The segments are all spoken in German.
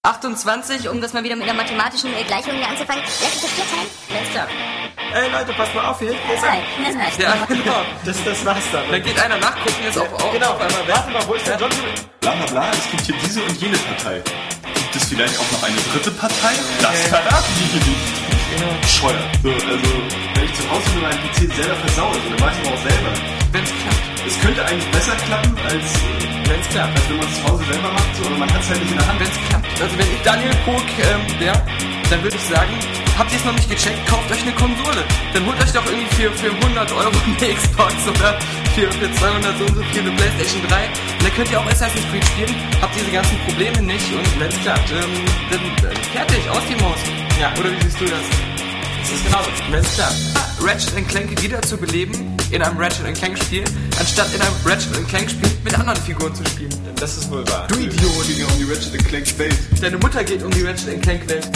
28, um das mal wieder mit einer mathematischen Gleichung hier anzufangen. Lässt sich das 4 teilen? Alles klar. Ey Leute, passt mal auf hier. Das Ja, genau. Das war's dann. Da geht einer nachgucken, jetzt auf Genau, auf einmal weg. warte mal, wo ist der Johnson? Bla bla bla, es gibt hier diese und jene Partei. Gibt es vielleicht auch noch eine dritte Partei? Das verraten die hier nicht. Bescheuert. So, also, wenn ich zu Hause mit meinem PC selber versaue, dann weiß ich auch selber. Wenn's klappt. Es könnte eigentlich besser klappen, als Wenn's klappt. wenn man es zu Hause selber macht, so, aber man hat es halt nicht in der Hand. Wenn's klappt. Also wenn ich Daniel Pog wäre, dann würde ich sagen, habt ihr es noch nicht gecheckt, kauft euch eine Konsole. Dann holt euch doch irgendwie für 100 Euro eine Xbox oder für 200 so und so viel eine Playstation 3. Und dann könnt ihr auch Assassin's Creed spielen, habt diese ganzen Probleme nicht und wenn's klappt, dann fertig, aus die Maus. Ja. Oder wie siehst du das? Das ist genauso. Wenn's klappt. Ratchet & Clank wieder zu beleben in einem Ratchet & Clank Spiel, anstatt in einem Ratchet & Clank Spiel mit anderen Figuren zu spielen. Das ist wohl wahr. Du Idiot! Es ging um die Ratchet & Clank Welt. Deine Mutter geht um die Ratchet & Clank Welt.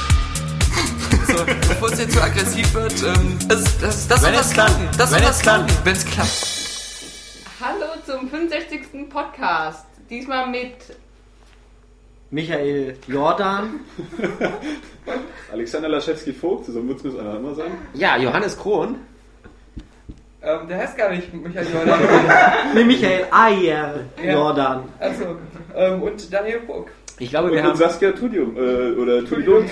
So, bevor es jetzt zu aggressiv wird, das soll was klappen. Das soll was klappen, wenn es klappt. Hallo zum 65. Podcast. Diesmal mit Michael Jordan. Alexander Laschewski-Vogt, so wird es einer immer sagen. Ja, Johannes Krohn. der heißt gar nicht Michael Jordan. Nee, Michael Ayer Jordan. Also, und Daniel Pog. Ich glaube, wir Und haben... Saskia Tudium, oder Tudium.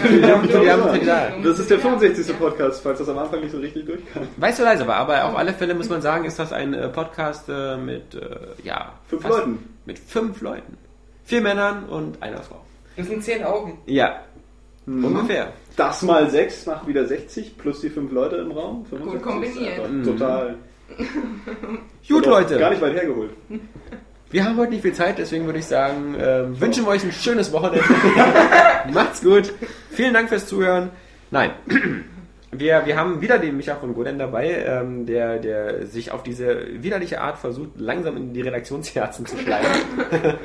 Das ist der 65. Podcast, falls das am Anfang nicht so richtig durchkam. Weißt du leise war, aber auf alle Fälle muss man sagen, ist das ein Podcast mit, 5 Leuten. Mit 5 Leuten. 4 Männern und einer Frau. Das sind 10 Augen. Ja, ungefähr. Das mal 6 macht wieder 60, plus die 5 Leute im Raum. 65. Gut kombiniert. Total. Gut, Leute. Gar nicht weit hergeholt. Wir haben heute nicht viel Zeit, deswegen würde ich sagen, wünschen wir euch ein schönes Wochenende. Macht's gut. Vielen Dank fürs Zuhören. Nein, wir haben wieder den Micha von Goden dabei, der sich auf diese widerliche Art versucht, langsam in die Redaktionsherzen zu schleichen.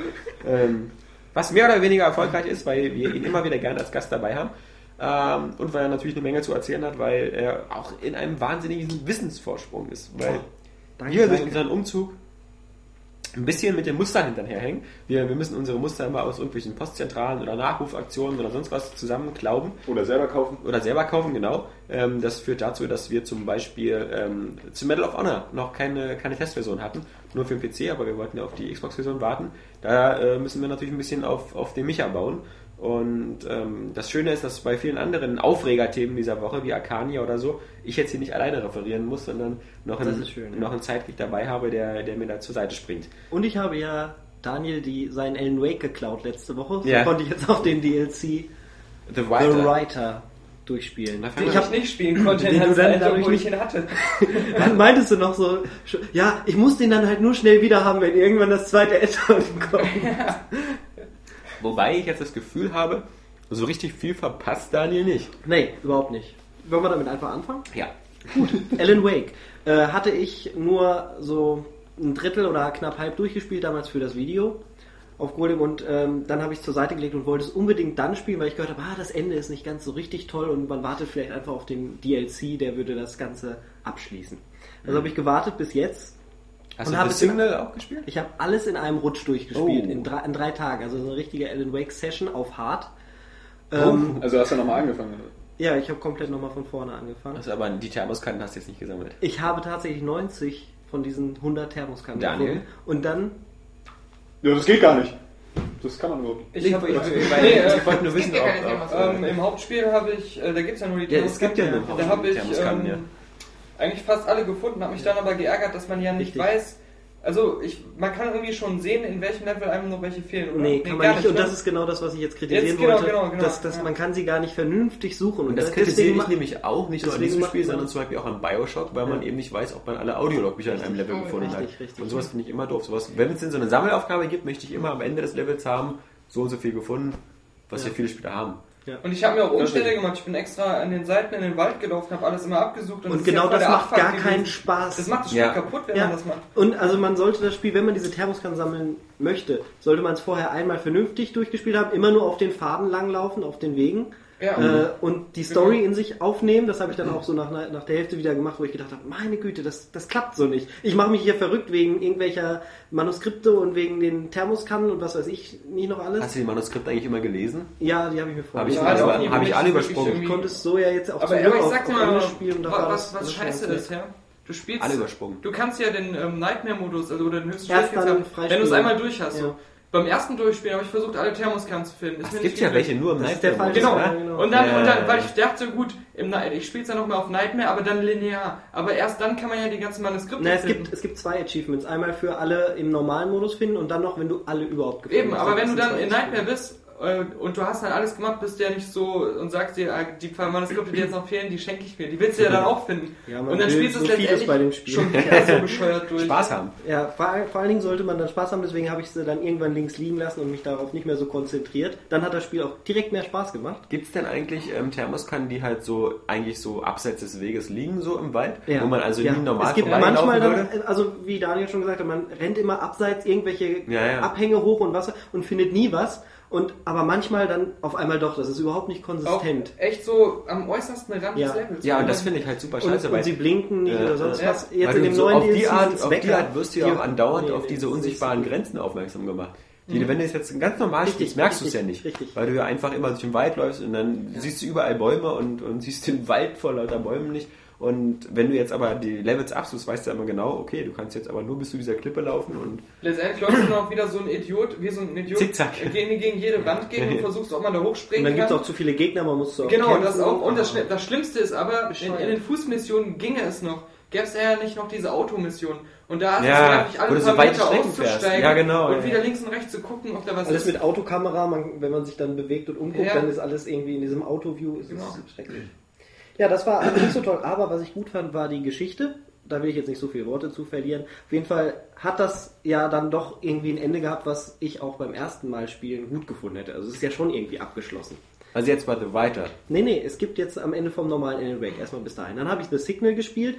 Was mehr oder weniger erfolgreich ist, weil wir ihn immer wieder gerne als Gast dabei haben. Und weil er natürlich eine Menge zu erzählen hat, weil er auch in einem wahnsinnigen Wissensvorsprung ist. Weil wir durch unseren Umzug ein bisschen mit den Mustern hinterherhängen. Wir müssen unsere Muster immer aus irgendwelchen Postzentralen oder Nachrufaktionen oder sonst was zusammenklauben. Oder selber kaufen. Genau. Das führt dazu, dass wir zum Beispiel zu Medal of Honor noch keine Testversion hatten. Nur für den PC, aber wir wollten ja auf die Xbox-Version warten. Da müssen wir natürlich ein bisschen auf den Micha bauen. Und das Schöne ist, dass bei vielen anderen Aufregerthemen dieser Woche, wie Arcania oder so, ich jetzt hier nicht alleine referieren muss, sondern noch einen Sidekick dabei habe, der mir da zur Seite springt. Und ich habe ja Daniel seinen Alan Wake geklaut letzte Woche. So Ja. konnte ich jetzt auch den DLC The Writer durchspielen. Den ich nicht spielen konnte in Den du der dann Zeit, dadurch obwohl ich nicht- ihn hatte. Dann meintest du noch so, ja, ich muss den dann halt nur schnell wieder haben, wenn irgendwann das zweite Add-on kommt. Wobei ich jetzt das Gefühl habe, so richtig viel verpasst Daniel nicht. Nee, überhaupt nicht. Wollen wir damit einfach anfangen? Ja. Alan Wake hatte ich nur so ein Drittel oder knapp halb durchgespielt damals für das Video auf Golem und dann habe ich es zur Seite gelegt und wollte es unbedingt dann spielen, weil ich gehört habe, das Ende ist nicht ganz so richtig toll und man wartet vielleicht einfach auf den DLC, der würde das Ganze abschließen. Also habe ich gewartet bis jetzt. Hast Und du habe das es Single auch gespielt? Ich habe alles in einem Rutsch durchgespielt, Oh. in 3 Tagen. Also so eine richtige Alan Wake Session auf Hard. Also hast du nochmal angefangen? Ja, ich habe komplett nochmal von vorne angefangen. Also aber die Thermoskanten hast du jetzt nicht gesammelt. Ich habe tatsächlich 90 von diesen 100 Thermoskanten Daniel? gefunden. Und dann... Ja, das geht gar nicht. Das kann man überhaupt nicht. Ich wollte nur wissen, ja keine ob im Hauptspiel habe ich, da gibt es ja nur die Ja, es gibt ja nur da habe ich Thermoskannen, ja. eigentlich fast alle gefunden, habe mich dann aber geärgert, dass man ja nicht Richtig. weiß, also man kann irgendwie schon sehen, in welchem Level einem noch welche fehlen, oder? Nee, kann man gar nicht. Und ne? das ist genau das, was ich jetzt kritisieren Jetzt, genau, wollte. genau. Dass man kann sie gar nicht vernünftig suchen. Und das deswegen kritisiere ich ma- nämlich auch, nicht nur an deswegen diesem macht Spiel, man- sondern zum Beispiel auch an Bioshock, weil man eben nicht weiß, ob man alle Audiologbücher in einem Level gefunden hat. Richtig. Und sowas finde ich immer doof. Sowas, wenn es denn so eine Sammelaufgabe gibt, möchte ich immer am Ende des Levels haben, so und so viel gefunden, was ja viele Spieler haben. Und ich habe mir auch Umstände gemacht, ich bin extra an den Seiten in den Wald gelaufen, habe alles immer abgesucht. Und ist genau ja voll das der macht Abfuck gar gewesen. keinen Spaß. Das macht das Spiel Ja. kaputt, wenn Ja. man das macht. Und also man sollte das Spiel, wenn man diese Thermoskannen sammeln möchte, sollte man es vorher einmal vernünftig durchgespielt haben, immer nur auf den Pfaden langlaufen, auf den Wegen. Ja. Und die Story in sich aufnehmen, das habe ich dann auch so nach der Hälfte wieder gemacht, wo ich gedacht habe, meine Güte, das klappt so nicht. Ich mache mich hier verrückt wegen irgendwelcher Manuskripte und wegen den Thermoskannen und was weiß ich, nicht noch alles. Hast du die Manuskripte eigentlich immer gelesen? Ja, die habe ich mir vorher. Habe ich alle übersprungen. Ich konnte es so ja jetzt auch Aber ich auf sag dir Englisch mal, spielen. was scheiße ist, ja? Du spielst. Alle übersprungen. Du kannst ja den Nightmare-Modus, also den höchsten Erst Schwierigkeitsgrad dann haben, freispielen. wenn du es einmal durch hast. Ja. So. Beim ersten Durchspielen habe ich versucht, alle Thermoskannen zu finden. Es gibt ja welche nur im Das ist der Fall. Nightmare. Ja, genau. Und dann, weil ich dachte, gut, ich spiele es dann nochmal auf Nightmare, aber dann linear. Aber erst dann kann man ja die ganzen Manuskripte finden. Es gibt 2 Achievements. Einmal für alle im normalen Modus finden und dann noch, wenn du alle überhaupt gefunden hast. Eben, aber wenn du dann in Nightmare bist und du hast dann alles gemacht, bist du ja nicht so und sagst dir, die paar Manuskripte, die jetzt noch fehlen, die schenke ich mir. Die willst du ja dann auch finden. Ja, und dann spielst du es so vieles letztendlich bei dem Spiel. schon wieder so bescheuert durch. Spaß haben. Ja, vor allen Dingen sollte man dann Spaß haben, deswegen habe ich sie dann irgendwann links liegen lassen und mich darauf nicht mehr so konzentriert. Dann hat das Spiel auch direkt mehr Spaß gemacht. Gibt es denn eigentlich Thermoskannen, die halt so eigentlich so abseits des Weges liegen, so im Wald? Ja. Wo man also nie normal es gibt vorbeilaufen manchmal würde? dann, also wie Daniel schon gesagt hat, man rennt immer abseits irgendwelche Ja. Abhänge hoch und Wasser und findet nie was. Aber manchmal dann auf einmal doch, das ist überhaupt nicht Auch konsistent. echt so am äußersten Rand des Levels. Ja, und das finde ich halt super scheiße. Und sie blinken nicht oder sonst ja. was. Jetzt Weil in du dem so neuen auf die Art Wecker. wirst du ja auch andauernd Nee, auf diese das ist unsichtbaren so. Grenzen aufmerksam gemacht. Wenn du jetzt ganz normal Richtig, spielst, merkst du es ja richtig, nicht. richtig. Weil du ja einfach immer durch den Wald läufst und dann siehst du überall Bäume und siehst den Wald vor lauter Bäumen nicht. Und wenn du jetzt aber die Levels absuchst, weißt du ja immer genau, okay, du kannst jetzt aber nur bis zu dieser Klippe laufen und Letztendlich läufst du noch wieder so ein Idiot Zickzack. gegen jede Wand gegen und versuchst, ob man da hochspringen Und dann gibt kann. es auch zu viele Gegner, man muss so Genau, kämpfen. das auch. Und das Schlimmste ist aber, Bescheuert. in den Fußmissionen ginge es noch. Gäbe es ja nicht noch diese Automission. Und da hast Ja, du wirklich wo alle du so paar weite Meter Strecken fährst. auszusteigen Ja, genau, und ja. wieder links und rechts zu gucken, ob da was Alles ist. mit Autokamera, wenn man sich dann bewegt und umguckt, Ja. dann ist alles irgendwie in diesem Autoview. Ist Genau. schrecklich. Ja, das war also nicht so toll, aber was ich gut fand, war die Geschichte. Da will ich jetzt nicht so viele Worte zu verlieren. Auf jeden Fall hat das ja dann doch irgendwie ein Ende gehabt, was ich auch beim ersten Mal spielen gut gefunden hätte. Also es ist ja schon irgendwie abgeschlossen. also jetzt warte weiter. Nee, es gibt jetzt am Ende vom normalen Alan Wake erstmal bis dahin. Dann habe ich The Signal gespielt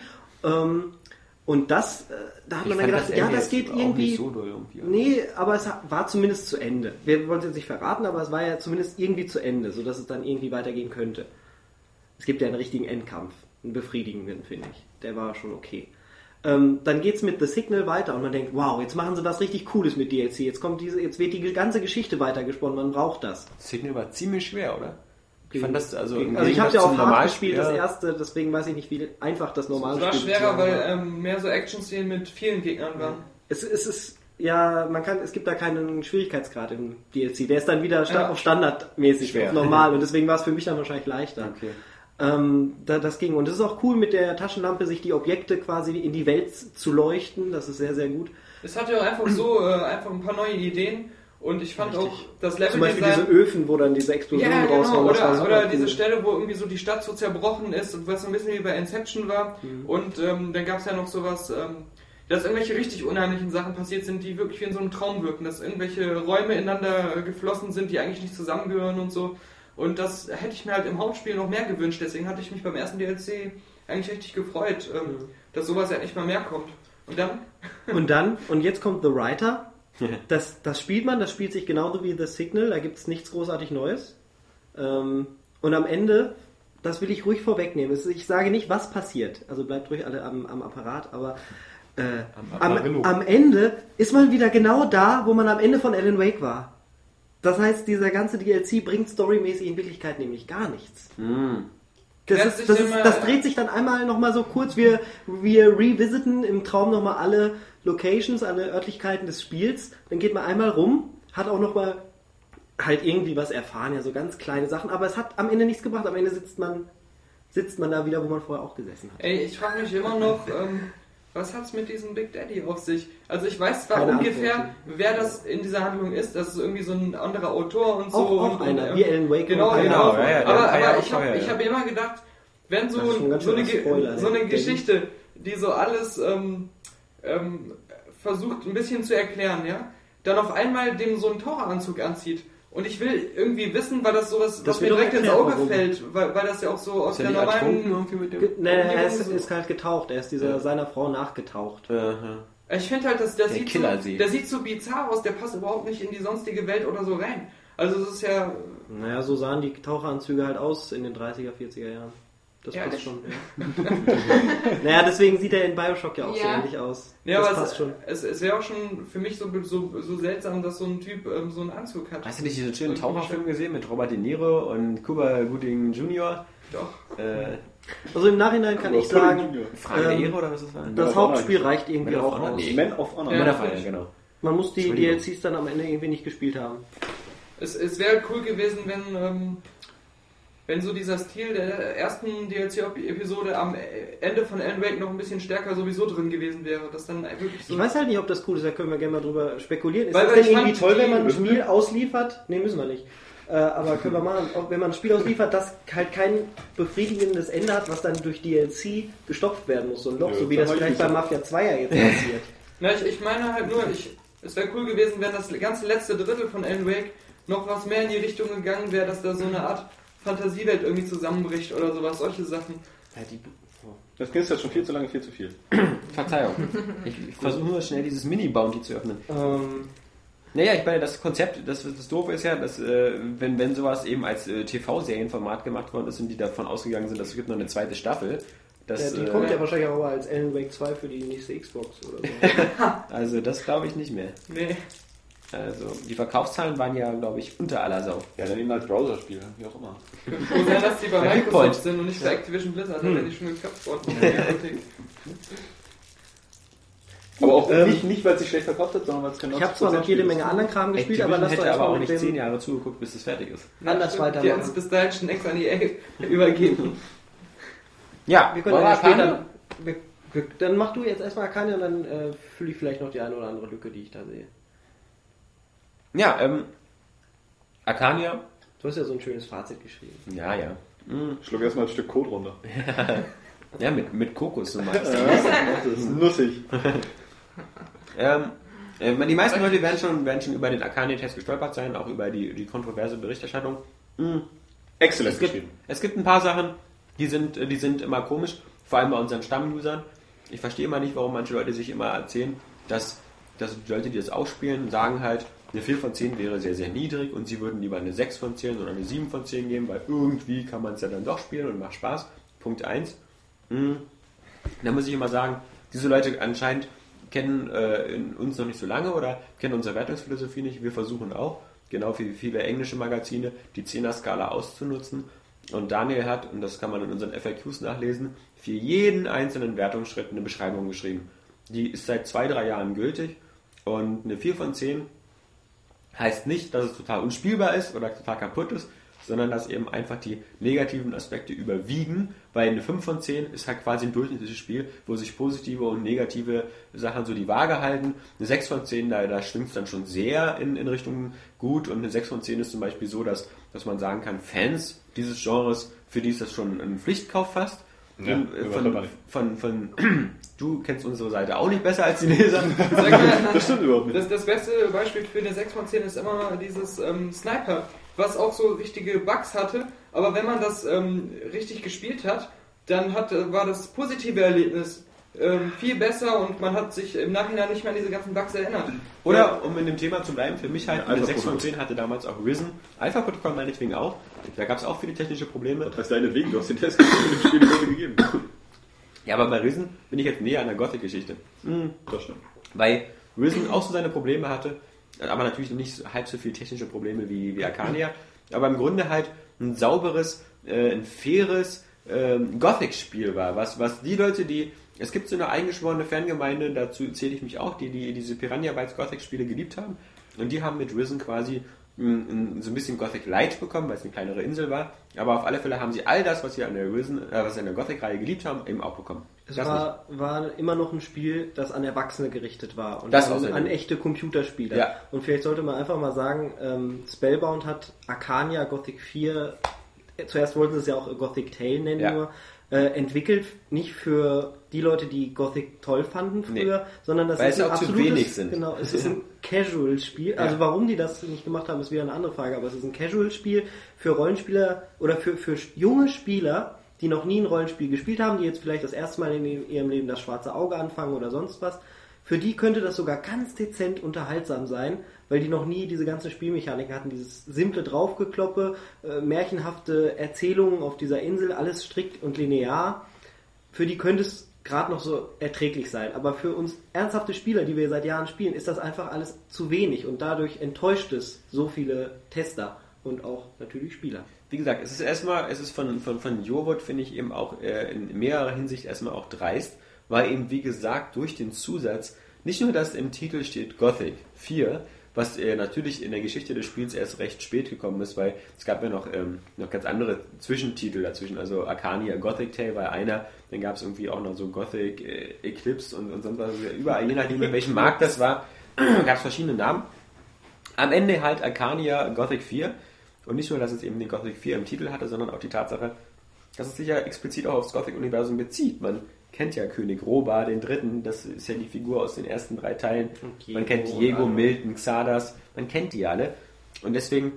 und das, da hat man dann gedacht, ja, das geht auch irgendwie... nicht so doll irgendwie. Nee, aber es war zumindest zu Ende. Wir wollen es jetzt nicht verraten, aber es war ja zumindest irgendwie zu Ende, sodass es dann irgendwie weitergehen könnte. Es gibt ja einen richtigen Endkampf, einen befriedigenden, finde ich. Der war schon okay. Dann geht's mit The Signal weiter und man denkt, wow, jetzt machen sie was richtig Cooles mit DLC. Jetzt wird die ganze Geschichte weitergesponnen, man braucht das. Signal war ziemlich schwer, oder? Ich fand das also... ich habe ja auch hart Normalspiel, gespielt, das erste, deswegen weiß ich nicht, wie einfach das normale Es war Spiel schwerer, war. weil mehr so Action-Szenen mit vielen Gegnern waren. Es ist, ja, es gibt da keinen Schwierigkeitsgrad im DLC. Der ist dann wieder auf standardmäßig, Schwer. auf normal und deswegen war es für mich dann wahrscheinlich leichter. Okay. Das ging. Und es ist auch cool, mit der Taschenlampe sich die Objekte quasi in die Welt zu leuchten. Das ist sehr, sehr gut. Es hatte auch einfach so einfach ein paar neue Ideen und ich fand auch das Zum Beispiel diese Leveldesign... Öfen, wo dann diese Explosionen Ja, genau. rauskommen. Das war super Oder cool. diese Stelle, wo irgendwie so die Stadt so zerbrochen ist und was so ein bisschen wie bei Inception war. Und dann gab es ja noch sowas, dass irgendwelche richtig unheimlichen Sachen passiert sind, die wirklich wie in so einem Traum wirken. Dass irgendwelche Räume ineinander geflossen sind, die eigentlich nicht zusammengehören und so. Und das hätte ich mir halt im Hauptspiel noch mehr gewünscht. Deswegen hatte ich mich beim ersten DLC eigentlich richtig gefreut, dass sowas ja nicht mal mehr kommt. Und dann? Und jetzt kommt The Writer. Das spielt sich genauso wie The Signal, da gibt es nichts großartig Neues. Und am Ende, das will ich ruhig vorwegnehmen, ich sage nicht, was passiert, also bleibt ruhig alle am Apparat, aber am Ende ist man wieder genau da, wo man am Ende von Alan Wake war. Das heißt, dieser ganze DLC bringt storymäßig in Wirklichkeit nämlich gar nichts. Das dreht sich dann einmal nochmal so kurz, wir revisiten im Traum nochmal alle Locations, alle Örtlichkeiten des Spiels, dann geht man einmal rum, hat auch nochmal halt irgendwie was erfahren, ja so ganz kleine Sachen, aber es hat am Ende nichts gebracht, am Ende sitzt man da wieder, wo man vorher auch gesessen hat. Ey, ich frage mich immer noch, was hat's mit diesem Big Daddy auf sich? Also ich weiß zwar Keine ungefähr, Antworten. wer das in dieser Handlung ist, das ist irgendwie so ein anderer Autor und so. Auch einer, wie Alan Wake. Genau. Ja, der Aber war ja auch ich vorher, habe immer gedacht, wenn Das ist schon ganz schön ein Spoiler, so eine ne? Geschichte, die so alles versucht ein bisschen zu erklären, ja, dann auf einmal dem so einen Taucheranzug anzieht. Und ich will irgendwie wissen, weil das sowas, was mir wird direkt doch ins erklärt, Auge warum. fällt, weil das ja auch so aus Ist er der nicht ertrunken normalen... irgendwie mit dem? Nee, er ist halt getaucht, er ist seiner Frau nachgetaucht. Ich finde halt, der Killersee. sieht so bizarr aus, der passt überhaupt nicht in die sonstige Welt oder so rein. Also es ist ja Naja, so sahen die Taucheranzüge halt aus in den 30er, 40er Jahren. Das Ja, passt echt? schon. Ja. Naja, deswegen sieht er in Bioshock ja auch so Ja. ähnlich aus. Ja, das aber passt schon. es wäre auch schon für mich so seltsam, dass so ein Typ so einen Anzug hat. Hast du nicht diesen schönen Taucherfilm gesehen mit Robert De Niro und Cuba Gooding Jr.? Doch. Also im Nachhinein kann ich sagen, Frage der Ehre oder was das war? das Hauptspiel reicht irgendwie Man of auch Honor, aus. nee. Man of Honor. Ja. Männerfeier, genau. Man muss die Entschuldigung. DLCs dann am Ende irgendwie nicht gespielt haben. Es wäre cool gewesen, wenn so dieser Stil der ersten DLC-Episode am Ende von Alan Wake noch ein bisschen stärker sowieso drin gewesen wäre. Das dann wirklich so. Ich weiß halt nicht, ob das cool ist, da können wir gerne mal drüber spekulieren. Ist Weil das denn ich irgendwie fand toll, wenn man ein müssen Spiel ausliefert? Ne, müssen wir nicht. Aber können wir machen, auch wenn man ein Spiel ausliefert, das halt kein befriedigendes Ende hat, was dann durch DLC gestopft werden muss, so ein Loch, Ja, so wie das das hab ich vielleicht bei nicht Mafia 2 ja jetzt passiert. Na, ich meine halt nur, es wäre cool gewesen, wenn das ganze letzte Drittel von Alan Wake noch was mehr in die Richtung gegangen wäre, dass da so eine Art Fantasiewelt irgendwie zusammenbricht oder sowas, solche Sachen. Das Kind ist jetzt schon viel zu lange, viel zu viel. Verzeihung. Ich versuche nur schnell dieses Mini-Bounty zu öffnen. Naja, ich meine, das Konzept, das Doofe ist ja, dass wenn sowas eben als TV-Serienformat gemacht worden ist und die davon ausgegangen sind, dass es gibt noch eine zweite Staffel. Das, Die kommt ja wahrscheinlich auch als Alan Wake 2 für die nächste Xbox oder so. Also das glaube ich nicht mehr. Nee. Also die Verkaufszahlen waren ja, glaube ich, unter aller Sau. Ja, dann eben als Browserspiel, wie auch immer. Wo sein, dass die bei Bei Microsoft Bigpoint. sind und nicht bei Activision Blizzard, dann wäre die schon geklappt worden. von der Bibliothek. Aber auch nicht weil es sich schlecht verkauft hat, sondern weil es kein Ich habe zwar noch jede Menge anderen Kram gespielt, aber lass doch hätte aber auch erstmal mit nicht 10 dem Jahre zugeguckt, bis es fertig ist. anders Die haben es weitermachen. bis dahin schon extra an EA übergeben. Ja, Wir können wollen ja wir später... Arcane? Dann mach du jetzt erstmal keine und dann fülle ich vielleicht noch die eine oder andere Lücke, die ich da sehe. Ja, Arcania. Du hast ja so ein schönes Fazit geschrieben. Ja. Schluck erstmal ein Stück Code runter. Ja, mit Kokos so meinst du. Das ist nussig. Die meisten Leute werden schon über den Arcania-Test gestolpert sein, auch über die kontroverse Berichterstattung. Exzellent geschrieben. Es gibt ein paar Sachen, die sind immer komisch, vor allem bei unseren Stamm-Usern. Ich verstehe immer nicht, warum manche Leute sich immer erzählen, dass die Leute, die das ausspielen, sagen halt, eine 4 von 10 wäre sehr, sehr niedrig und sie würden lieber eine 6 von 10 oder eine 7 von 10 geben, weil irgendwie kann man es ja dann doch spielen und macht Spaß. Punkt 1. Da muss ich immer sagen, diese Leute anscheinend kennen uns noch nicht so lange oder kennen unsere Wertungsphilosophie nicht. Wir versuchen auch, genau wie viele englische Magazine, die 10er-Skala auszunutzen. Und Daniel hat, und das kann man in unseren FAQs nachlesen, für jeden einzelnen Wertungsschritt eine Beschreibung geschrieben. Die ist seit 2-3 Jahren gültig und eine 4 von 10 heißt nicht, dass es total unspielbar ist oder total kaputt ist, sondern dass eben einfach die negativen Aspekte überwiegen, weil eine 5 von 10 ist halt quasi ein durchschnittliches Spiel, wo sich positive und negative Sachen so die Waage halten. Eine 6 von 10, da schwingt es dann schon sehr in Richtung gut und eine 6 von 10 ist zum Beispiel so, dass man sagen kann, Fans dieses Genres, für die ist das schon ein Pflichtkauf fast. Ja, Hm. Du kennst unsere Seite auch nicht besser als die Leser. Sag mal, Das stimmt überhaupt nicht. das beste Beispiel für eine 6 von 10 ist immer dieses Sniper, was auch so richtige Bugs hatte, aber wenn man das richtig gespielt hat, dann war das positive Erlebnis viel besser und man hat sich im Nachhinein nicht mehr an diese ganzen Bugs erinnert. Oder, um in dem Thema zu bleiben, für mich halt Ja, eine Alpha 6 von Protokoll. 10 hatte damals auch Risen. Alpha-Protokoll meinetwegen auch. Da gab es auch viele technische Probleme. Das heißt deinetwegen, du hast den Test mit dem Spiel ohne gegeben. Ja, aber bei Risen bin ich jetzt näher an der Gothic-Geschichte. Das stimmt. Weil Risen auch so seine Probleme hatte, aber natürlich nicht halb so viele technische Probleme wie Arcania. Aber im Grunde halt ein sauberes, ein faires Gothic-Spiel war. Was die Leute, es gibt so eine eingeschworene Fangemeinde, dazu zähle ich mich auch, die diese Piranha Bytes Gothic-Spiele geliebt haben. Und die haben mit Risen quasi so ein bisschen Gothic Light bekommen, weil es eine kleinere Insel war. Aber auf alle Fälle haben sie all das, was sie an der was sie an der Gothic-Reihe geliebt haben, eben auch bekommen. Es Das war immer noch ein Spiel, das an Erwachsene gerichtet war und Das an außerdem. echte Computerspieler. Ja. Und vielleicht sollte man einfach mal sagen, Spellbound hat Arcania, Gothic 4, zuerst wollten sie es ja auch Gothic Tale nennen, Ja. nur entwickelt nicht für die Leute, die Gothic toll fanden früher, sondern das Weil ist es ein auch zu absolutes, wenig sind. Genau, es ist ein Casual-Spiel. Also warum die das nicht gemacht haben, ist wieder eine andere Frage, aber es ist ein Casual-Spiel für Rollenspieler oder für junge Spieler, die noch nie ein Rollenspiel gespielt haben, die jetzt vielleicht das erste Mal in ihrem Leben das schwarze Auge anfangen oder sonst was. für die könnte das sogar ganz dezent unterhaltsam sein, weil die noch nie diese ganzen Spielmechaniken hatten, dieses simple Draufgekloppe, märchenhafte Erzählungen auf dieser Insel, alles strikt und linear. Für die könnte es gerade noch so erträglich sein. Aber für uns ernsthafte Spieler, die wir seit Jahren spielen, ist das einfach alles zu wenig und dadurch enttäuscht es so viele Tester und auch natürlich Spieler. Wie gesagt, es ist von Jowood, finde ich, eben auch in mehrerer Hinsicht erstmal auch dreist, weil eben, wie gesagt, durch den Zusatz, nicht nur, dass im Titel steht Gothic 4, was natürlich in der Geschichte des Spiels erst recht spät gekommen ist, weil es gab ja noch ganz andere Zwischentitel dazwischen, also Arcania Gothic Tale war einer, dann gab es irgendwie auch noch so Gothic Eclipse und sonst was, überall, je nachdem, in welchem Markt das war, gab es verschiedene Namen. Am Ende halt Arcania Gothic 4 und nicht nur, dass es eben den Gothic 4 im Titel hatte, sondern auch die Tatsache, dass es sich ja explizit auch aufs Gothic-Universum bezieht. Man kennt ja König Roba, den Dritten, das ist ja die Figur aus den ersten 3 Teilen. Man kennt Diego, Milton, Xardas, man kennt die alle. Und deswegen,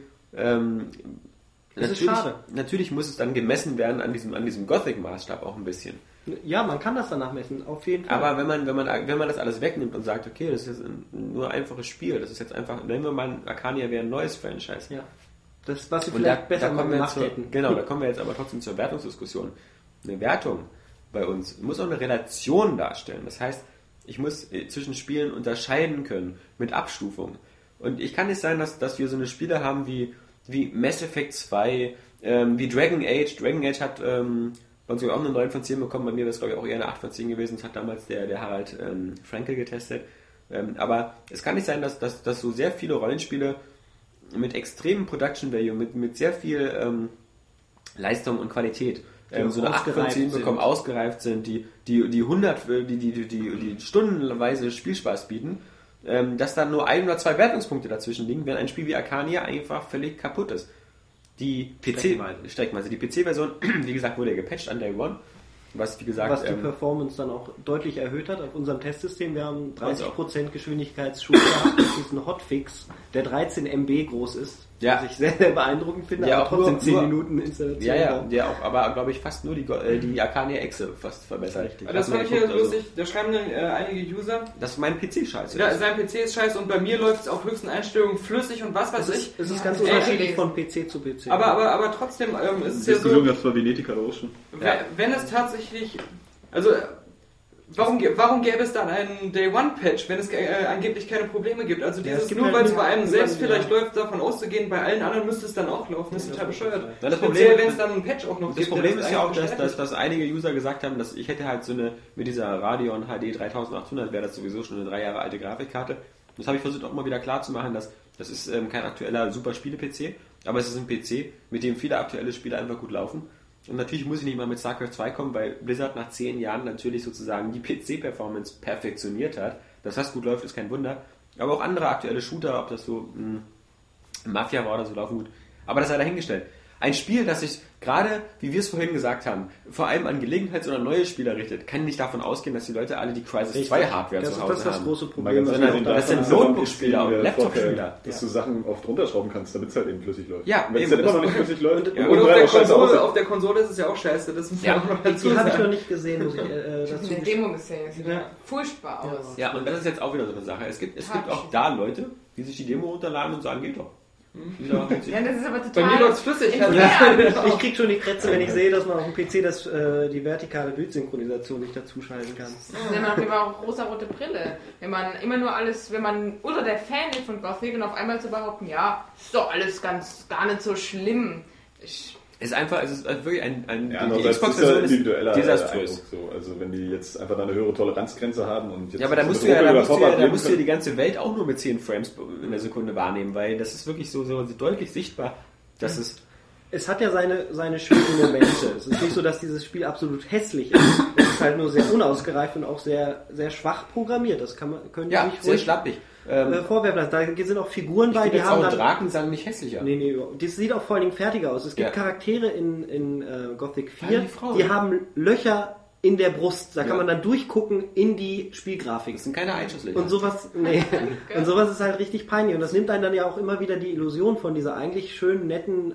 natürlich muss es dann gemessen werden an diesem Gothic-Maßstab auch ein bisschen. Ja, man kann das danach messen, auf jeden Fall. Aber wenn man das alles wegnimmt und sagt, okay, das ist jetzt nur ein einfaches Spiel, das ist jetzt einfach, nennen wir mal, Arcania wäre ein neues Franchise. Ja. Das, was sie vielleicht besser gemacht hätten. Genau, da kommen wir jetzt aber trotzdem zur Wertungsdiskussion. Eine Wertung bei uns muss auch eine Relation darstellen. Das heißt, ich muss zwischen Spielen unterscheiden können mit Abstufung. Und ich kann nicht sein, dass wir so eine Spiele haben wie Mass Effect 2, wie Dragon Age. Dragon Age hat bei uns auch eine 9 von 10 bekommen. Bei mir wäre es, glaube ich, auch eher eine 8 von 10 gewesen. Das hat damals der Harald Frankel getestet. Aber es kann nicht sein, dass so sehr viele Rollenspiele mit extremem Production Value, mit sehr viel Leistung und Qualität so eine 8 von 10 bekommen, ausgereift sind, die stundenweise Spielspaß bieten, dass dann nur 1 oder 2 Wertungspunkte dazwischen liegen, wenn ein Spiel wie Arcania einfach völlig kaputt ist. Die PC-Version, wie gesagt, wurde ja gepatcht an Day One. Was, wie gesagt, was die Performance dann auch deutlich erhöht hat auf unserem Testsystem. Wir haben 30% Geschwindigkeitsschub gehabt. Das ist ein Hotfix, der 13 MB groß ist. Ja. Was ich sehr, sehr beeindruckend finde, ja, aber trotzdem 10 Minuten Installation. Ja, der auch, aber glaube ich fast nur die Arcania Exe fast verbessert. Das fand ich ja lustig, da schreiben dann einige User. Das ist mein PC scheiße. Ja, sein PC ist scheiße und bei mir läuft es auf höchsten Einstellungen flüssig und was weiß ich. Es ist ganz unterschiedlich von PC zu PC. Aber trotzdem ist es ja so. Diskussion gab es bei Venetica Ocean. Wenn es tatsächlich, also warum gäbe es dann einen Day-One-Patch, wenn es angeblich keine Probleme gibt? Also dieses, nur weil es bei einem selbst vielleicht läuft, davon auszugehen, bei allen anderen müsste es dann auch laufen. Das ist total bescheuert. Ja, das Problem, wenn es dann einen Patch auch noch gibt. Das Problem ist ja auch, dass einige User gesagt haben, dass ich hätte halt so eine, mit dieser Radeon HD 3800 wäre das sowieso schon eine 3 Jahre alte Grafikkarte. Das habe ich versucht auch mal wieder klar zu machen, dass das ist kein aktueller super Spiele-PC, aber es ist ein PC, mit dem viele aktuelle Spiele einfach gut laufen. Und natürlich muss ich nicht mal mit StarCraft 2 kommen, weil Blizzard nach 10 Jahren natürlich sozusagen die PC-Performance perfektioniert hat. Dass das gut läuft, ist kein Wunder. Aber auch andere aktuelle Shooter, ob das so Mafia war oder so, laufen gut. Aber das sei dahingestellt. Ein Spiel, das sich gerade, wie wir es vorhin gesagt haben, vor allem an Gelegenheits- oder neue Spieler richtet, kann nicht davon ausgehen, dass die Leute alle die Crysis 2 Hardware zu Hause haben. Das ist das große Problem. Das sind Notebook-Spieler und Laptop-Spieler. Dass du Sachen oft runterschrauben kannst, damit es halt eben flüssig läuft. Ja, wenn es dann immer noch nicht flüssig läuft. Und auf der Konsole ist es ja auch scheiße. Das muss auch noch dazu sagen. Die habe ich noch nicht gesehen, muss ich dazu in der Demo gesehen. Das sieht furchtbar aus. Ja, und das ist jetzt auch wieder so eine Sache. Es gibt auch da Leute, die sich die Demo runterladen und sagen, geht doch. Ja, das ist aber total... Bei mir läuft es flüssig. Ich krieg schon die Krätze, wenn ich sehe, dass man auf dem PC die vertikale Bildsynchronisation nicht dazuschalten kann. Wenn man auf jeden Fall auch rosa-rote Brille. Wenn man immer nur alles, wenn man oder der Fan ist von Gothic und auf einmal zu behaupten, ja, ist doch alles gar nicht so schlimm. Es ist wirklich ein die Xbox-Version ist desaströs. So. Also wenn die jetzt einfach eine höhere Toleranzgrenze haben und jetzt... Ja, aber da musst du ja die ganze Welt auch nur mit 10 Frames in der Sekunde wahrnehmen, weil das ist wirklich so deutlich sichtbar, dass es hat ja seine schönen Momente. Es ist nicht so, dass dieses Spiel absolut hässlich ist. Es ist halt nur sehr unausgereift und auch sehr, sehr schwach programmiert. Das können die nicht sehr schlappig. Vorwerfen lassen. Da sind auch Figuren bei, die haben auch Draken sagen nicht hässlicher. Nee, das sieht auch vor allen Dingen fertiger aus. Es gibt Charaktere in Gothic 4, die haben Löcher in der Brust. Da kann man dann durchgucken in die Spielgrafik. Das sind keine Einschusslöcher. Und sowas ist halt richtig peinlich. Und das nimmt einen dann ja auch immer wieder die Illusion von dieser eigentlich schönen, netten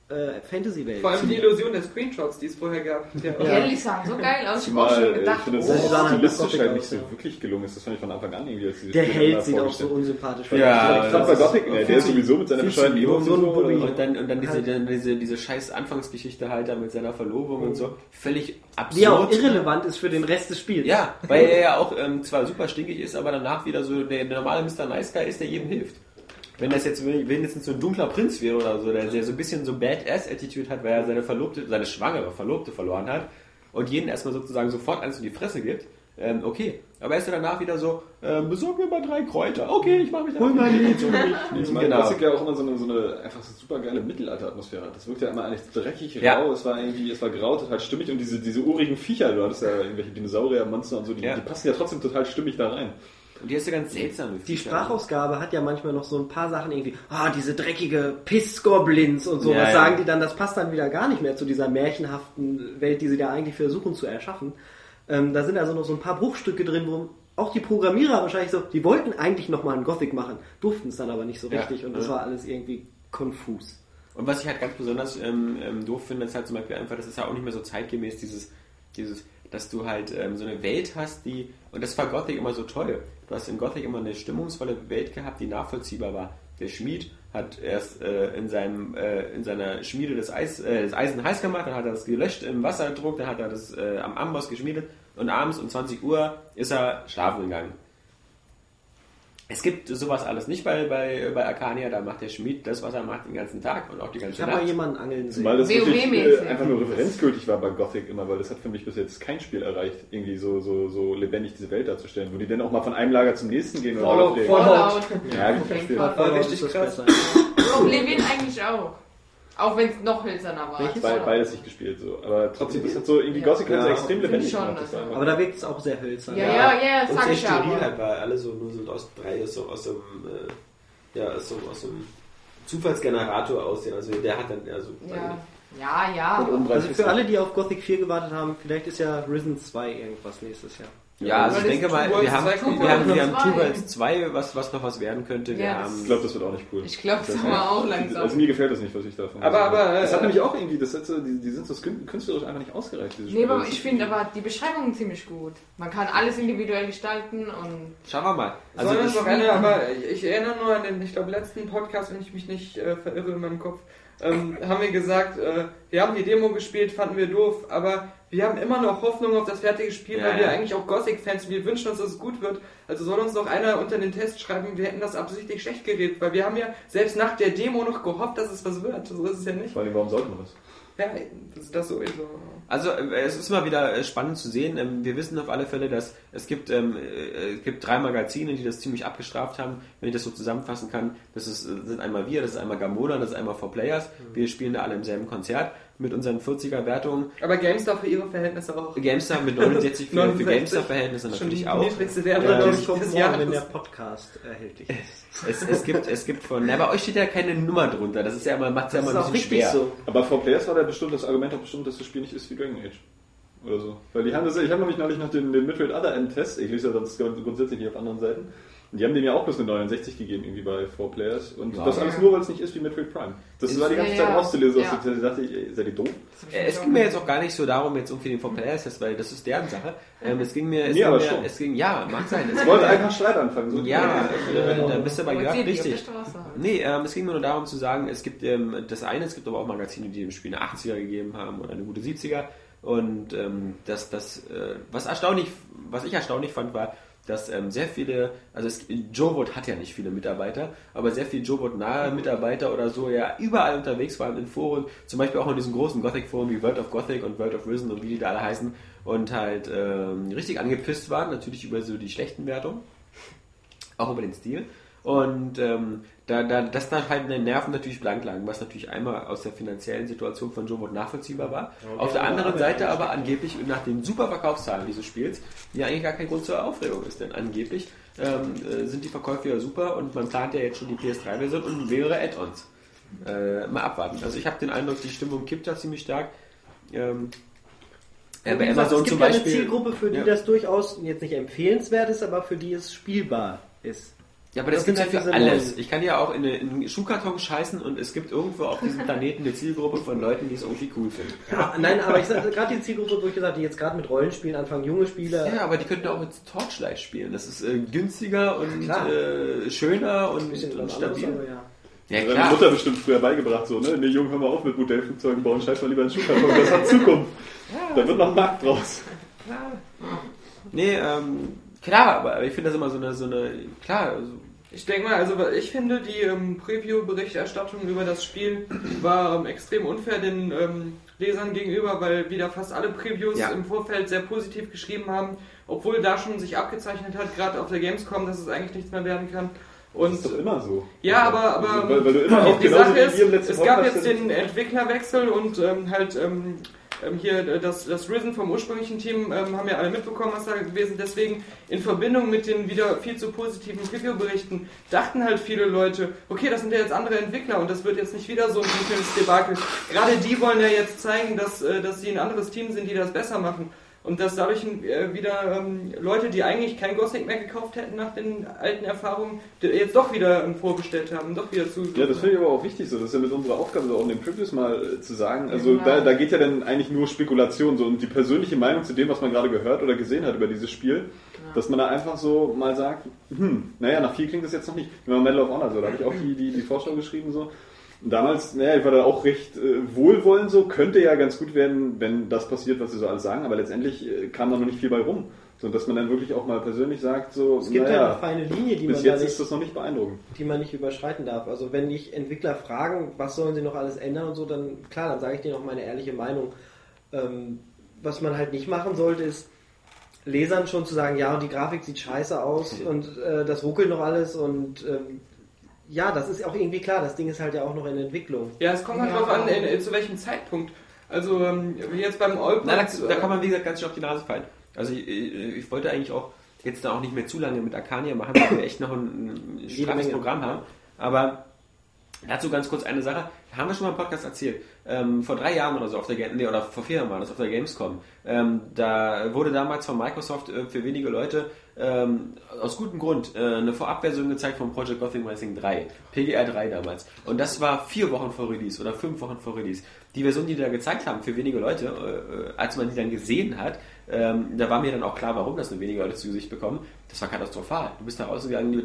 Fantasy-Welt. Vor allem die Illusion der Screenshots, die es vorher gab. Ja, die sahen so geil aus. Ich hab auch Zumal, schon ich gedacht, finde, oh, dass die sahen halt stilistisch Gothic halt aus, nicht so ja. wirklich gelungen ist. Das fand ich von Anfang an irgendwie. Als sie Der das Held mal sieht auch so vorgestellt. unsympathisch aus. Ich fand bei Gothic, der ist sowieso mit seiner bescheuerten so ein Bobby. Und dann diese scheiß Anfangsgeschichte halt da mit seiner Verlobung und so. Völlig absurd. Die auch irrelevant ist für den Rest des Spiels. Ja, weil er ja auch zwar super stinkig ist, aber danach wieder so der normale Mr. Nice Guy ist, der jedem hilft. Wenn das jetzt wenigstens so ein dunkler Prinz wäre oder so, der so ein bisschen so Badass-Attitude hat, weil er seine schwangere Verlobte verloren hat und jeden erstmal sozusagen sofort eins in die Fresse gibt, okay. Aber er ist ja danach wieder so, besorg mir mal 3 Kräuter. Okay, ich mach mich da. Hol mein Lied. Ich meine, Genau. Gothic ja auch immer so eine einfach so super geile Mittelalter-Atmosphäre hat. Das wirkt ja immer eigentlich dreckig, Ja. rau, es war grau, total stimmig und diese urigen Viecher, du hattest ja irgendwelche Dinosaurier, Monster und so, die passen ja trotzdem total stimmig da rein. Und die ist ja ganz seltsam. Die Sprachausgabe hat ja manchmal noch so ein paar Sachen irgendwie, diese dreckige Piss-Goblins und so, Ja, was ja. sagen die dann, das passt dann wieder gar nicht mehr zu dieser märchenhaften Welt, die sie da eigentlich versuchen zu erschaffen. Da sind also noch so ein paar Bruchstücke drin, wo auch die Programmierer wahrscheinlich so, die wollten eigentlich nochmal ein Gothic machen, durften es dann aber nicht so Ja. richtig und das war alles irgendwie konfus. Und was ich halt ganz besonders doof finde, ist halt zum Beispiel einfach, das ist ja auch nicht mehr so zeitgemäß, dieses dass du halt so eine Welt hast, die, und das war Gothic immer so toll, du hast in Gothic immer eine stimmungsvolle Welt gehabt, die nachvollziehbar war. Der Schmied hat erst in seiner Schmiede das Eisen heiß gemacht, dann hat er das gelöscht im Wasserdruck, dann hat er das am Amboss geschmiedet und abends um 20 Uhr ist er schlafen gegangen. Es gibt sowas alles nicht bei Arcania, da macht der Schmied das, was er macht, den ganzen Tag und auch die ganze Ich habe mal Nacht. jemanden angeln sehen. Zumal das wirklich WoW-mäßig. einfach nur referenzgültig war bei Gothic immer, weil das hat für mich bis jetzt kein Spiel erreicht, irgendwie so lebendig diese Welt darzustellen, wo die dann auch mal von einem Lager zum nächsten gehen. Fallout. Ja, gut, Okay, Spiel. Fallout. War richtig ist krass. das besser. Oblivion eigentlich auch. Auch wenn es noch hölzerner war. Welches? Beides nicht gespielt, so. Aber trotzdem, das hat so irgendwie Ja. Gothic hat so Ja. extrem Finde lebendig ich schon, gemacht. also. Das war einfach- Aber da wirkt es auch sehr hölzern. Ja, Und sag sehr ich steril aber. halt, weil alle so nur so aus so aus dem Zufallsgenerator aussehen. Also der hat dann eher so. Ja. Also für alle, die auf Gothic 4 gewartet haben, vielleicht ist ja Risen 2 irgendwas nächstes Jahr. Ja, also ich Weil denke das mal, Two wir haben Worlds 2 Two zwei. Worlds 2, was noch was werden könnte. Wir Ja, haben Ich glaube, das wird auch nicht cool. Ich glaube, das Das war auch Also langsam. mir gefällt das nicht, was ich davon Aber, das hat nämlich auch irgendwie, die sind so künstlerisch einfach nicht ausgereift, diese Nee, Spiele. aber ich finde aber die Beschreibungen ziemlich gut. Man kann alles individuell gestalten und Schauen wir mal. Also Also das noch eine, aber ich erinnere nur an den, ich glaube, letzten Podcast, wenn ich mich nicht verirre in meinem Kopf, haben wir gesagt, wir haben die Demo gespielt, fanden wir doof, aber wir haben immer noch Hoffnung auf das fertige Spiel, Ja, weil wir ja. eigentlich auch Gothic-Fans sind. Wir wünschen uns, dass es gut wird. Also soll uns doch einer unter den Test schreiben, wir hätten das absichtlich schlecht geredet, weil wir haben ja selbst nach der Demo noch gehofft, dass es was wird. So ist es ja nicht. Vor allem, warum sollten wir das? Ja, das sowieso. Also es ist mal wieder spannend zu sehen. Wir wissen auf alle Fälle, dass es gibt 3 Magazine, die das ziemlich abgestraft haben, wenn ich das so zusammenfassen kann. Das sind einmal wir, das ist einmal Gamona, das ist einmal 4Players. Wir spielen da alle im selben Konzert mit unseren 40er Wertungen. Aber GameStar für ihhe Verhältnisse auch. GameStar mit 69 für 69. GameStar-Verhältnnisse Schon natürlich die auch. niedrigste Ja, Wertung das kommt des morgen, wenn der Jahres. Podcast erhältlich ist. Es gibt von... Na, bei euch steht ja keine Nummer drunter. Das ist ja immer, macht es ja Das immer ist ein auch bisschen richtig schwer. so. Aber 4Players war das Argument auch bestimmt, dass das Spiel nicht ist wie Dragon Age. Oder so. Weil die haben ich habe nämlich neulich noch den Midfield Other End Test, ich lese ja sonst grundsätzlich nicht auf anderen Seiten. Und die haben dem ja auch bloß eine 69 gegeben, irgendwie bei 4Players. Und Ja. das alles nur, weil es nicht ist wie Midfield Prime. Das war die ganze Zeit rauszulesen. Ja. Da dachte ich, seid ihr doof? Es ging mir jetzt auch gar nicht so darum, jetzt um für den 4Players-Test, weil das ist deren Sache. Es ging mir... Nee, aber schon. mag sein. Ich wollte einfach Streit anfangen. So. Ja, da bist du aber Aber gerade seht ihr auf der richtig. Straße halt. Nee, es ging mir nur darum zu sagen, es gibt es gibt aber auch Magazine, die dem Spiel eine 80er gegeben haben oder eine gute 70er. Und was ich erstaunlich fand, war, dass sehr viele, JoWood hat ja nicht viele Mitarbeiter, aber sehr viele JoWood-nahe Mitarbeiter oder so ja überall unterwegs waren in Foren, zum Beispiel auch in diesen großen Gothic-Foren wie World of Gothic und World of Risen und wie die da alle heißen und halt richtig angepisst waren, natürlich über so die schlechten Wertungen, auch über den Stil. Und dass da halt die Nerven natürlich blank lagen, was natürlich einmal aus der finanziellen Situation von JoWood nachvollziehbar war. Auf der anderen Seite aber angeblich nach den super Verkaufszahlen dieses Spiels, ja eigentlich gar kein Grund zur Aufregung ist, denn angeblich sind die Verkäufe ja super und man plant ja jetzt schon die PS3-Version und mehrere Add-ons. Mal abwarten. Also ich habe den Eindruck, die Stimmung kippt da ziemlich stark. Bei Wie gesagt, Amazon es gibt zum ja eine Beispiel. Zielgruppe, für die Ja. das durchaus jetzt nicht empfehlenswert ist, aber für die es spielbar ist. Ja, aber das gibt ja für diese alles. neuen. Ich kann ja auch in einen Schuhkarton scheißen und es gibt irgendwo auf diesem Planeten eine Zielgruppe von Leuten, die es irgendwie cool finden. Ja, nein, aber ich sage gerade die Zielgruppe, wo ich gesagt, die jetzt gerade mit Rollenspielen anfangen, junge Spieler. Ja, aber die könnten auch mit Torchlight spielen. Das ist günstiger und Klar. Schöner ein bisschen und was stabil. anderes, aber ja. Ja, Deine klar. Mutter bestimmt früher beigebracht, so, ne? Nee, Junge, hör mal auf mit Modellflugzeugen bauen, scheiß mal lieber ins Schuhkarton, das hat Zukunft. Da wird noch ein Markt draus. Nee, klar, aber ich finde das immer so eine klar, also, Ich denke mal, also ich finde, die Preview-Berichterstattung über das Spiel war extrem unfair den Lesern gegenüber, weil wieder fast alle Previews im Vorfeld sehr positiv geschrieben haben, obwohl da schon sich abgezeichnet hat, gerade auf der Gamescom, dass es eigentlich nichts mehr werden kann. Und Das ist doch immer so. ja, aber weil du immer auch die genauso Sache wie ist, wir im letzten es gab Podcast jetzt den Entwicklerwechsel und hier das Risen vom ursprünglichen Team haben ja alle mitbekommen, was da gewesen. Deswegen in Verbindung mit den wieder viel zu positiven Review-Berichten dachten halt viele Leute, okay, das sind ja jetzt andere Entwickler und das wird jetzt nicht wieder so ein schönes Debakel. Gerade die wollen ja jetzt zeigen, dass sie ein anderes Team sind, die das besser machen. Und dass dadurch wieder Leute, die eigentlich kein Gothic mehr gekauft hätten nach den alten Erfahrungen, jetzt doch wieder vorbestellt haben, doch wieder zu. Ja, das finde ich aber auch wichtig so. Das ist ja mit unserer Aufgabe, so auch in den Previews mal zu sagen. Also da geht ja dann eigentlich nur Spekulation so und die persönliche Meinung zu dem, was man gerade gehört oder gesehen hat über dieses Spiel, dass man da einfach so mal sagt, naja, nach 4 klingt das jetzt noch nicht. Wie bei Medal of Honor so, da habe ich auch die Vorschau geschrieben so. Und damals, naja, ich war da auch recht wohlwollend so, könnte ja ganz gut werden, wenn das passiert, was sie so alles sagen, aber letztendlich kam da noch nicht viel bei rum. So, dass man dann wirklich auch mal persönlich sagt, so, Es gibt ja eine feine Linie, die bis man, jetzt ist das noch nicht beeindruckend. die man nicht überschreiten darf. Also wenn dich Entwickler fragen, was sollen sie noch alles ändern und so, dann klar, dann sage ich dir noch meine ehrliche Meinung. Was man halt nicht machen sollte, ist Lesern schon zu sagen, ja, und die Grafik sieht scheiße aus und das ruckelt noch alles und ja, das ist auch irgendwie klar, das Ding ist halt ja auch noch in Entwicklung. Ja, es kommt halt drauf an, zu welchem Zeitpunkt. Also, wie jetzt beim Allport. Nein, da kann man, wie gesagt, ganz schön auf die Nase fallen. Also ich wollte eigentlich auch jetzt da auch nicht mehr zu lange mit Arcania machen, weil wir echt noch ein straffes Programm haben. Aber dazu ganz kurz eine Sache. Haben wir schon mal im Podcast erzählt. Vor 3 Jahren oder so auf der oder vor 4 Jahren war das auf der Gamescom. Da wurde damals von Microsoft für wenige Leute aus gutem Grund eine Vorabversion gezeigt von Project Gotham Racing 3. PGR 3 damals. Und das war 4 Wochen vor Release oder 5 Wochen vor Release. Die Version, die da gezeigt haben für wenige Leute, als man die dann gesehen hat, da war mir dann auch klar, warum das nur wenige Leute zu Gesicht bekommen. Das war katastrophal. Du bist da rausgegangen,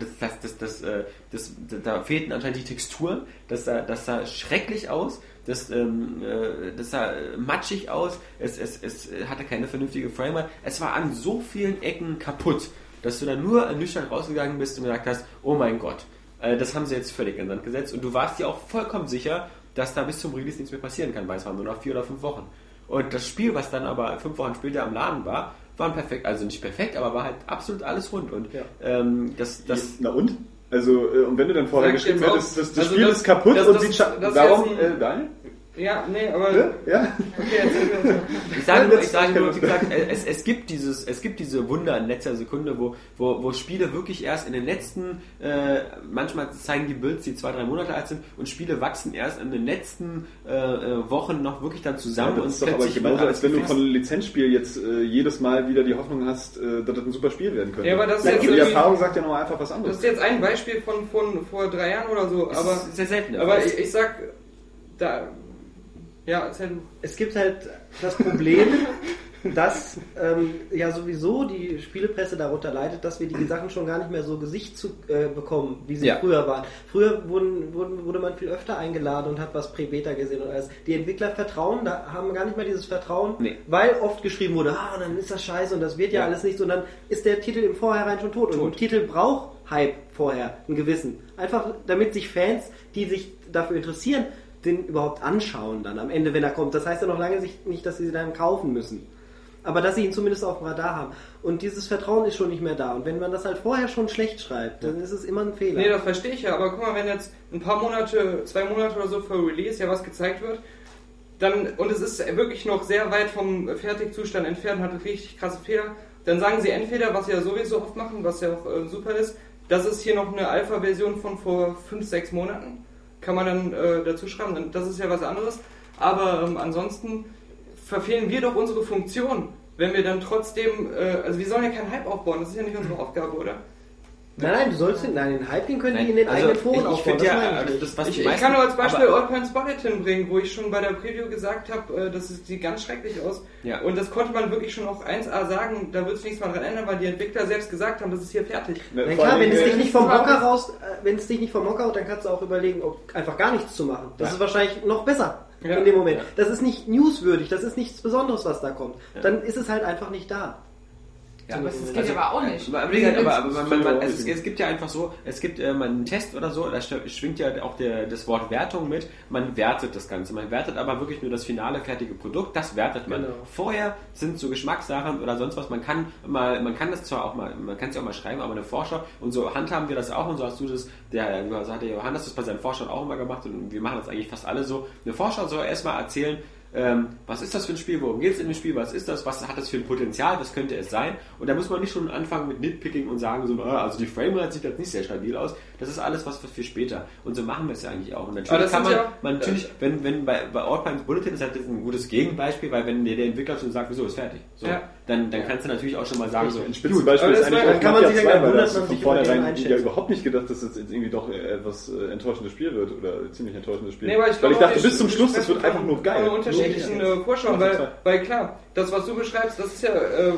da fehlten anscheinend die Texturen, das sah schrecklich aus, das sah matschig aus, es hatte keine vernünftige Framerate, es war an so vielen Ecken kaputt, dass du dann nur ernüchtert rausgegangen bist und gesagt hast, oh mein Gott, das haben sie jetzt völlig in den Sand gesetzt und du warst dir auch vollkommen sicher, dass da bis zum Release nichts mehr passieren kann, weil es waren nur noch 4 oder 5 Wochen. Und das Spiel, was dann aber 5 Wochen später am Laden war perfekt, also nicht perfekt, aber war halt absolut alles rund. Und Na und? Also, und wenn du dann vorher geschrieben hättest, das Spiel ist kaputt das- und das- sieht das darum, jetzt Daniel? Ja, nee, aber. Ja? Okay, jetzt. Ich sage nur, wie gesagt, es gibt diese Wunder in letzter Sekunde, wo Spiele wirklich erst in den letzten, manchmal zeigen die Builds, die 2-3 Monate alt sind, und Spiele wachsen erst in den letzten Wochen noch wirklich dann zusammen. Das ist doch aber genauso, als wenn du von einem Lizenzspiel jetzt jedes Mal wieder die Hoffnung hast, dass das ein super Spiel werden könnte. Ja, aber das ist Also jetzt die irgendwie- Erfahrung sagt ja nochmal einfach was Das anderes. ist jetzt ein Beispiel von vor 3 Jahren oder so, Es aber. ist sehr selten. Aber ich sag. Da. Ja, erzähl du. Es gibt halt das Problem, dass ja sowieso die Spielepresse darunter leidet, dass wir die Sachen schon gar nicht mehr so Gesicht zu bekommen, wie sie früher waren. Früher wurde man viel öfter eingeladen und hat was Prä-Beta gesehen und alles. Die Entwickler vertrauen, da haben wir gar nicht mehr dieses Vertrauen, weil oft geschrieben wurde, dann ist das scheiße und das wird ja alles nichts und dann ist der Titel im Vorhinein schon tot. Und ein Titel braucht Hype vorher, einen gewissen. Einfach damit sich Fans, die sich dafür interessieren, den überhaupt anschauen dann am Ende, wenn er kommt. Das heißt ja noch lange nicht, dass sie dann kaufen müssen. Aber dass sie ihn zumindest auf dem Radar haben. Und dieses Vertrauen ist schon nicht mehr da. Und wenn man das halt vorher schon schlecht schreibt, dann ist es immer ein Fehler. Nee, das verstehe ich ja, aber guck mal, wenn jetzt ein paar Monate, 2 Monate oder so vor Release ja was gezeigt wird, dann, und es ist wirklich noch sehr weit vom Fertigzustand entfernt, hat richtig krasse Fehler, dann sagen sie entweder, was sie ja sowieso oft machen, was ja auch super ist, das ist hier noch eine Alpha-Version von vor 5-6 Monaten. Kann man dann dazu schreiben, das ist ja was anderes. Aber ansonsten verfehlen wir doch unsere Funktion, wenn wir dann trotzdem, also wir sollen ja keinen Hype aufbauen, das ist ja nicht unsere Aufgabe, oder? Nein, du sollst den Hype, den können die in den eigenen Foren aufbauen. Ich kann nur als Beispiel All Points Bulletin bringen, wo ich schon bei der Preview gesagt habe, das sieht ganz schrecklich aus. Ja. Und das konnte man wirklich schon auch 1A sagen, da wird es nichts mal dran ändern, weil die Entwickler selbst gesagt haben, das ist hier fertig. Na klar, wenn es dich nicht vom Mocker haut, dann kannst du auch überlegen, einfach gar nichts zu machen. Das ist wahrscheinlich noch besser in dem Moment. Das ist nicht newswürdig, das ist nichts Besonderes, was da kommt. Dann ist es halt einfach nicht da. Ja, aber das geht aber auch nicht. Es gibt ja einfach so, es gibt einen Test oder so, da schwingt ja auch das Wort Wertung mit, man wertet das Ganze. Man wertet aber wirklich nur das finale, fertige Produkt, das wertet man. Genau. Vorher sind so Geschmackssachen oder sonst was, man kann das zwar auch mal, man kann es ja auch mal schreiben, aber eine Vorschau, und so handhaben wir das auch, und so hast du das, der Johannes das bei seinen Vorschauen auch immer gemacht, und wir machen das eigentlich fast alle so. Eine Vorschau soll erstmal erzählen, was ist das für ein Spiel, worum geht es in dem Spiel, was ist das, was hat das für ein Potenzial, was könnte es sein, und da muss man nicht schon anfangen mit Nitpicking und sagen, so, also die Framerate sieht jetzt nicht sehr stabil aus, das ist alles was für später, und so machen wir es ja eigentlich auch, und natürlich kann man wenn bei All Points Bulletin ist halt jetzt ein gutes Gegenbeispiel, weil wenn der Entwickler schon sagt, wieso, ist fertig, so, dann kannst du natürlich auch schon mal sagen, so, ein Spitzenbeispiel ist eigentlich, kann man sich ja wundern, dass von vornherein ja überhaupt nicht gedacht, dass das jetzt irgendwie doch etwas enttäuschendes Spiel wird, oder ziemlich enttäuschendes Spiel, weil ich dachte bis zum Schluss, das wird einfach nur geil. Vorschauen, weil klar, das was du beschreibst, das ist ja,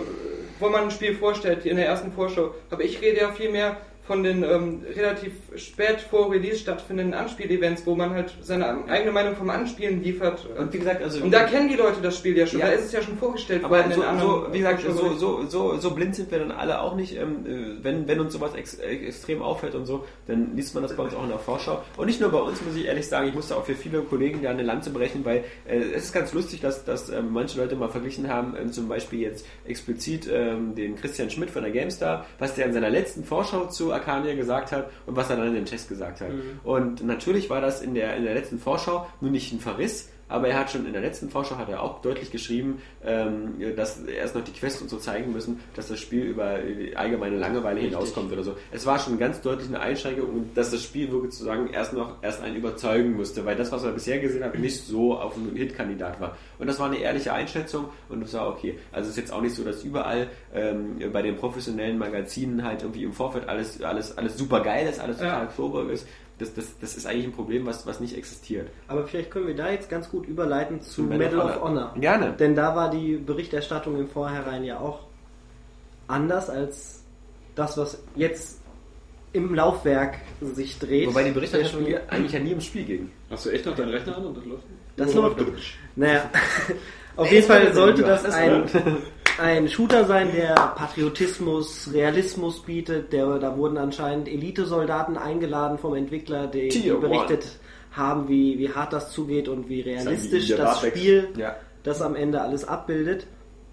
wo man ein Spiel vorstellt, in der ersten Vorschau, aber ich rede ja viel mehr von den relativ spät vor Release stattfindenden Anspielevents, wo man halt seine eigene Meinung vom Anspielen liefert. Und wie gesagt, also... Und da kennen die Leute das Spiel ja schon, da ist es ja schon vorgestellt. Aber wie gesagt, so blind sind wir dann alle auch nicht. Wenn uns sowas extrem auffällt und so, dann liest man das bei uns auch in der Vorschau. Und nicht nur bei uns, muss ich ehrlich sagen, ich musste auch für viele Kollegen da eine Lanze brechen, weil es ist ganz lustig, dass manche Leute mal verglichen haben, zum Beispiel jetzt explizit den Christian Schmidt von der GameStar, was der in seiner letzten Vorschau zu Arcania gesagt hat und was er dann in dem Test gesagt hat. Und natürlich war das in der letzten Vorschau nur nicht ein Verriss, aber er hat schon in der letzten Vorschau hat er auch deutlich geschrieben, dass erst noch die Quests und so zeigen müssen, dass das Spiel über die allgemeine Langeweile hinauskommt oder so. Es war schon ganz deutlich eine Einschränkung, und dass das Spiel wirklich sozusagen erst einen überzeugen musste, weil das, was er bisher gesehen hat, nicht so auf einen Hitkandidat war. Und das war eine ehrliche Einschätzung, und das war okay. Also es ist jetzt auch nicht so, dass überall bei den professionellen Magazinen halt irgendwie im Vorfeld alles super geil ist, alles total Kloburg ist. Das ist eigentlich ein Problem, was nicht existiert. Aber vielleicht können wir da jetzt ganz gut überleiten zu Medal of Honor. Gerne. Denn da war die Berichterstattung im Vorhinein ja auch anders als das, was jetzt im Laufwerk sich dreht. Wobei die Berichterstattung eigentlich ja nie im Spiel ging. Hast du echt noch deinen Rechner an und das läuft? Das läuft. Naja, auf jeden Fall sollte das ein Shooter sein, der Patriotismus, Realismus bietet. Da wurden anscheinend Elite-Soldaten eingeladen vom Entwickler, die berichtet haben, wie hart das zugeht und wie realistisch das Spiel das am Ende alles abbildet.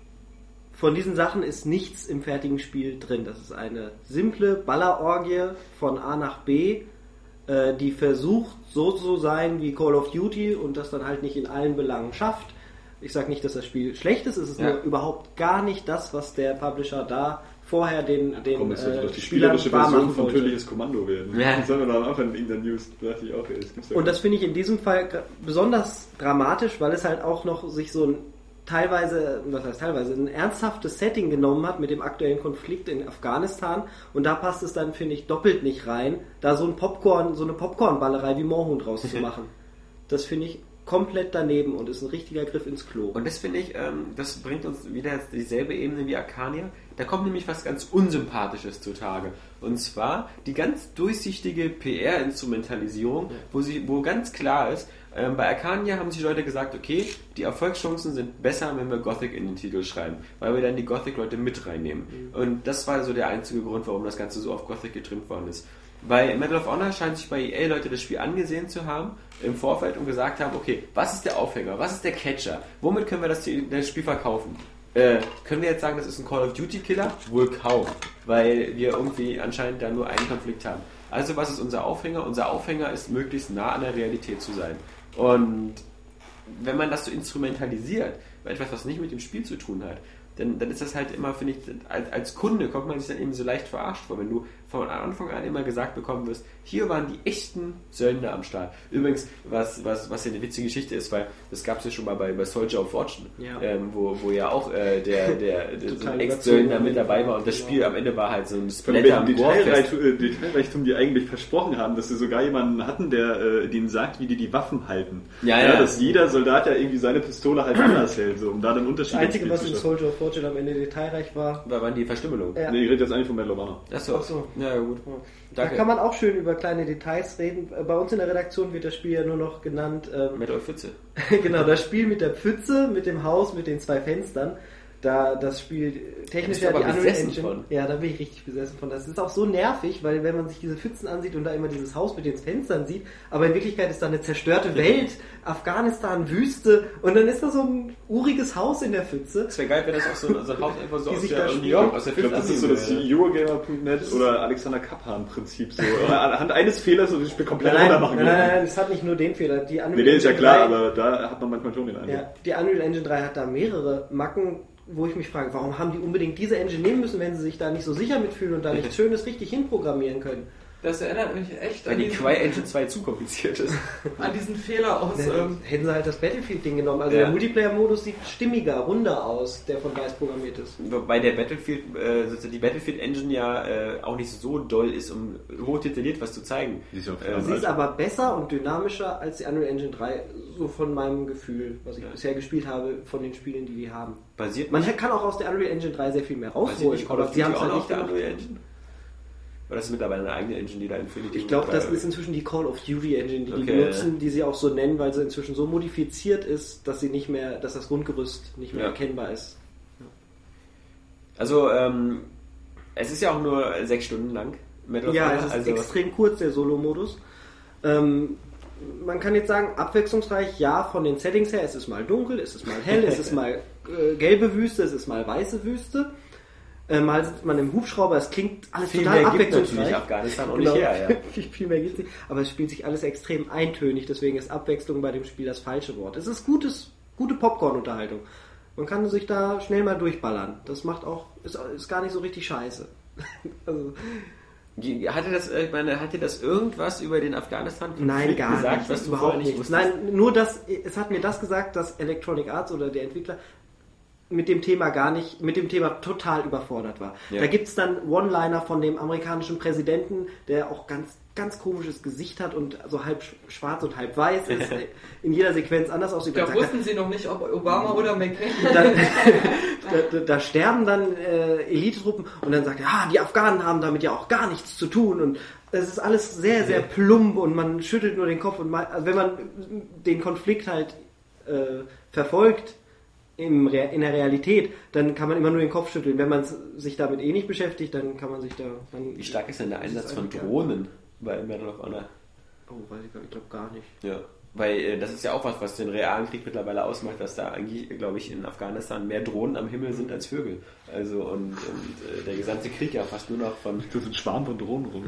Von diesen Sachen ist nichts im fertigen Spiel drin. Das ist eine simple Ballerorgie von A nach B, die versucht so zu sein wie Call of Duty und das dann halt nicht in allen Belangen schafft. Ich sage nicht, dass das Spiel schlecht ist, es ist nur überhaupt gar nicht das, was der Publisher da vorher den die spielerische Version von Tödliches Kommando werden. Ja. Das haben wir dann auch in der News. Und das finde ich in diesem Fall besonders dramatisch, weil es halt auch noch sich so ein ein ernsthaftes Setting genommen hat mit dem aktuellen Konflikt in Afghanistan, und da passt es dann, finde ich, doppelt nicht rein, da so eine Popcornballerei wie Moorhuhn draus zu machen. Das finde ich komplett daneben und ist ein richtiger Griff ins Klo. Und das finde ich, das bringt uns wieder dieselbe Ebene wie Arcania. Da kommt nämlich was ganz Unsympathisches zutage. Und zwar die ganz durchsichtige PR-Instrumentalisierung, wo ganz klar ist, bei Arcania haben sich Leute gesagt, okay, die Erfolgschancen sind besser, wenn wir Gothic in den Titel schreiben, weil wir dann die Gothic-Leute mit reinnehmen. Und das war so der einzige Grund, warum das Ganze so auf Gothic getrimmt worden ist. Bei Medal of Honor scheint sich bei EA Leute das Spiel angesehen zu haben im Vorfeld und gesagt haben, okay, was ist der Aufhänger, was ist der Catcher, womit können wir das Spiel verkaufen? Können wir jetzt sagen, das ist ein Call of Duty Killer? Wohl kaum, weil wir irgendwie anscheinend da nur einen Konflikt haben. Also was ist unser Aufhänger? Unser Aufhänger ist, möglichst nah an der Realität zu sein. Und wenn man das so instrumentalisiert, etwas, was nicht mit dem Spiel zu tun hat, dann ist das halt immer, finde ich, als Kunde kommt man sich dann eben so leicht verarscht vor, wenn du von Anfang an immer gesagt bekommen wirst, hier waren die echten Söldner am Start. Übrigens, was ja eine witzige Geschichte ist, weil das gab es ja schon mal bei Soldier of Fortune, wo ja auch der so ein Ex-Söldner mit dabei war und das Spiel am Ende war halt so ein Splatter am Detailreichtum, die eigentlich versprochen haben, dass sie sogar jemanden hatten, der denen sagt, wie die Waffen halten. Dass jeder Soldat ja irgendwie seine Pistole halt anders hält, so, um da den Unterschied zu schaffen. Das Einzige, was in Soldier of Fortune am Ende detailreich war, waren die Verstümmelungen. Ja. Nee, ich rede jetzt eigentlich von Medal of Honor. Ach so. Ja, gut. Da kann man auch schön über kleine Details reden. Bei uns in der Redaktion wird das Spiel ja nur noch genannt... Metal Pfütze. Genau, das Spiel mit der Pfütze, mit dem Haus, mit den 2 Fenstern. Da das Spiel technisch ja die Unreal Engine. Ja, da bin ich richtig besessen von. Das ist auch so nervig, weil wenn man sich diese Pfützen ansieht und da immer dieses Haus mit den Fenstern sieht, aber in Wirklichkeit ist da eine zerstörte Welt, Afghanistan, Wüste und dann ist da so ein uriges Haus in der Pfütze. Es wäre geil, wenn das auch so ein Haus einfach so aus der Ich glaube, das ist so das Eurogamer.net oder Alexander Kaplan-Prinzip so. Anhand eines Fehlers und das Spiel komplett runter machen. Nein, es hat nicht nur den Fehler. Der ist ja klar, aber da hat man manchmal schon den Eindruck. Ja, die Unreal Engine 3 hat da mehrere Macken, wo ich mich frage, warum haben die unbedingt diese Engine nehmen müssen, wenn sie sich da nicht so sicher mitfühlen und da nichts Schönes richtig hinprogrammieren können. Das erinnert mich echt an die Cry-Engine 2 zu kompliziert ist. An diesen Fehler aus... hätten sie halt das Battlefield-Ding genommen. Also der Multiplayer-Modus sieht stimmiger, runder aus, der von DICE programmiert ist. Wobei der die Battlefield-Engine ja auch nicht so doll ist, um hochdetailliert was zu zeigen. Sie ist aber besser und dynamischer als die Unreal Engine 3, so von meinem Gefühl, was ich bisher gespielt habe, von den Spielen, die wir haben. Man kann auch aus der Unreal Engine 3 sehr viel mehr rausholen. Sie haben es halt nicht der Unreal Engine. Oder das ist mittlerweile eine eigene Engine, die da Infinity... Ich glaube, das ist inzwischen die Call of Duty Engine, die benutzen, die sie auch so nennen, weil sie inzwischen so modifiziert ist, dass sie nicht mehr, dass das Grundgerüst nicht mehr erkennbar ist. Ja. Also, es ist ja auch nur 6 Stunden lang. Es ist extrem kurz, der Solo-Modus. Man kann jetzt sagen, abwechslungsreich, ja, von den Settings her, es ist mal dunkel, es ist mal hell, es ist mal gelbe Wüste, es ist mal weiße Wüste. Mal sitzt man im Hubschrauber, es klingt alles viel total mehr abwechslungsreich. Gibt Afghanistan auch nicht her, Viel mehr gibt's nicht, aber es spielt sich alles extrem eintönig, deswegen ist Abwechslung bei dem Spiel das falsche Wort. Es ist gute Popcorn-Unterhaltung. Man kann sich da schnell mal durchballern. Das macht auch, ist gar nicht so richtig scheiße. Also, hat dir das irgendwas über den Afghanistan-Konflikt Nein, gar gesagt, nicht, was du vorher nicht wusstest? Nein, nur es hat mir das gesagt, dass Electronic Arts oder der Entwickler mit dem Thema total überfordert war. Ja. Da gibt es dann One-Liner von dem amerikanischen Präsidenten, der auch ganz komisches Gesicht hat und so halb schwarz und halb weiß ist, in jeder Sequenz anders aussieht. Da wussten sie noch nicht, ob Obama oder McCain. Da sterben dann Elitetruppen und dann sagt er, die Afghanen haben damit ja auch gar nichts zu tun und es ist alles sehr, sehr plump und man schüttelt nur den Kopf und also wenn man den Konflikt halt verfolgt, in der Realität, dann kann man immer nur den Kopf schütteln. Wenn man sich damit nicht beschäftigt, dann kann man sich da... Wie stark ist denn der Einsatz von Drohnen bei Medal of Honor? Oh, weiß ich glaube gar nicht. Ja, weil das ist ja auch was den realen Krieg mittlerweile ausmacht, dass da eigentlich, glaube ich, in Afghanistan mehr Drohnen am Himmel sind als Vögel. Also und der gesamte Krieg ja fast nur noch von... Das ist ein Schwarm von Drohnen rum.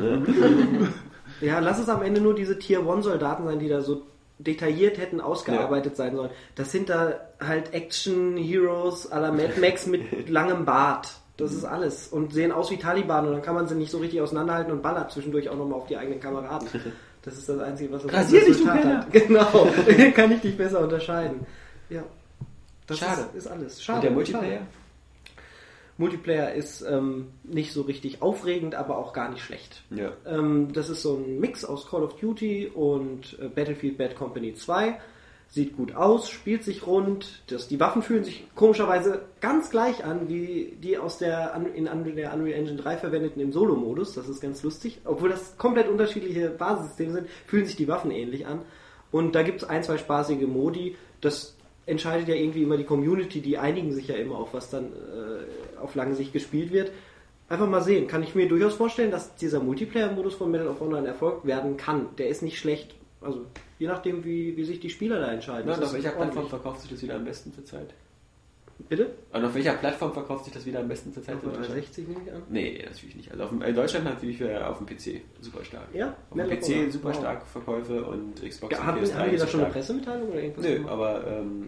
Ja, lass es am Ende nur diese Tier-1-Soldaten sein, die da so detailliert hätten ausgearbeitet sein sollen. Das sind da halt Action-Heroes à la Mad Max mit langem Bart. Das ist alles. Und sehen aus wie Taliban und dann kann man sie nicht so richtig auseinanderhalten und ballert zwischendurch auch nochmal auf die eigenen Kameraden. Das ist das Einzige, was das Resultat hat. Genau. Kann ich dich besser unterscheiden. Ja. Das Schade. Ist alles. Schade. Und der Multiplayer? Multiplayer ist nicht so richtig aufregend, aber auch gar nicht schlecht. Ja. Das ist so ein Mix aus Call of Duty und Battlefield Bad Company 2. Sieht gut aus, spielt sich rund. Die Waffen fühlen sich komischerweise ganz gleich an, wie die aus der Unreal Engine 3 verwendeten im Solo-Modus. Das ist ganz lustig. Obwohl das komplett unterschiedliche Basissysteme sind, fühlen sich die Waffen ähnlich an. Und da gibt es 1-2 spaßige Modi. Das entscheidet ja irgendwie immer die Community, die einigen sich ja immer auf, was dann auf lange Sicht gespielt wird. Einfach mal sehen. Kann ich mir durchaus vorstellen, dass dieser Multiplayer-Modus von Medal of Honor ein Erfolg werden kann. Der ist nicht schlecht. Also je nachdem, wie sich die Spieler da entscheiden. Und auf welcher Plattform verkauft sich das wieder am besten zurzeit? Bitte? Und auf welcher Plattform verkauft sich das wieder am besten zurzeit? Auf 360 nehme ich an? Nee, natürlich nicht. Also in Deutschland natürlich auf dem PC super stark. Ja? Auf dem PC super stark Verkäufe und Xbox und PS3 haben die da schon eine Pressemitteilung oder irgendwas? Nö, aber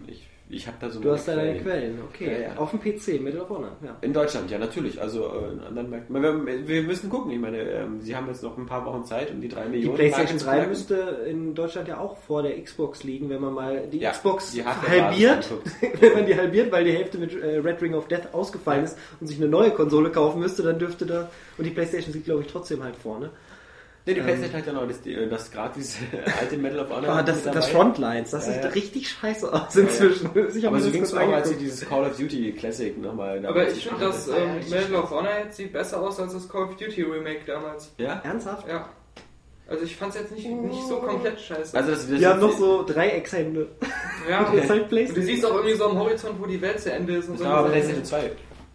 Ich habe da so Du hast da deine Quellen, okay. Ja. Auf dem PC, Medal of Honor, ja. In Deutschland, ja natürlich. Also in anderen Märkten. Wir müssen gucken. Ich meine, sie haben jetzt noch ein paar Wochen Zeit, um die 3 Die Millionen PlayStation Marke zu 3 knacken. müsste in Deutschland ja auch vor der Xbox liegen, wenn man mal die Ja, Xbox die Hardware-Basis halbiert. anguckt. Wenn man die halbiert, weil die Hälfte mit Red Ring of Death ausgefallen ist und sich eine neue Konsole kaufen müsste, dann dürfte da... Und die PlayStation sieht, glaube ich, trotzdem halt vorne. Ja, die PlayStation hat ja noch das gratis alte Medal of Honor. Ah, das mit dabei. Frontlines, das sieht richtig scheiße aus inzwischen. Ich hab Aber mir so das ging es kurz auch, als sie angeguckt. dieses Call of Duty Classic nochmal... Aber ich finde, das Medal of Honor jetzt sieht besser aus als das Call of Duty Remake damals. Ja? Ernsthaft? Ja. Also ich fand es jetzt nicht so komplett scheiße. Also das Wir haben noch so Dreieckshände. ja, Und jetzt halt und du PlayStation. siehst auch irgendwie so am Horizont, wo die Welt zu Ende ist und Das so. war aber PlayStation 2.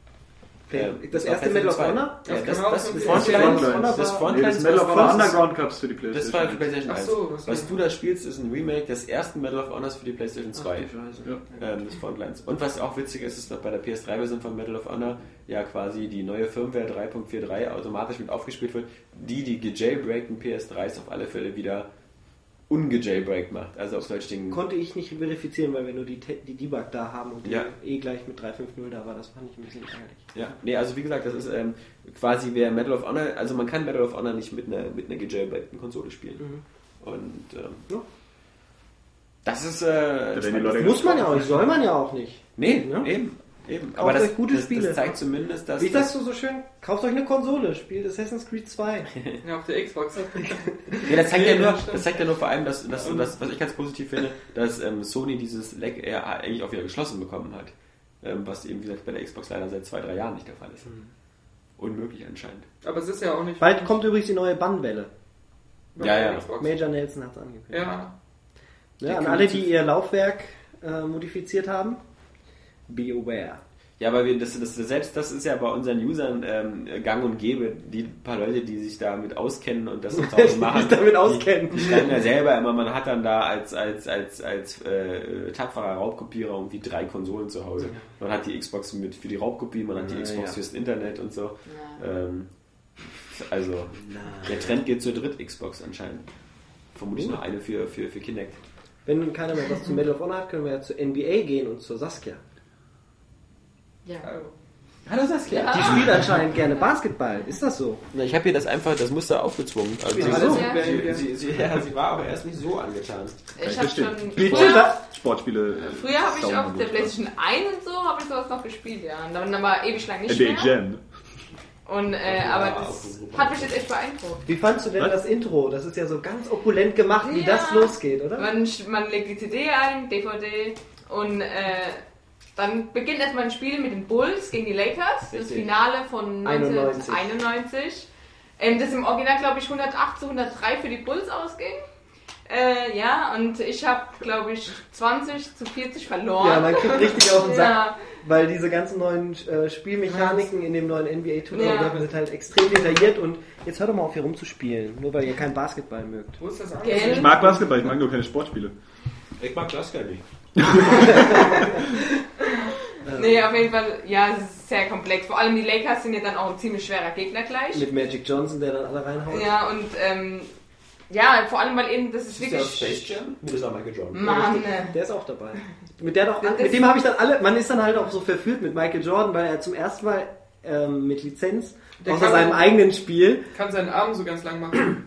Das erste Medal of Honor? Ja, Das das kann man auch Frontlines. Frontlines. Das Nee, Frontlines. das Medal of Honor was- Underground Cups für die Das PlayStation. war für PlayStation 1. Ach so, Was du da spielst, ist ein Remake des ersten Medal of Honors für die PlayStation 2. Ja. Des Frontlines. Und was auch witzig ist, ist, dass bei der PS3-Version von Medal of Honor ja quasi die neue Firmware 3.43 automatisch mit aufgespielt wird, die gejailbreakten PS3s auf alle Fälle wieder ungejailbreakt macht. Also auf Deutsch den... Konnte ich nicht verifizieren, weil wir nur die Debug da haben und die Ja. gleich mit 3.5.0 da war. Das fand ich ein bisschen ärgerlich. Ja, nee, also wie gesagt, das ist quasi wer Medal of Honor, also man kann Medal of Honor nicht mit einer gejailbreakten Konsole spielen. Und Ja. das ist werden die Leute Muss man ja auch nicht, soll man ja auch nicht. nee, Ja. eben. Kauft euch gute Spiele. Das zeigt zumindest, dass Wie sagst du so schön? Kauft euch eine Konsole, spielt Assassin's Creed 2. Ja, auf der Xbox. ja, das zeigt ja nur vor allem, dass das, was ich ganz positiv finde, dass Sony dieses Leck eigentlich auch wieder geschlossen bekommen hat. Was eben, wie gesagt, bei der Xbox leider seit 2-3 Jahren nicht der Fall ist. Unmöglich anscheinend. Aber es ist ja auch nicht... Bald kommt übrigens die neue Bannwelle. bei Ja, der ja. Xbox. Major Nelson hat es angekündigt. Ja. Ja, an alle, die ihr Laufwerk modifiziert haben, be aware. Ja, weil das ist ja bei unseren Usern gang und gäbe, die paar Leute, die sich damit auskennen und das uns auch machen. damit auskennen. Die schreiben ja selber immer, man hat dann da als tapferer Raubkopierer irgendwie 3 Konsolen zu Hause. Man hat die Xbox für die Raubkopie, man hat die Xbox fürs Internet und so. Also, der Trend geht zur Dritt-Xbox anscheinend. Vermutlich noch eine für Kinect. Wenn nun keiner mehr was zu Medal of Honor hat, können wir ja zur NBA gehen und zur Saskia. Ja. Hallo Saskia. Ja. Die spielt anscheinend gerne Basketball. Ist das so? Na, ich habe ihr das Muster aufgezwungen. Also Wieso? sie war aber erst nicht so angetan. Ich habe schon. Bitte? Sportspiele. Früher habe ich saugen auf gut, der was? PlayStation 1 und so habe ich sowas noch gespielt, ja. Und dann aber ewig lang nicht NBA mehr. Jam. Und aber das hat mich jetzt echt beeindruckt. Wie fandst du denn das Intro? Das ist ja so ganz opulent gemacht, wie Ja. das losgeht, oder? Man legt die CD ein, DVD und dann beginnt erstmal ein Spiel mit den Bulls gegen die Lakers, das Richtig. Finale von 91. 1991. Das im Original, glaube ich, 108-103 für die Bulls ausging. Ja, und ich habe, glaube ich, 20-40 verloren. Ja, man kriegt richtig auf den Sack, Ja. weil diese ganzen neuen Spielmechaniken in dem neuen NBA 2K Ja. sind halt extrem detailliert und jetzt hört doch mal auf, hier rumzuspielen, nur weil ihr kein Basketball mögt. Wo ist das Gell? alles? Ich mag Basketball, ich mag nur keine Sportspiele. Ich mag das gar nicht. Nee, auf jeden Fall, ja, es ist sehr komplex. Vor allem die Lakers sind ja dann auch ein ziemlich schwerer Gegner gleich. Mit Magic Johnson, der dann alle reinhaut. Ja, und ja, vor allem, weil eben, das ist Ist der aus wirklich... Space Jam? Das ist auch Michael Jordan. Mann, Der ist auch dabei. Mit dem Das- habe ich dann man ist dann halt auch so verführt mit Michael Jordan, weil er zum ersten Mal mit Lizenz Der außer kann- seinem eigenen Spiel, Kann seinen Arm so ganz lang machen.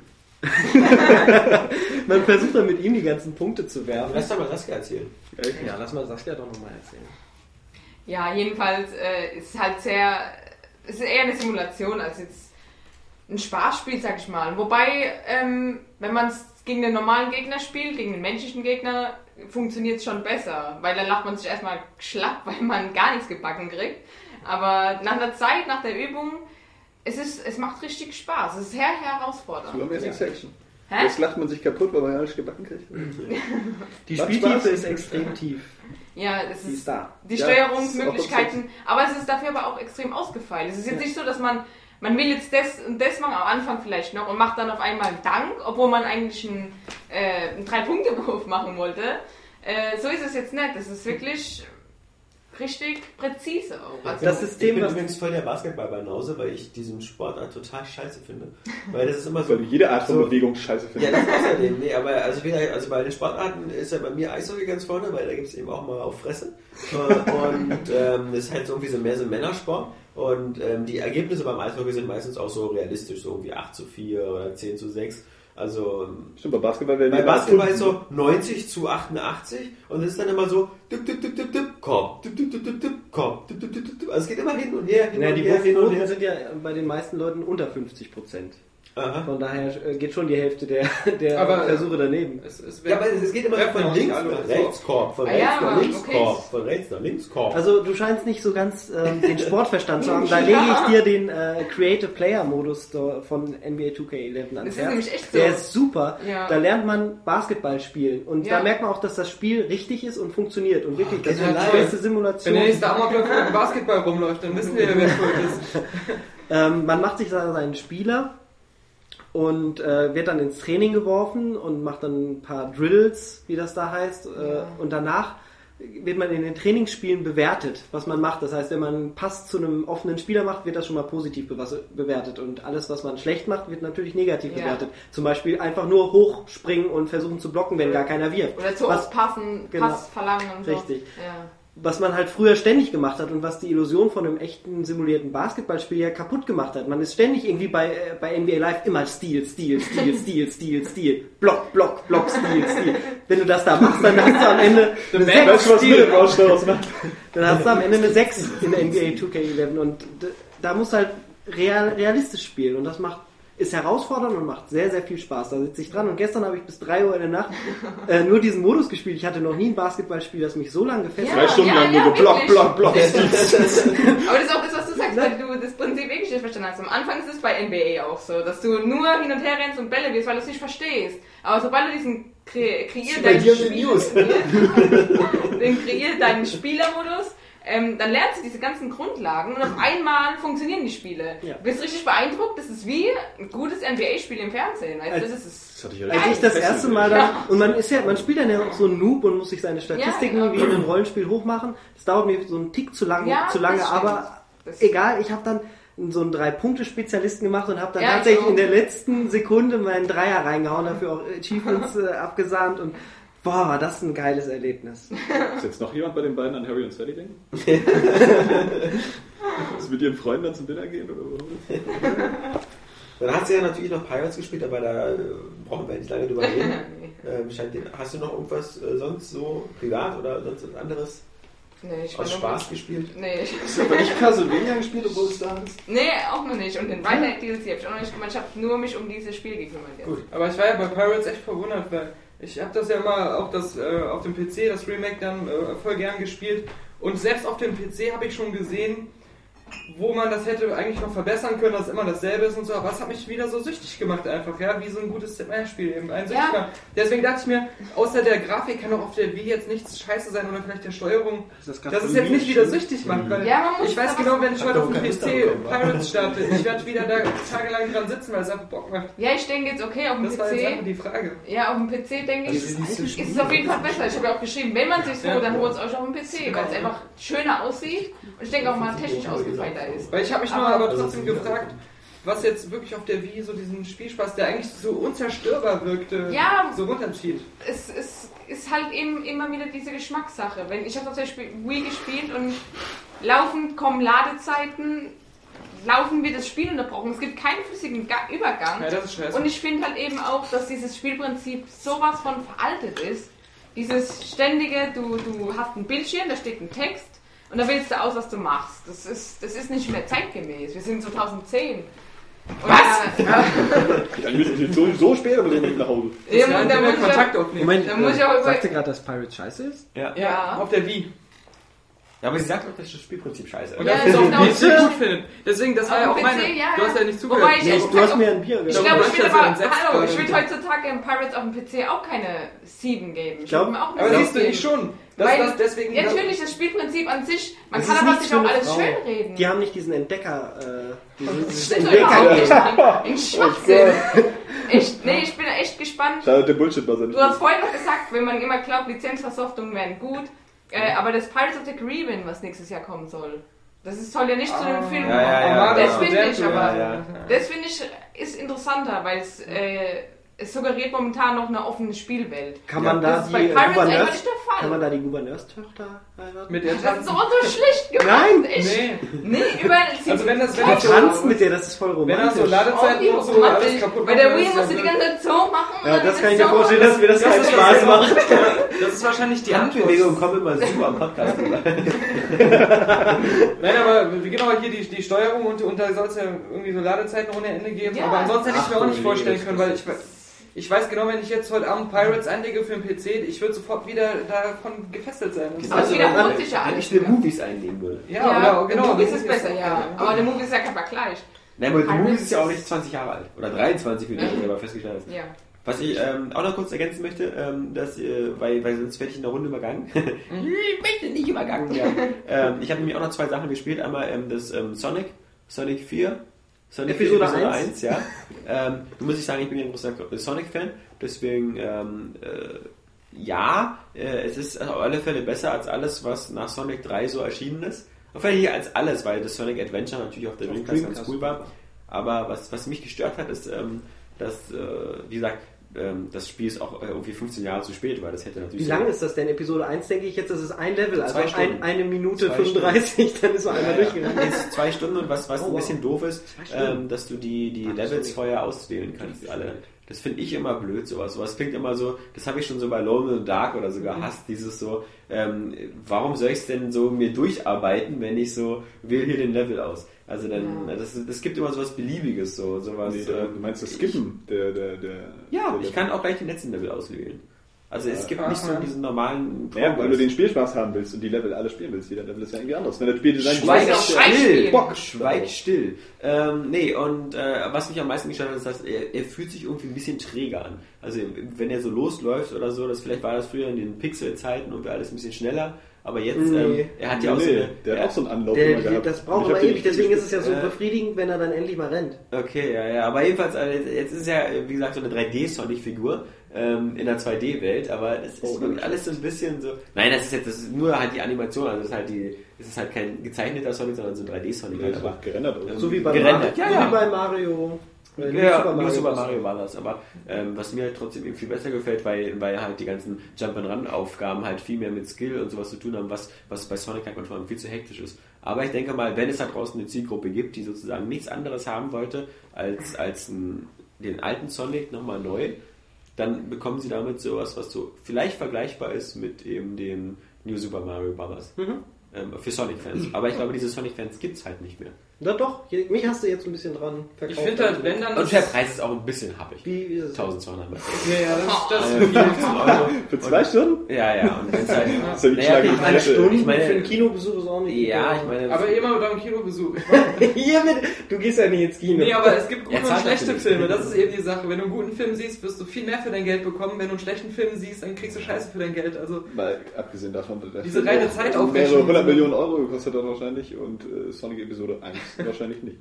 man versucht dann mit ihm die ganzen Punkte zu werfen. Lass doch mal Saskia erzählen. Ja, lass mal Saskia doch nochmal erzählen. ja, jedenfalls ist halt es ist eher eine Simulation als jetzt ein Spaßspiel, sag ich mal. Wobei, wenn man es gegen einen normalen Gegner spielt, gegen einen menschlichen Gegner, funktioniert es schon besser, weil dann lacht man sich erstmal schlapp, weil man gar nichts gebacken kriegt. Aber nach der Zeit, nach der Übung, es macht richtig Spaß. Es ist sehr herausfordernd. Amazing Section. Hä? Jetzt lacht man sich kaputt, weil man ja nicht gebacken kriegt. Die Macht Spieltiefe Spaß. ist extrem tief. Ja, es Die ist ist da. die Ja, Steuerungsmöglichkeiten, aber es ist dafür aber auch extrem ausgefeilt. Es ist jetzt nicht so, dass man will jetzt das und das machen, am Anfang vielleicht noch und macht dann auf einmal einen Dank, obwohl man eigentlich einen 3-Punkte-Wurf machen wollte. So ist es jetzt nicht. Es ist wirklich richtig präzise auch. Also Das System, ich bin was übrigens voll der Basketball-Banause, weil ich diesen Sportart total scheiße finde. Weil das ist immer so... Weil du jede Art von so, Bewegung scheiße findest. Ja, das ist außerdem. Nee, aber also bei den Sportarten ist ja bei mir Eishockey ganz vorne, weil da gibt es eben auch mal auf Fresse. Und das ist halt so irgendwie so mehr so ein Männersport. Und die Ergebnisse beim Eishockey sind meistens auch so realistisch, so irgendwie 8:4 oder 10:6. Also Stimmt, bei Basketball werden bei die Basketball ist so 90:88 und es ist dann immer so Korb, Korb, also es geht immer hin und her, die hin und Wurfquoten her. sind ja bei den meisten Leuten unter 50%. Aha. Von daher geht schon die Hälfte der Aber, Versuche daneben. Ja, aber es geht immer so von links nach rechts Korb, von rechts nach links okay. Korb, von rechts nach links Korb. Also du scheinst nicht so ganz den Sportverstand zu haben. Da lege ich dir den Creative Player Modus von NBA 2K11 ans Das ist Herz. nämlich echt so. Der ist super. Ja. Da lernt man Basketball spielen. Und Ja. da merkt man auch, dass das Spiel richtig ist und funktioniert. Und wirklich, das ist die genial. beste Simulation. Wenn der nächste Amokläufer mit dem Basketball rumläuft, dann wissen wir ja, wer schuld ist. Man macht sich da seinen Spieler und wird dann ins Training geworfen und macht dann ein paar Drills, wie das da heißt. Und danach wird man in den Trainingsspielen bewertet, was man macht. Das heißt, wenn man einen Pass zu einem offenen Spieler macht, wird das schon mal positiv bewertet. Und alles, was man schlecht macht, wird natürlich negativ bewertet. Zum Beispiel einfach nur hochspringen und versuchen zu blocken, wenn gar keiner wirft. oder zu oft passen, Genau. Pass verlangen und so. Richtig. Ja. Was man halt früher ständig gemacht hat und was die Illusion von einem echten simulierten Basketballspiel ja kaputt gemacht hat. Man ist ständig irgendwie bei NBA Live immer Steal, Block, Steal. Wenn du das da machst, dann hast du am Ende eine 6. Weißt du, was mit dem Rauschner ausmacht? Dann hast du am Ende eine 6 in der NBA 2K11 und da musst du halt realistisch spielen und das ist herausfordernd und macht sehr, sehr viel Spaß. Da sitze ich dran und gestern habe ich bis 3 Uhr in der Nacht nur diesen Modus gespielt. Ich hatte noch nie ein Basketballspiel, das mich so lange gefesselt hat. 3 Stunden lang nur wirklich. Block. Aber das ist auch das, was du sagst, weil du das Prinzip wirklich nicht verstanden hast. Am Anfang ist es bei NBA auch so, dass du nur hin und her rennst und Bälle wirst, weil du es nicht verstehst. Aber sobald du diesen kreier deinen Spielermodus, dann lernst du diese ganzen Grundlagen und auf einmal funktionieren die Spiele. Ja. Du bist richtig beeindruckt, das ist wie ein gutes NBA-Spiel im Fernsehen. Weißt du, das ist Das hatte ich ja Als ich das erste Mal dann, und man spielt dann ja auch so ein Noob und muss sich seine Statistiken Ja, genau. wie in einem Rollenspiel hochmachen. Das dauert mir so einen Tick zu lange, Ja, das stimmt. aber Das- egal, ich habe dann so einen 3-Punkte-Spezialisten gemacht und habe dann Ja, tatsächlich genau. in der letzten Sekunde meinen Dreier reingehauen, dafür auch Achievements abgesahnt und boah, war das ein geiles Erlebnis. Ist jetzt noch jemand bei den beiden an Harry und Sally denken? Dass mit ihren Freunden dann zum Dinner gehen? Oder so? Dann hast du ja natürlich noch Pirates gespielt, aber da brauchen wir nicht lange drüber reden. Hast du noch irgendwas sonst so privat oder sonst was anderes Nee, ich aus war Spaß gespielt? Nee, Hast du aber nicht Castlevania gespielt, obwohl es da ist? nee, auch noch nicht. Und den Twilight DLC habe ich auch noch nicht gemacht. Ich habe nur mich um dieses Spiel gekümmert jetzt. Gut. Aber ich war ja bei Pirates echt verwundert, weil ich habe das ja mal auch auf dem PC, das Remake dann voll gern gespielt. Und selbst auf dem PC habe ich schon gesehen, wo man das hätte eigentlich noch verbessern können, dass immer dasselbe ist und so. Aber es hat mich wieder so süchtig gemacht einfach, ja, wie so ein gutes Spiel eben einen süchtig Ja. macht. Deswegen dachte ich mir, außer der Grafik kann doch auf der Wii jetzt nichts scheiße sein oder vielleicht der Steuerung, dass es jetzt nicht wieder süchtig macht. Weil Ja, man muss ich weiß aber- genau, wenn ich heute auf dem keine Lust PC darauf, wa? Pirates starte, ich werde wieder da tagelang dran sitzen, weil es einfach Bock macht. Ja, ich denke jetzt, okay, auf dem Das war jetzt einfach PC. die Frage. Ja, auf dem PC denke ich, Also, das ist ist es auf jeden Fall besser. Ich habe ja auch geschrieben, wenn man sich so, dann holt es euch auf dem PC, weil es einfach schöner aussieht und ich denke auch mal technisch ausgefeilter ist. Weil ich habe mich nur aber trotzdem gefragt, was jetzt wirklich auf der Wii so diesen Spielspaß, der eigentlich so unzerstörbar wirkte, Ja. so runterzieht. Es ist halt eben immer wieder diese Geschmackssache. Ich habe zum Beispiel Wii gespielt und laufend kommen Ladezeiten, laufen wird das Spiel unterbrochen. Es gibt keinen flüssigen Übergang. Ja, das ist scheiße. Und ich finde halt eben auch, dass dieses Spielprinzip sowas von veraltet ist. Dieses ständige, du hast ein Bildschirm, da steht ein Text und da wählst du aus, was du machst. Das ist nicht mehr zeitgemäß. Wir sind 2010. Und Dann müssen wir so spät, aber dann nach Hause. Ja, Ja, da muss ich Kontakt auch, aufnehmen. Moment, Da muss ich auch über- sagt ihr gerade, dass Pirates scheiße ist? Ja. Auf der Wii. Ja, aber sie sagt auch, dass das Spielprinzip scheiße Und ist. Ja, dass es auf genau. dem PC gut findet. Deswegen, das war ja Auf auch dem PC, meine... ja, Du hast ja nicht Wobei zugehört. ich- Nee, du hast mir ein Bier Ich gegeben. glaube, du ich will bist ja aber, so entsetzt hallo, ich gerade. würde heutzutage im Pirates auf dem PC auch keine 7 geben. Ich Glaub- würde mir auch eine Aber 6 siehst du, geben. ich schon. Weil, Deswegen... ja, natürlich, das Spielprinzip an sich, man Das kann ist aber nichts sich für auch eine alles Frau. schönreden. Die haben nicht diesen Entdecker, dieses Stimmt doch überhaupt Entdecker. nicht. In Schwachsinn. Ich bin echt gespannt. Da der Bullshit war sein. Du hast vorhin noch gesagt, wenn man immer glaubt, Lizenzversoftungen wären gut. Aber das Pirates of the Caribbean, was nächstes Jahr kommen soll, soll ja nicht zu einem Film kommen. Das finde ich ist interessanter, weil es suggeriert momentan noch eine offene Spielwelt. Kann man da die Gouverneurstochter heiraten? Mit der das ist auch so schlicht gemacht. Nein! Also wenn das tanzen mit der, das ist voll romantisch. Wenn das so Ladezeiten und so alles kaputt bei der Wii musst du die ganze Zeit so machen. Ja, das kann ich mir vorstellen, dass mir das keinen Spaß macht. Das ist wahrscheinlich die Handbewegung kommt immer super am Podcast. Nein, aber genau hier die Steuerung und da soll es ja irgendwie so Ladezeiten ohne Ende geben. Aber ansonsten hätte ich mir auch nicht vorstellen können, weil ich weiß genau, wenn ich jetzt heute Abend Pirates einlege für den PC, ich würde sofort wieder davon gefesselt sein. Also wieder unsicher wenn ich den Movies einlegen würde. Ja, oder genau. Movies ist besser, ja. Aber der Movies ist ja kein Vergleich. Nein, aber der Movies ist ja auch nicht 20 Jahre alt. Oder 23, wie du selber festgestellt hast. Ja. Was ich auch noch kurz ergänzen möchte, weil sonst werde ich in der Runde übergangen. Ich möchte nicht übergangen werden. Ich habe nämlich auch noch 2 Sachen gespielt. Einmal das Sonic 4. Episode 1, ja. Du muss ich sagen, ich bin ja ein großer Sonic-Fan, deswegen es ist auf alle Fälle besser als alles, was nach Sonic 3 so erschienen ist. Auf jeden Fall hier als alles, weil das Sonic Adventure natürlich auf der Dreamcast ganz cool war. Aber was mich gestört hat, ist, dass, wie gesagt, das Spiel ist auch irgendwie 15 Jahre zu spät, weil das hätte natürlich... Wie lang ist das denn? Episode 1 denke ich jetzt, das ist ein Level, also 2 Stunden. eine Minute 35, dann ist so einmal durchgegangen. Das ist 2 Stunden und was ein bisschen doof ist, dass du die Levels vorher auswählen kannst, alle. Das finde ich immer blöd, sowas. Sowas klingt immer so, das habe ich schon so bei Lone in the Dark oder so gehasst, dieses so, warum soll ich es denn so mir durcharbeiten, wenn ich so, wähle hier den Level aus. Also dann, das gibt immer sowas Beliebiges, sowas. Nee, du meinst das Skippen? Ich kann auch gleich den letzten Level auswählen. Also es gibt nicht so diesen normalen Progress. Ja, weil du den Spielspaß haben willst und die Level alle spielen willst. Jeder Level ist ja irgendwie anders. Wenn das Spiel Schweig still. Was mich am meisten gestört hat, ist, dass er fühlt sich irgendwie ein bisschen träger an. Also wenn er so losläuft oder so, vielleicht war das früher in den Pixel-Zeiten und wäre alles ein bisschen schneller. Aber jetzt, er hat ja auch der hat auch so einen Anlauf immer gehabt. Das braucht aber ewig, deswegen ist es ja so befriedigend, wenn er dann endlich mal rennt. Okay, ja, aber jedenfalls, jetzt ist ja, wie gesagt, so eine 3D-Sonic-Figur in der 2D-Welt, aber das ist alles so ein bisschen so... Nein, das ist nur halt die Animation, also es ist halt kein gezeichneter Sonic, sondern so ein 3D-Sonic. Ja, aber gerendert. So wie bei Mario. Nur Super Mario war das, aber was mir halt trotzdem eben viel besser gefällt, weil halt die ganzen Jump-and-Run-Aufgaben halt viel mehr mit Skill und sowas zu tun haben, was bei Sonic halt manchmal viel zu hektisch ist. Aber ich denke mal, wenn es da draußen eine Zielgruppe gibt, die sozusagen nichts anderes haben wollte, als den alten Sonic nochmal neu, dann bekommen sie damit sowas, was so vielleicht vergleichbar ist mit eben dem New Super Mario Bros. Für Sonic-Fans. Aber ich glaube, diese Sonic-Fans gibt es halt nicht mehr. Na doch, mich hast du jetzt ein bisschen dran verkauft. Ich finde halt, wenn dann... Und der Preis ist auch ein bisschen happig. Wie ist es? 1200 Euro. Ja, das ist 15 Euro. Für 2 Stunden? Ja. Und wenn's halt... Eine Stunde für einen Kinobesuch ist auch nicht... Ja, ich meine... Aber immer beim Kinobesuch. Du gehst ja nicht ins Kino. Nee, aber es gibt gute und schlechte Filme. Das ist eben die Sache. Wenn du einen guten Film siehst, wirst du viel mehr für dein Geld bekommen. Wenn du einen schlechten Film siehst, dann kriegst du Scheiße für dein Geld. Also mal abgesehen davon, diese reine Zeitaufrechnung. Mehrere 100 Millionen Euro gekostet hat wahrscheinlich und Sonic Episode 1 wahrscheinlich nicht.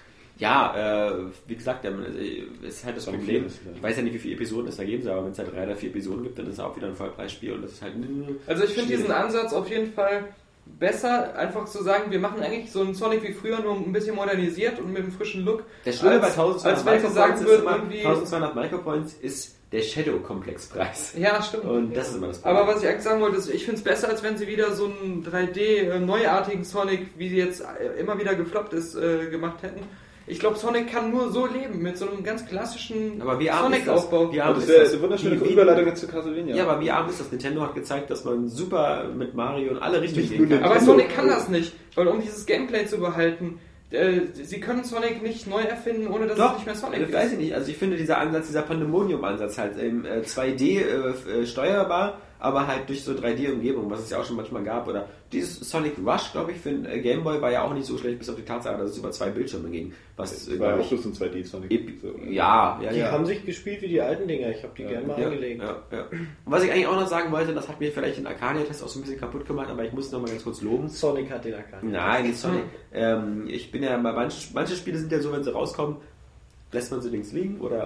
Ja, wie gesagt, es ist halt das Problem. Ich weiß ja nicht, wie viele Episoden es da geben soll, aber wenn es halt 3 oder 4 Episoden gibt, dann ist es auch wieder ein Vollpreisspiel und das ist halt... Also ich finde diesen Ansatz auf jeden Fall besser, einfach zu sagen, wir machen eigentlich so einen Sonic wie früher, nur ein bisschen modernisiert und mit einem frischen Look. Der Schlimme bei 1200 Micropoints ist der Shadow-Komplex-Preis. Ja, stimmt. Und das ist immer das Problem. Aber was ich eigentlich sagen wollte, ist, ich finde es besser, als wenn sie wieder so einen 3D-neuartigen Sonic, wie sie jetzt immer wieder gefloppt ist, gemacht hätten. Ich glaube, Sonic kann nur so leben, mit so einem ganz klassischen Sonic-Aufbau. Das wäre eine wunderschöne Überleitung zu Castlevania. Ja, aber wie arm ist das? Nintendo hat gezeigt, dass man super mit Mario in alle Richtungen gehen kann. Aber Sonic kann das nicht, weil um dieses Gameplay zu behalten, sie können Sonic nicht neu erfinden, ohne dass es nicht mehr Sonic ist. Weiß ich nicht. Also ich finde dieser Pandemonium-Ansatz halt 2D steuerbar, aber halt durch so 3D-Umgebung, was es ja auch schon manchmal gab. Oder dieses Sonic Rush, glaube ich, für den Game Boy war ja auch nicht so schlecht, bis auf die Tatsache, dass es über 2 Bildschirme ging. Was war auch bloß ein 2D-Sonic. Ja. Die haben sich gespielt wie die alten Dinger. Ich habe die gerne mal angelegt. Ja. Und was ich eigentlich auch noch sagen wollte, das hat mir vielleicht den Arcadia-Test auch so ein bisschen kaputt gemacht, aber ich muss noch mal ganz kurz loben. Sonic hat den Arcadia. Nein, nicht Sonic. Ich bin ja bei manche Spiele sind ja so, wenn sie rauskommen, lässt man sie links liegen oder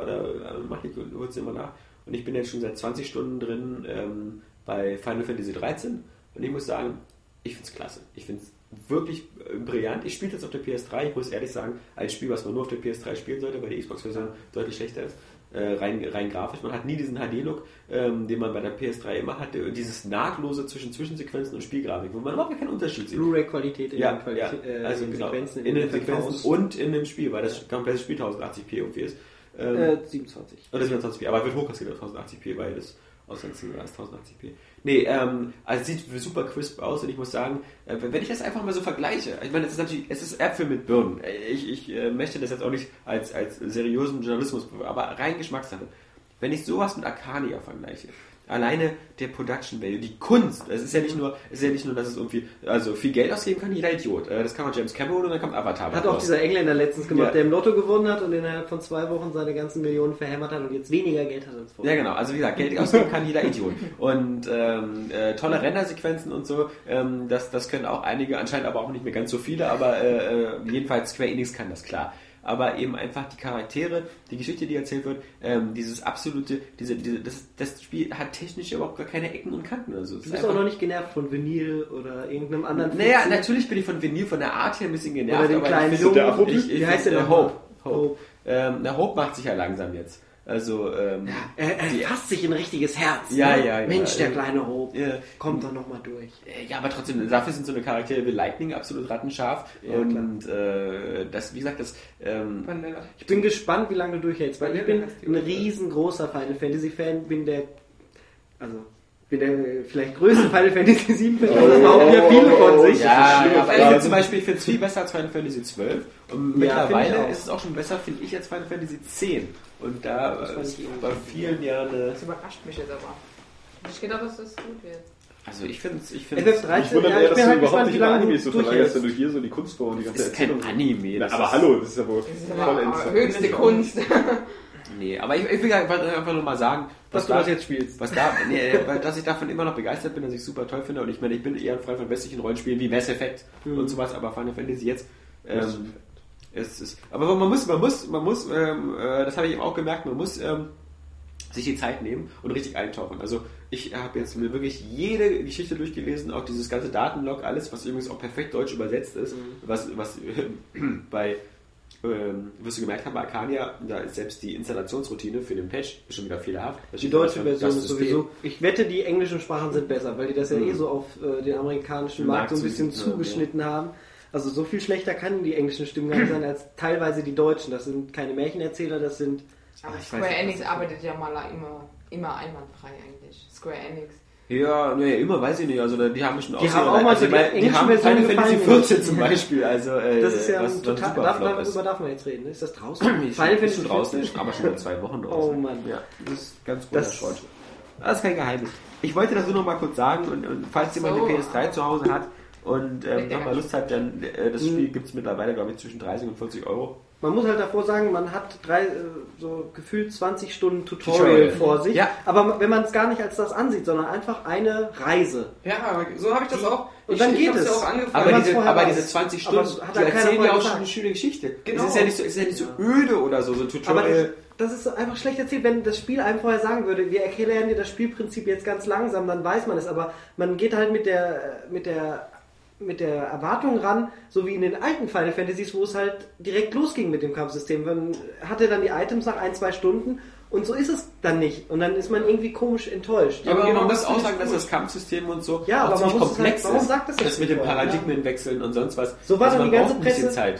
holt sie immer nach. Und ich bin jetzt schon seit 20 Stunden drin bei Final Fantasy 13. Und ich muss sagen, ich finde es klasse. Ich finde es wirklich brillant. Ich spiele jetzt auf der PS3. Ich muss ehrlich sagen, ein Spiel, was man nur auf der PS3 spielen sollte, weil die Xbox-Version deutlich schlechter ist. Rein grafisch. Man hat nie diesen HD-Look, den man bei der PS3 immer hatte. Und dieses Nahtlose zwischen Zwischensequenzen und Spielgrafik, wo man überhaupt keinen Unterschied sieht. Blu-ray-Qualität in den also in genau, Sequenzen, in den Sequenzen und in dem Spiel, weil das komplette Spiel 1080p irgendwie ist. 27. Oder 27p, aber wird hochkassiert auf 1080p, weil das Ausgangsziel ist 1080p. Nee, also sieht super crisp aus und ich muss sagen, wenn ich das einfach mal so vergleiche, ich meine, es ist Äpfel mit Birnen. Ich möchte das jetzt auch nicht als seriösen Journalismus, aber rein Geschmackssache. Wenn ich sowas mit Arcania vergleiche, alleine der Production Value, die Kunst, es ist ja nicht nur, dass es irgendwie, also viel Geld ausgeben kann, jeder Idiot. Das kann man James Cameron und dann kommt Avatar. Hat auch dieser Engländer letztens gemacht, der im Lotto gewonnen hat und innerhalb von 2 Wochen seine ganzen Millionen verhämmert hat und jetzt weniger Geld hat als vorher. Ja, genau. Also wie gesagt, Geld ausgeben kann jeder Idiot. Und tolle Rendersequenzen und so, das können auch einige, anscheinend aber auch nicht mehr ganz so viele, aber jedenfalls Square Enix kann das, klar. Aber eben einfach die Charaktere, die Geschichte, die erzählt wird, dieses absolute, das Spiel hat technisch überhaupt gar keine Ecken und Kanten. Also, du bist auch noch nicht genervt von Vinyl oder irgendeinem anderen Naja, natürlich bin ich von Vinyl von der Art her ein bisschen genervt. Oder den aber kleinen Jungen. Wie heißt der denn? Hope. Hope macht sich ja langsam jetzt. Also, er fasst sich in ein richtiges Herz. Ja, ne? ja. Mensch, der kleine Hope. Ja. Kommt doch nochmal durch. Ja, aber trotzdem, dafür sind so eine Charaktere wie Lightning absolut rattenscharf. Ja, und das, wie gesagt, ich bin gespannt, wie lange du durchhältst, weil ich bin ein riesengroßer Final Fantasy Fan, bin der vielleicht größte Final Fantasy 7 Fan, das behaupten ja viele von sich. Ja, aber ich finde zum Beispiel, ich finde es viel besser als Final Fantasy 12 und mittlerweile ist es auch schon besser, finde ich, als Final Fantasy 10 und da bei vielen Jahren... Das überrascht mich jetzt aber. Ich gedacht, dass das gut wird. Also ich finde es... Ich wundere mich, dass du überhaupt nicht über Anime so verlagerst, wenn du hier so die Kunstform und die ganze Erzählung... Das ist kein Anime. Na, aber hallo, das ist ja wohl voll höchste Kunst. Nee, aber ich will einfach nur mal sagen, dass du das jetzt spielst. Dass ich davon immer noch begeistert bin, dass ich es super toll finde. Und ich meine, ich bin eher ein Freund von westlichen Rollenspielen wie Mass Effect und sowas, aber Final Fantasy jetzt. Aber man muss, das habe ich eben auch gemerkt, man muss sich die Zeit nehmen und richtig eintauchen. Also ich habe jetzt mir wirklich jede Geschichte durchgelesen, auch dieses ganze Datenlog, alles, was übrigens auch perfekt deutsch übersetzt ist, was bei wirst du gemerkt haben, bei Arcania, da ist selbst die Installationsroutine für den Patch schon wieder fehlerhaft. Die deutsche Version ist sowieso, ich wette, die englischen Sprachen sind besser, weil die das ja so auf den amerikanischen Markt so ein bisschen zugeschnitten haben. Also so viel schlechter kann die englischen Stimmen gar nicht sein als teilweise die deutschen. Das sind keine Märchenerzähler, das sind... Aber Square Enix arbeitet ja mal immer einwandfrei eigentlich. Square Enix. Ja, immer weiß ich nicht. Also die haben schon die haben auch mal so die haben Final Fantasy 14 zum Beispiel. Also das ist ja ein total. Darüber darf man jetzt reden. Ist das draußen? Final Fantasy draußen, aber schon in 2 Wochen draußen. Oh Mann, ja, das ist ganz guter Schrott. Das ist kein Geheimnis. Ich wollte das nur noch mal kurz sagen und falls jemand eine PS3 zu Hause hat und nochmal Lust hat, dann das Spiel gibt es mittlerweile, glaube ich, zwischen 30 und 40 Euro. Man muss halt davor sagen, man hat so gefühlt 20 Stunden Tutorial vor sich. Ja. Aber wenn man es gar nicht als das ansieht, sondern einfach eine Reise. Ja, so habe ich das auch. Und dann geht es. Ja auch angefangen. Aber diese 20 Stunden, die erzählen ja auch schon eine schöne Geschichte. Genau. Es ist ja nicht so öde oder so ein Tutorial. Aber das ist einfach schlecht erzählt, wenn das Spiel einem vorher sagen würde, wir erklären dir das Spielprinzip jetzt ganz langsam, dann weiß man es. Aber man geht halt mit der Erwartung ran, so wie in den alten Final Fantasies, wo es halt direkt losging mit dem Kampfsystem. Man hatte dann die Items nach 1-2 Stunden und so ist es dann nicht. Und dann ist man irgendwie komisch enttäuscht. Ja, aber man muss auch sagen, dass das Kampfsystem und so ja, aber man muss komplex halt, warum sagt das mit den Paradigmenwechseln und sonst was. So war dann die ganze Presse. Zeit.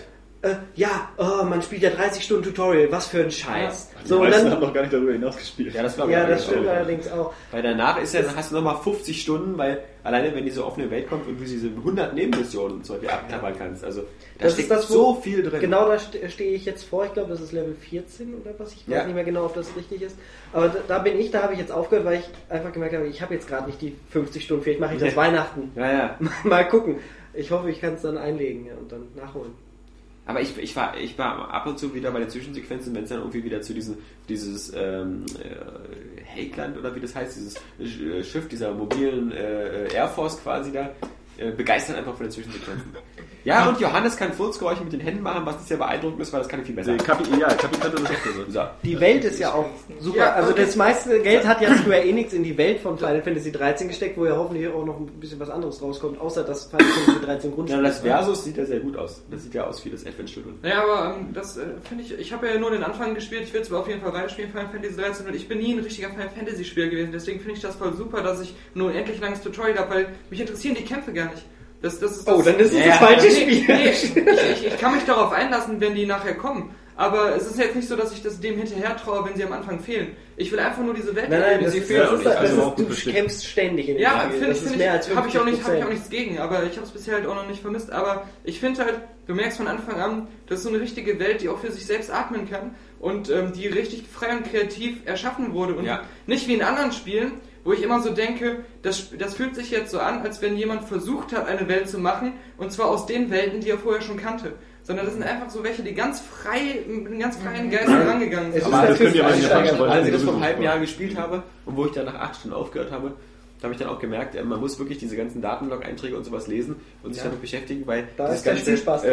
Man spielt ja 30 Stunden Tutorial, was für ein Scheiß. Ja. So, die meisten haben noch gar nicht darüber hinaus gespielt. Ja, das, das stimmt allerdings auch. Weil danach hast du nochmal 50 Stunden, weil alleine wenn diese offene Welt kommt und du diese 100 Nebenmissionen zum Beispiel abklappern kannst. Also da steckt so viel drin. Genau da stehe ich jetzt vor, ich glaube das ist Level 14 oder was, ich weiß nicht mehr genau, ob das richtig ist. Aber da habe ich jetzt aufgehört, weil ich einfach gemerkt habe, ich habe jetzt gerade nicht die 50 Stunden, vielleicht mache ich das Weihnachten. Ja. Mal gucken. Ich hoffe, ich kann es dann einlegen und dann nachholen. Aber ich war ab und zu wieder bei den Zwischensequenzen, wenn es dann irgendwie wieder zu dieses Hakeland oder wie das heißt, dieses Schiff dieser mobilen Air Force quasi da, begeistert einfach von den Zwischensequenzen. Ja, und Johannes kann Furzgeräusche mit den Händen machen, was nicht sehr beeindruckend ist, weil das kann ich viel besser. Kapi könnte das auch so. Die Welt ist ja auch super. Ja, Also okay. das meiste Geld hat ja Square Enix in die Welt von Final Fantasy 13 gesteckt, wo ja hoffentlich auch noch ein bisschen was anderes rauskommt, außer das Final Fantasy 13 Ja, Grundspiel. das Versus sieht ja sehr gut aus. Das sieht ja aus wie das Adventure. Ja, aber das finde ich habe ja nur den Anfang gespielt, ich will zwar auf jeden Fall weiterspielen, Final Fantasy 13, und ich bin nie ein richtiger Final Fantasy Spieler gewesen, deswegen finde ich das voll super, dass ich nur ein endlich langes Tutorial habe, weil mich interessieren die Kämpfe gar nicht. Dann ist es das falsche Spiel. Nee, ich kann mich darauf einlassen, wenn die nachher kommen. Aber es ist jetzt nicht so, dass ich das dem hinterher traue, wenn sie am Anfang fehlen. Ich will einfach nur diese Welt Nein, die das sie ist, fehlen. du kämpfst ständig in dem Ja, Spiel. finde Das ist ich, mehr als habe ich auch 50%. nichts gegen, aber ich habe es bisher halt auch noch nicht vermisst. Aber ich finde halt, du merkst von Anfang an, das ist so eine richtige Welt, die auch für sich selbst atmen kann und die richtig frei und kreativ erschaffen wurde. Und nicht wie in anderen Spielen, wo ich immer so denke, das fühlt sich jetzt so an, als wenn jemand versucht hat, eine Welt zu machen, und zwar aus den Welten, die er vorher schon kannte. Sondern das sind einfach so welche, die ganz frei, mit einem ganz freien Geist rangegangen sind. Aber das könnt ihr mal als ich das vor einem halben Jahr gespielt habe und wo ich dann nach 8 Stunden aufgehört habe, da habe ich dann auch gemerkt, man muss wirklich diese ganzen Datenlog-Einträge und sowas lesen und sich damit beschäftigen, weil da das ist ganz ganze viel Spaß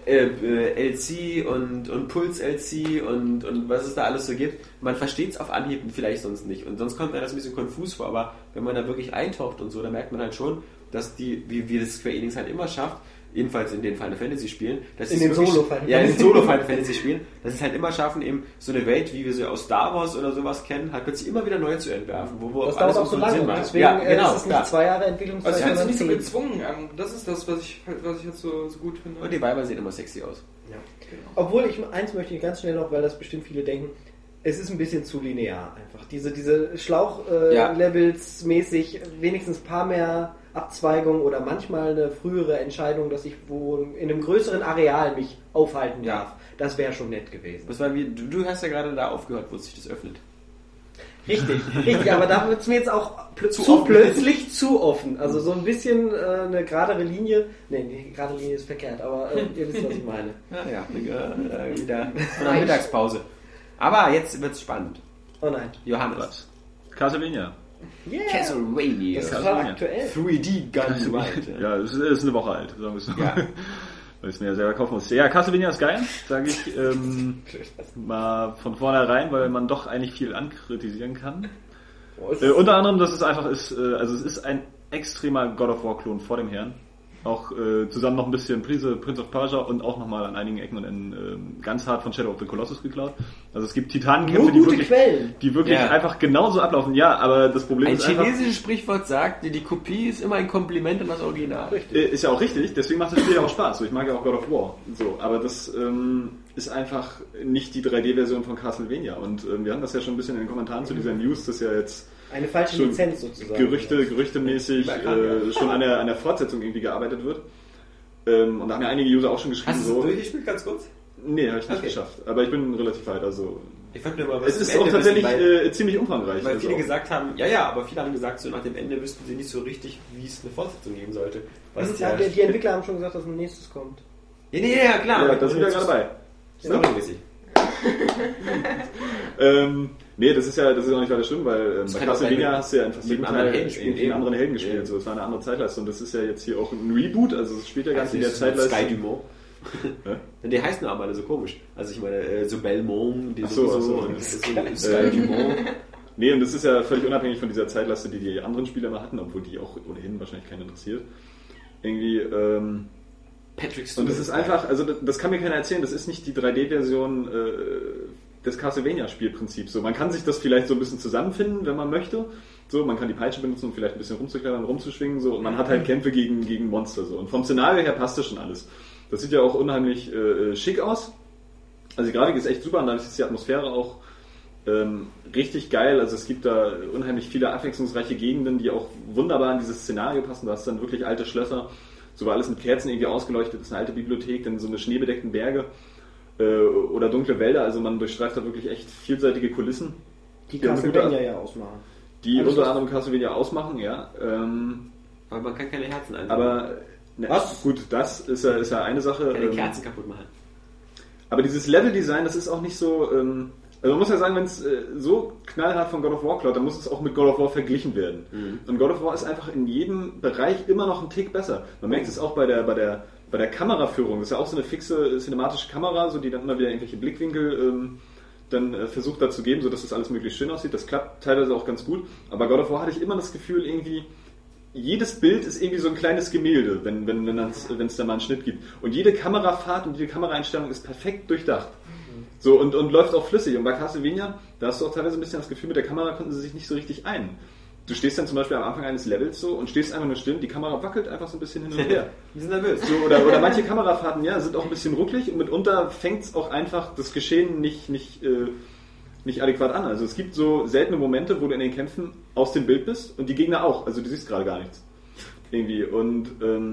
LC und Puls-LC und was es da alles so gibt, man versteht es auf Anhieb vielleicht sonst nicht. Und sonst kommt mir das ein bisschen konfus vor, aber wenn man da wirklich eintaucht und so, dann merkt man halt schon, dass wie das Square Enix halt immer schafft, jedenfalls in den Final Fantasy Spielen, dass in den Solo Final Fantasy Spielen, dass sie es halt immer schaffen, eben so eine Welt, wie wir sie aus Star Wars oder sowas kennen, halt plötzlich immer wieder neu zu entwerfen, wo das alles dauert auch so lange, Sinn macht. deswegen genau, ist es nicht 2 Jahre Entwicklungszeit, Also ich finde es nicht so 10. gezwungen an. Das ist das, was ich jetzt so gut finde. Und die Weiber sehen immer sexy aus. Ja. Genau. Obwohl eins möchte ich ganz schnell noch, weil das bestimmt viele denken, es ist ein bisschen zu linear einfach. Diese Schlauch-Levels mäßig, wenigstens ein paar mehr Abzweigungen oder manchmal eine frühere Entscheidung, dass ich wo in einem größeren Areal mich aufhalten darf. Das wäre schon nett gewesen. Das war wie, du hast ja gerade da aufgehört, wo sich das öffnet. Richtig, aber da wird es mir jetzt auch plötzlich zu offen. Also so ein bisschen eine geradere Linie. Nee, die gerade Linie ist verkehrt, aber ihr wisst, was ich meine. Ja, wieder von der Mittagspause. Aber jetzt wird's spannend. Oh nein. Johannes. Castlevania. Yeah. Castlevania. Das war aktuell. 3D Gun White. Ja, es ist eine Woche alt, sagen wir es so. Ja. Weil ich es mir ja selber kaufen muss. Ja, Castlevania ist geil, sage ich mal von vornherein, weil man doch eigentlich viel ankritisieren kann. Unter anderem, dass es einfach ist, also es ist ein extremer God of War Klon vor dem Herrn. Auch zusammen noch ein bisschen Prince of Persia und auch nochmal an einigen Ecken und Enden ganz hart von Shadow of the Colossus geklaut. Also es gibt Titanenkämpfe, die wirklich einfach genauso ablaufen. Ja, aber das Problem ist einfach... Ein chinesisches Sprichwort sagt, die Kopie ist immer ein Kompliment an das Original. Ist ja auch richtig, deswegen macht das Spiel ja auch Spaß. So, ich mag ja auch God of War. So, aber das ist einfach nicht die 3D-Version von Castlevania. Und wir haben das ja schon ein bisschen in den Kommentaren zu dieser News, dass ja jetzt eine falsche Lizenz sozusagen. Gerüchtemäßig schon an der Fortsetzung irgendwie gearbeitet wird. Und da haben ja einige User auch schon geschrieben. Hast du es durchgespielt, ganz kurz? Nee, habe ich nicht geschafft. Aber ich bin relativ weit. Also ich fand nur mal, es ist auch tatsächlich ziemlich umfangreich. Weil viele gesagt haben, aber viele haben gesagt, so nach dem Ende wüssten sie nicht so richtig, wie es eine Fortsetzung geben sollte. Die Entwickler haben schon gesagt, dass ein nächstes kommt. Ja, klar. Ja, da sind wir gerade dabei. Storymäßig. Nee, das ist auch nicht weiter schlimm, weil bei Castlevania hast du ja in fast jedem Teil vielen anderen Helden gespielt. Ja. So, es war eine andere Zeitleiste und das ist ja jetzt hier auch ein Reboot, also es spielt ja ganz in der Zeitleiste. Sky Dumont. Die heißen nur aber alle so komisch. Also ich meine, so Belmont, die Sky Dumont. Nee, und das ist ja völlig unabhängig von dieser Zeitleiste, die anderen Spieler mal hatten, obwohl die auch ohnehin wahrscheinlich keinen interessiert. Irgendwie, Patrick Stewart. Und das ist einfach, also das kann mir keiner erzählen, das ist nicht die 3D-Version des Castlevania-Spielprinzips. So, man kann sich das vielleicht so ein bisschen zusammenfinden, wenn man möchte. So, man kann die Peitsche benutzen, um vielleicht ein bisschen rumzuklettern, rumzuschwingen, so, und man hat halt Kämpfe gegen Monster, so. Und vom Szenario her passt das schon alles. Das sieht ja auch unheimlich schick aus. Also die Grafik ist echt super und dadurch ist die Atmosphäre auch richtig geil. Also es gibt da unheimlich viele abwechslungsreiche Gegenden, die auch wunderbar in dieses Szenario passen. Du hast dann wirklich alte Schlösser, so war alles mit Kerzen irgendwie ausgeleuchtet, das ist eine alte Bibliothek, dann so eine schneebedeckten Berge oder dunkle Wälder, also man durchstreift da wirklich echt vielseitige Kulissen. Die Castlevania ja ausmachen. Die also unter anderem Castlevania ausmachen, ja. Aber man kann keine Herzen einsammeln. Aber was? Gut, das ist ja eine Sache. Keine Kerzen kaputt machen. Aber dieses Level-Design, das ist auch nicht so... Also man muss ja sagen, wenn es so knallhart von God of War klaut, dann muss es auch mit God of War verglichen werden. Mhm. Und God of War ist einfach in jedem Bereich immer noch ein Tick besser. Man merkt es auch bei bei der Kameraführung, das ist ja auch so eine fixe cinematische Kamera, so die dann immer wieder irgendwelche Blickwinkel dann versucht da zu geben, sodass das alles möglichst schön aussieht. Das klappt teilweise auch ganz gut. Aber God of War hatte ich immer das Gefühl, irgendwie, jedes Bild ist irgendwie so ein kleines Gemälde, wenn es da mal einen Schnitt gibt. Und jede Kamerafahrt und jede Kameraeinstellung ist perfekt durchdacht. So, und läuft auch flüssig. Und bei Castlevania, da hast du auch teilweise ein bisschen das Gefühl, mit der Kamera konnten sie sich nicht so richtig ein. Du stehst dann zum Beispiel am Anfang eines Levels so und stehst einfach nur still, die Kamera wackelt einfach so ein bisschen hin und her. Die sind nervös. So, oder manche Kamerafahrten, ja, sind auch ein bisschen rucklig und mitunter fängt es auch einfach das Geschehen nicht adäquat an. Also es gibt so seltene Momente, wo du in den Kämpfen aus dem Bild bist und die Gegner auch. Also du siehst gerade gar nichts. Irgendwie. Und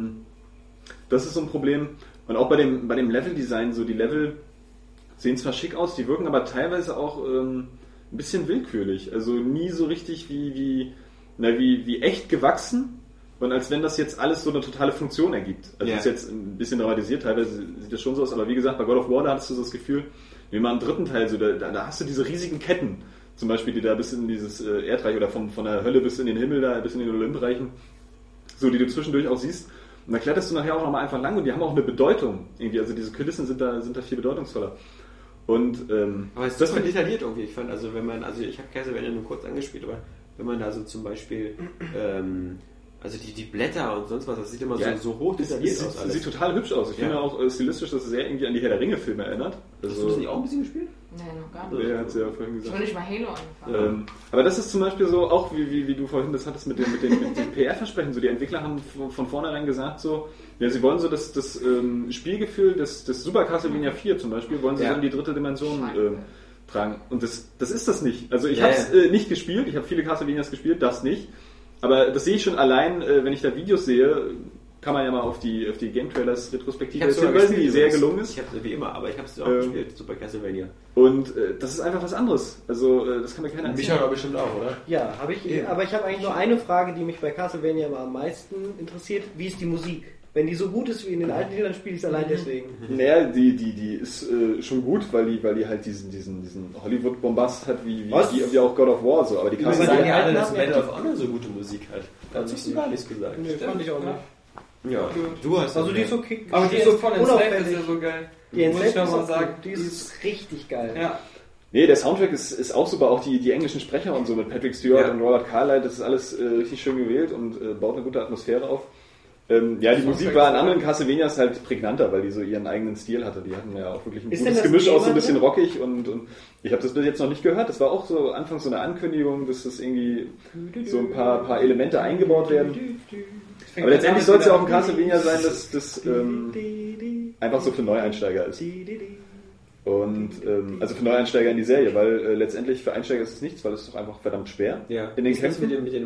das ist so ein Problem. Und auch bei dem Leveldesign, so die Level sehen zwar schick aus, die wirken aber teilweise auch ein bisschen willkürlich. Also nie so richtig wie echt gewachsen und als wenn das jetzt alles so eine totale Funktion ergibt. Also das ist jetzt ein bisschen dramatisiert, teilweise sieht das schon so aus, aber wie gesagt, bei God of War, da hattest du so das Gefühl, wie man im dritten Teil, so, da hast du diese riesigen Ketten, zum Beispiel, die da bis in dieses Erdreich oder von der Hölle bis in den Himmel, da bis in den Olymp reichen, so, die du zwischendurch auch siehst. Und da kletterst du nachher auch nochmal einfach lang und die haben auch eine Bedeutung irgendwie. Also diese Kulissen sind da viel bedeutungsvoller. Und, aber es ist super detailliert irgendwie. Ich fand, ich habe Castlevania nur kurz angespielt, aber wenn man da so zum Beispiel also die Blätter und sonst was, das sieht immer so hoch detailliert aus. Das sieht total hübsch aus. Ich finde auch stilistisch, dass es sehr irgendwie an die Herr der Ringe-Filme erinnert. Also, hast du das nicht auch ein bisschen gespielt? Nein, noch gar nicht. Ja, hat sie ja vorhin gesagt. Ich will nicht mal Halo anfangen. Aber das ist zum Beispiel so, auch wie du vorhin das hattest mit dem PR-Versprechen, so die Entwickler haben von vornherein gesagt so, ja, sie wollen so das Spielgefühl des Super Castlevania 4 zum Beispiel, wollen sie so in die dritte Dimension tragen. Und das ist das nicht. Also ich habe es nicht gespielt, ich habe viele Castlevanias gespielt, das nicht. Aber das sehe ich schon allein, wenn ich da Videos sehe, kann man ja mal auf die Game Trailers Retrospektive hinweisen, die sehr gelungen ist. Ich habe es wie immer, aber ich habe es auch gespielt, Super Castlevania. Und das ist einfach was anderes. Also das kann mir keiner erzählen. Michael bestimmt auch, oder? Ja, habe ich. Aber ich habe eigentlich nur eine Frage, die mich bei Castlevania immer am meisten interessiert. Wie ist die Musik? Wenn die so gut ist wie in den alten Titeln, spiele ich es allein deswegen. Naja, die ist schon gut, weil die halt diesen Hollywood-Bombast hat, wie auch God of War so. Aber die sagen ja alle, dass Medal of Honor so gute Musik hat. Dazu hast du gar nichts gesagt. Nee, fand ich auch nicht. Ja, du hast also die ist okay. Aber die ist von Enslaved ist ja so geil. Die muss ich nochmal sagen. Die ist richtig geil. Ja. Nee, der Soundtrack ist auch super, auch die englischen Sprecher und so mit Patrick Stewart und Robert Carlyle, das ist alles richtig schön gewählt und baut eine gute Atmosphäre auf. Die Musik war in anderen Castlevanias halt prägnanter, weil die so ihren eigenen Stil hatte. Die hatten ja auch wirklich ein gutes Gemisch aus, so ein bisschen rockig und ich habe das bis jetzt noch nicht gehört. Das war auch so anfangs so eine Ankündigung, dass das irgendwie so ein paar Elemente eingebaut werden. Aber letztendlich soll es ja auch ein Castlevania sein, das einfach so für Neueinsteiger ist. Und also für Neueinsteiger in die Serie, weil letztendlich für Einsteiger ist es nichts, weil es ist doch einfach verdammt schwer. Ja. In den Kämpfen.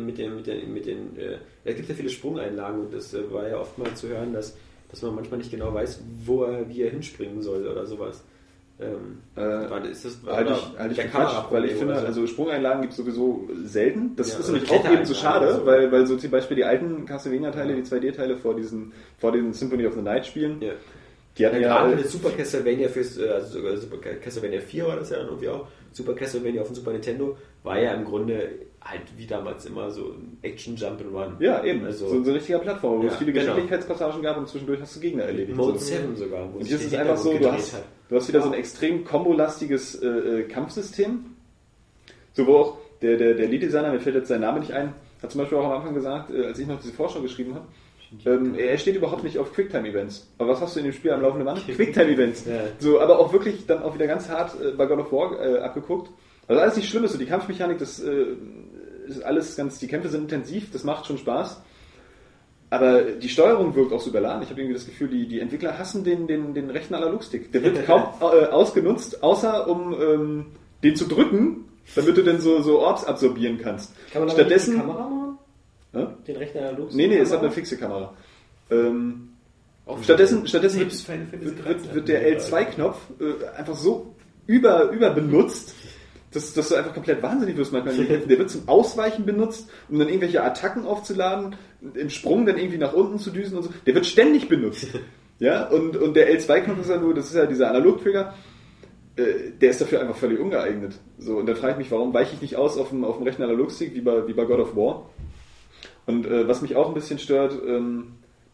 Es gibt ja viele Sprungeinlagen und das war ja oft mal zu hören, dass man manchmal nicht genau weiß, wie er hinspringen soll oder sowas. Ist das halte ich für Quatsch, weil ich finde, also Sprungeinlagen gibt es sowieso selten. Das ist nämlich auch eben so schade, so. weil so zum Beispiel die alten Castlevania-Teile, die 2D-Teile vor diesen Symphony of the Night spielen, die hatten gerade mit Super Castlevania also sogar Super Castlevania 4 war das ja dann irgendwie auch, Super Castlevania auf dem Super Nintendo, war ja im Grunde halt wie damals immer so ein Action Jump'n'Run. Ja, eben, also, so ein richtiger Plattform, wo es viele Geschicklichkeitspassagen gab und zwischendurch hast du Gegner erledigt. Mode 7 sogar. Und hier ist es einfach so, du hast wieder so ein extrem kombolastiges Kampfsystem, so wo auch der Lead-Designer, mir fällt jetzt sein Name nicht ein, hat zum Beispiel auch am Anfang gesagt, als ich noch diese Vorschau geschrieben habe, er steht überhaupt nicht auf Quicktime-Events. Aber was hast du in dem Spiel am laufenden Band? Quicktime-Events. Ja. So, aber auch wirklich dann auch wieder ganz hart bei God of War abgeguckt. Also alles nicht schlimm ist, so die Kampfmechanik, das ist alles ganz, die Kämpfe sind intensiv, das macht schon Spaß. Aber die Steuerung wirkt auch so überladen. Ich habe irgendwie das Gefühl, die Entwickler hassen den rechten Analogstick. Der wird kaum ausgenutzt, außer um den zu drücken, damit du dann so Orbs absorbieren kannst. Kann man stattdessen die Kamera machen? Den rechten Analogstick? Nee, es hat eine fixe Kamera. Stattdessen wird der L2-Knopf einfach so überbenutzt, dass du einfach komplett wahnsinnig wirst manchmal. Der wird zum Ausweichen benutzt, um dann irgendwelche Attacken aufzuladen, im Sprung dann irgendwie nach unten zu düsen und so. Der wird ständig benutzt. Ja, und der L2-Knopf ist ja nur, das ist ja dieser Analog-Trigger, der ist dafür einfach völlig ungeeignet. So, und dann frage ich mich, warum weiche ich nicht aus auf dem rechten Analogstick wie bei God of War? Und was mich auch ein bisschen stört,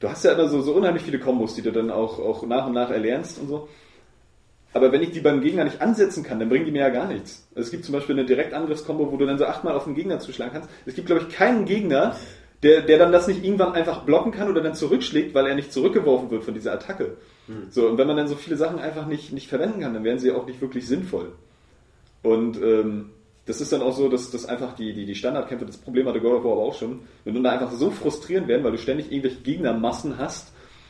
du hast ja immer so unheimlich viele Kombos, die du dann auch nach und nach erlernst und so. Aber wenn ich die beim Gegner nicht ansetzen kann, dann bringen die mir ja gar nichts. Also es gibt zum Beispiel eine Direktangriffskombo, wo du dann so 8-mal auf den Gegner zuschlagen kannst. Es gibt, glaube ich, keinen Gegner, der dann das nicht irgendwann einfach blocken kann oder dann zurückschlägt, weil er nicht zurückgeworfen wird von dieser Attacke. So, und wenn man dann so viele Sachen einfach nicht verwenden kann, dann werden sie auch nicht wirklich sinnvoll. Und das ist dann auch so, dass einfach die Standardkämpfe, das Problem hatte God of War aber auch schon, wenn du da einfach so frustrierend werden, weil du ständig irgendwelche Gegnermassen hast,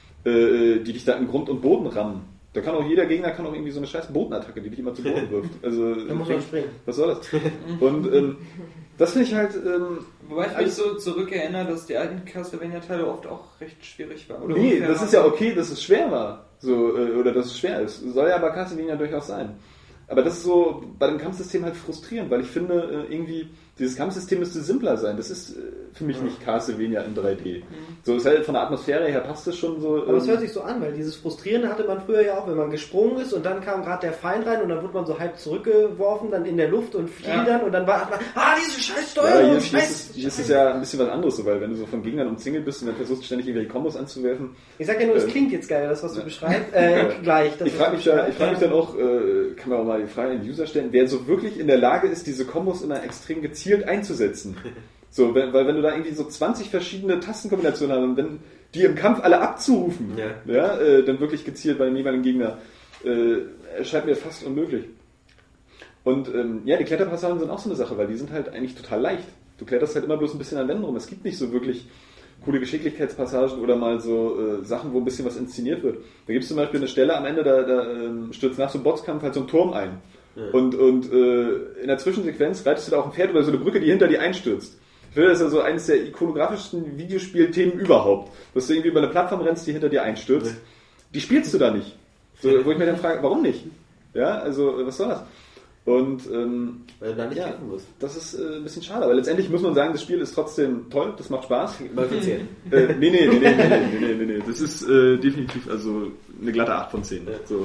die dich da in Grund und Boden rammen. Da kann auch jeder Gegner irgendwie so eine scheiß Bodenattacke, die dich immer zu Boden wirft. Also, Da muss man springen. Was soll das? Und das finde ich halt... Wobei ich mich so zurückerinnere, dass die alten Castlevania-Teile oft auch recht schwierig waren. Oder Nee, das ist ja okay, dass es schwer war. So, oder dass es schwer ist. Soll ja bei Castlevania durchaus sein. Aber das ist so bei dem Kampfsystem halt frustrierend, weil ich finde, irgendwie, dieses Kampfsystem müsste simpler sein. Das ist für mich nicht Castlevania in 3D. So, ist halt von der Atmosphäre her passt das schon so. Aber es hört sich so an, weil dieses Frustrierende hatte man früher ja auch, wenn man gesprungen ist und dann kam gerade der Feind rein und dann wurde man so halb zurückgeworfen, dann in der Luft und fiel dann und dann hat man, diese scheiß Steuerung, hier ist es ja ein bisschen was anderes, so, weil wenn du so von Gegnern umzingelt bist und dann versuchst ständig irgendwelche Kombos anzuwerfen. Ich sag ja nur, es klingt jetzt geil, das was du beschreibst, gleich. Ich frage mich dann auch, kann man auch mal die Frage an den User stellen, wer so wirklich in der Lage ist, diese Kombos immer extrem gezielt einzusetzen. So, weil wenn du da irgendwie so 20 verschiedene Tastenkombinationen hast und wenn die im Kampf alle abzurufen, dann wirklich gezielt bei dem jeweiligen Gegner, erscheint mir fast unmöglich. Und die Kletterpassagen sind auch so eine Sache, weil die sind halt eigentlich total leicht. Du kletterst halt immer bloß ein bisschen an Wänden rum. Es gibt nicht so wirklich coole Geschicklichkeitspassagen oder mal so Sachen, wo ein bisschen was inszeniert wird. Da gibt es zum Beispiel eine Stelle am Ende, da stürzt nach so einem Boxkampf halt so ein Turm ein. Ja. Und in der Zwischensequenz reitest du da auch ein Pferd über so eine Brücke, die hinter dir einstürzt. Ich finde, das ist ja so eines der ikonografischsten Videospielthemen überhaupt. Dass du irgendwie über eine Plattform rennst, die hinter dir einstürzt. Die spielst du da nicht. So, wo ich mir dann frage, warum nicht? Ja, also, was soll das? Und, weil du da nicht kämpfen musst. Das ist ein bisschen schade, aber letztendlich muss man sagen, das Spiel ist trotzdem toll, das macht Spaß. Mal für 10. Nee. Das ist definitiv also eine glatte 8 von 10. So,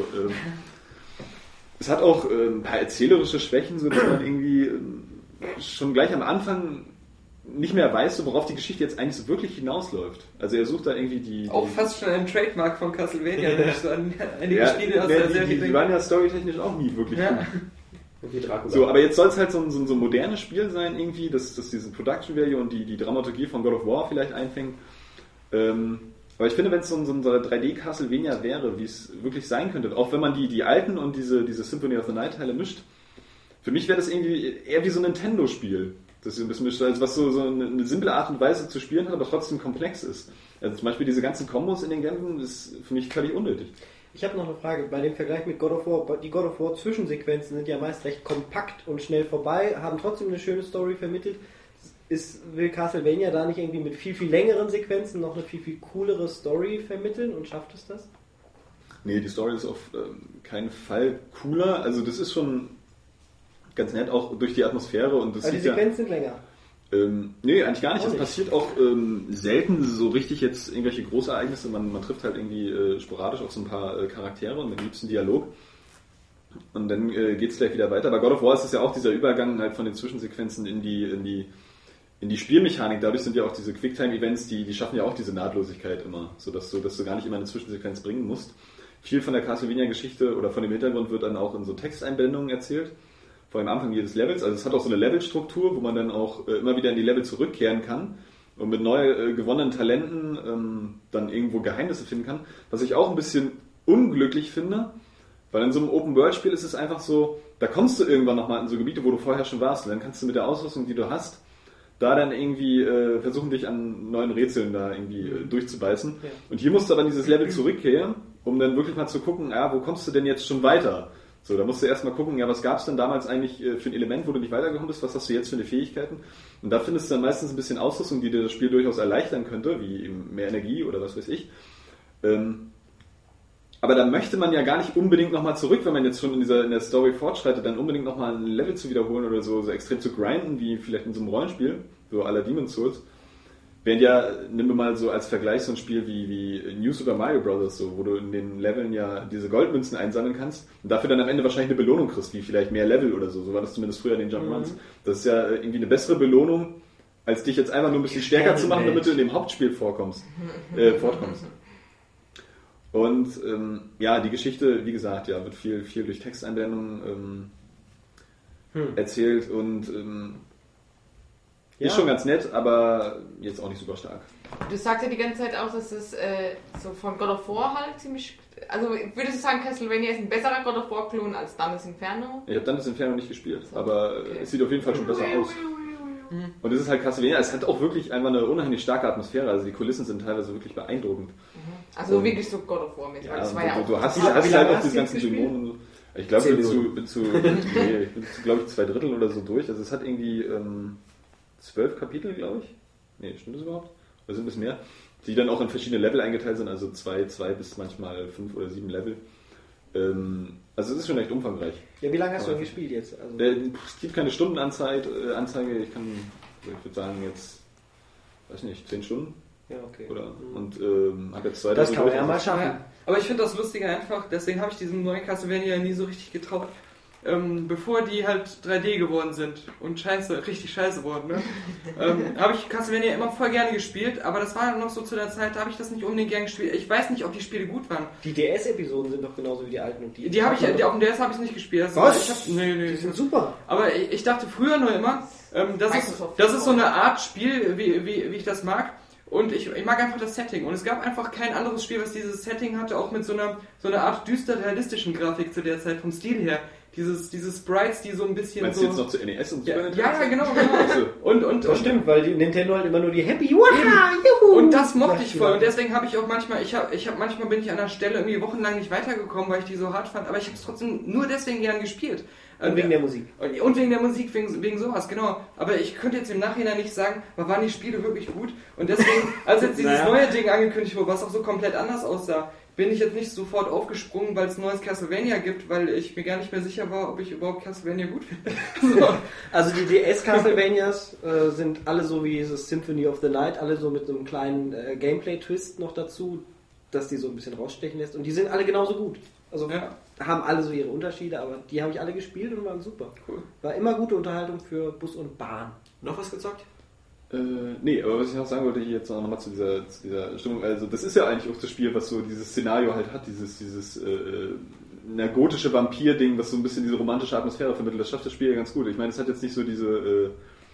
es hat auch ein paar erzählerische Schwächen, so dass man irgendwie schon gleich am Anfang nicht mehr weiß, worauf die Geschichte jetzt eigentlich so wirklich hinausläuft. Also er sucht da irgendwie die... Auch fast schon ein Trademark von Castlevania, wenn ich so an einige Spiele aus der Serie denke. Die waren ja storytechnisch auch nie wirklich gut. So, aber jetzt soll es halt so ein modernes Spiel sein irgendwie, dass diesen Production Value und die Dramaturgie von God of War vielleicht einfängt. Aber ich finde, wenn es so ein 3D Castlevania wäre, wie es wirklich sein könnte, auch wenn man die alten und diese Symphony of the Night Teile mischt, für mich wäre das irgendwie eher wie so ein Nintendo-Spiel. Das ist ein bisschen mischt, also was so eine simple Art und Weise zu spielen hat, aber trotzdem komplex ist. Also zum Beispiel diese ganzen Kombos in den Kämpfen ist für mich völlig unnötig. Ich habe noch eine Frage. Bei dem Vergleich mit God of War, die God of War Zwischensequenzen sind ja meist recht kompakt und schnell vorbei, haben trotzdem eine schöne Story vermittelt. Will Castlevania da nicht irgendwie mit viel, viel längeren Sequenzen noch eine viel, viel coolere Story vermitteln und schafft es das? Nee, die Story ist auf keinen Fall cooler. Also das ist schon ganz nett, auch durch die Atmosphäre. Und das aber die Sequenzen sind länger? Nee, eigentlich gar nicht. Es passiert auch selten so richtig jetzt irgendwelche Großereignisse. Man trifft halt irgendwie sporadisch auf so ein paar Charaktere und mit liebsten Dialog. Und dann geht es gleich wieder weiter. Bei God of War ist es ja auch dieser Übergang halt von den Zwischensequenzen in die Spielmechanik. Dadurch sind ja auch diese Quicktime-Events, die schaffen ja auch diese Nahtlosigkeit immer, sodass du gar nicht immer eine Zwischensequenz bringen musst. Viel von der Castlevania-Geschichte oder von dem Hintergrund wird dann auch in so Texteinblendungen erzählt. Vor dem Anfang jedes Levels. Also es hat auch so eine Levelstruktur, wo man dann auch immer wieder in die Level zurückkehren kann und mit neu gewonnenen Talenten dann irgendwo Geheimnisse finden kann. Was ich auch ein bisschen unglücklich finde, weil in so einem Open-World-Spiel ist es einfach so, da kommst du irgendwann nochmal in so Gebiete, wo du vorher schon warst. Und dann kannst du mit der Ausrüstung, die du hast, da dann irgendwie versuchen, dich an neuen Rätseln da irgendwie durchzubeißen. Ja. Und hier musst du aber in dieses Level zurückkehren, um dann wirklich mal zu gucken, wo kommst du denn jetzt schon weiter? So, da musst du erstmal gucken, was gab es denn damals eigentlich für ein Element, wo du nicht weitergekommen bist, was hast du jetzt für eine Fähigkeiten? Und da findest du dann meistens ein bisschen Ausrüstung, die dir das Spiel durchaus erleichtern könnte, wie eben mehr Energie oder was weiß ich. Aber da möchte man ja gar nicht unbedingt nochmal zurück, wenn man jetzt schon in der Story fortschreitet, dann unbedingt nochmal ein Level zu wiederholen oder so extrem zu grinden, wie vielleicht in so einem Rollenspiel, so à la Demon's Souls. Während ja, nimm mir mal so als Vergleich so ein Spiel wie New Super Mario Bros., so, wo du in den Leveln ja diese Goldmünzen einsammeln kannst und dafür dann am Ende wahrscheinlich eine Belohnung kriegst, wie vielleicht mehr Level oder so. So war das zumindest früher in den Jump'n'Runs. Das ist ja irgendwie eine bessere Belohnung, als dich jetzt einfach nur ein bisschen stärker zu machen, damit du in dem Hauptspiel fortkommst. Und ja, die Geschichte, wie gesagt, ja, wird viel durch Texteinblendungen erzählt und ist schon ganz nett, aber jetzt auch nicht super stark. Du sagst ja die ganze Zeit auch, dass es so von God of War halt ziemlich... Also würdest du sagen, Castlevania ist ein besserer God of War-Klon als Dantes Inferno? Ich habe Dantes Inferno nicht gespielt, aber es sieht auf jeden Fall schon besser aus. Und es ist halt Castlevania, es hat auch wirklich einfach eine unheimlich starke Atmosphäre, also die Kulissen sind teilweise wirklich beeindruckend. Also wirklich so God of War mit, weil das war ja auch... Du hast halt auch diese ganzen Dämonen und so. Ich glaube, ich bin zu glaube ich 2/3 oder so durch, also es hat irgendwie 12 Kapitel, glaube ich. Nee, stimmt das überhaupt? Oder sind es mehr? Die dann auch in verschiedene Level eingeteilt sind, also 2 bis manchmal 5 oder 7 Level. Also es ist schon echt umfangreich. Ja, wie lange hast du denn gespielt jetzt? Also es gibt keine Stundenanzeige, ich würde sagen jetzt, weiß nicht, 10 Stunden. Ja, okay. Oder, und habe jetzt 2 Das kann man ja mal schaffen. Ja, aber ich finde das Lustige einfach, deswegen habe ich diesem neuen Castlevania nie so richtig getraut. Bevor die halt 3D geworden sind und richtig scheiße wurden, ne? Habe ich Castlevania immer voll gerne gespielt, aber das war noch so zu der Zeit, da habe ich das nicht unbedingt gern gespielt. Ich weiß nicht, ob die Spiele gut waren. Die DS-Episoden sind doch genauso wie die alten und die habe ich, auf dem DS habe ich nicht gespielt. Was? Nee, die sind super. Aber ich dachte früher nur immer, das ist so eine Art Spiel, wie ich das mag. Und ich mag einfach das Setting. Und es gab einfach kein anderes Spiel, was dieses Setting hatte, auch mit so einer Art düster realistischen Grafik zu der Zeit, vom Stil her. Diese Sprites, die so ein bisschen meinst so... Meinst du jetzt noch zu NES und Super Nintendo? Ja, genau. Und das stimmt, weil die Nintendo halt immer nur die Happy Und das mochte ich voll. Und deswegen habe ich auch manchmal... Manchmal bin ich an einer Stelle irgendwie wochenlang nicht weitergekommen, weil ich die so hart fand. Aber ich habe es trotzdem nur deswegen gern gespielt. Und wegen der Musik. Und wegen der Musik, wegen sowas, genau. Aber ich könnte jetzt im Nachhinein nicht sagen, waren die Spiele wirklich gut? Und deswegen, als jetzt dieses neue Ding angekündigt wurde, was auch so komplett anders aussah, bin ich jetzt nicht sofort aufgesprungen, weil es ein neues Castlevania gibt, weil ich mir gar nicht mehr sicher war, ob ich überhaupt Castlevania gut finde. So. Also die DS-Castlevanias sind alle so wie das Symphony of the Night, alle so mit so einem kleinen Gameplay-Twist noch dazu, dass die so ein bisschen rausstechen lässt. Und die sind alle genauso gut. Also haben alle so ihre Unterschiede, aber die habe ich alle gespielt und waren super. Cool. War immer gute Unterhaltung für Bus und Bahn. Noch was gezockt? Nee, aber was ich noch sagen wollte hier jetzt nochmal zu dieser Stimmung, also das ist ja eigentlich auch das Spiel, was so dieses Szenario halt hat, dieses gotische Vampir-Ding, was so ein bisschen diese romantische Atmosphäre vermittelt, das schafft das Spiel ja ganz gut. Ich meine, es hat jetzt nicht so diese,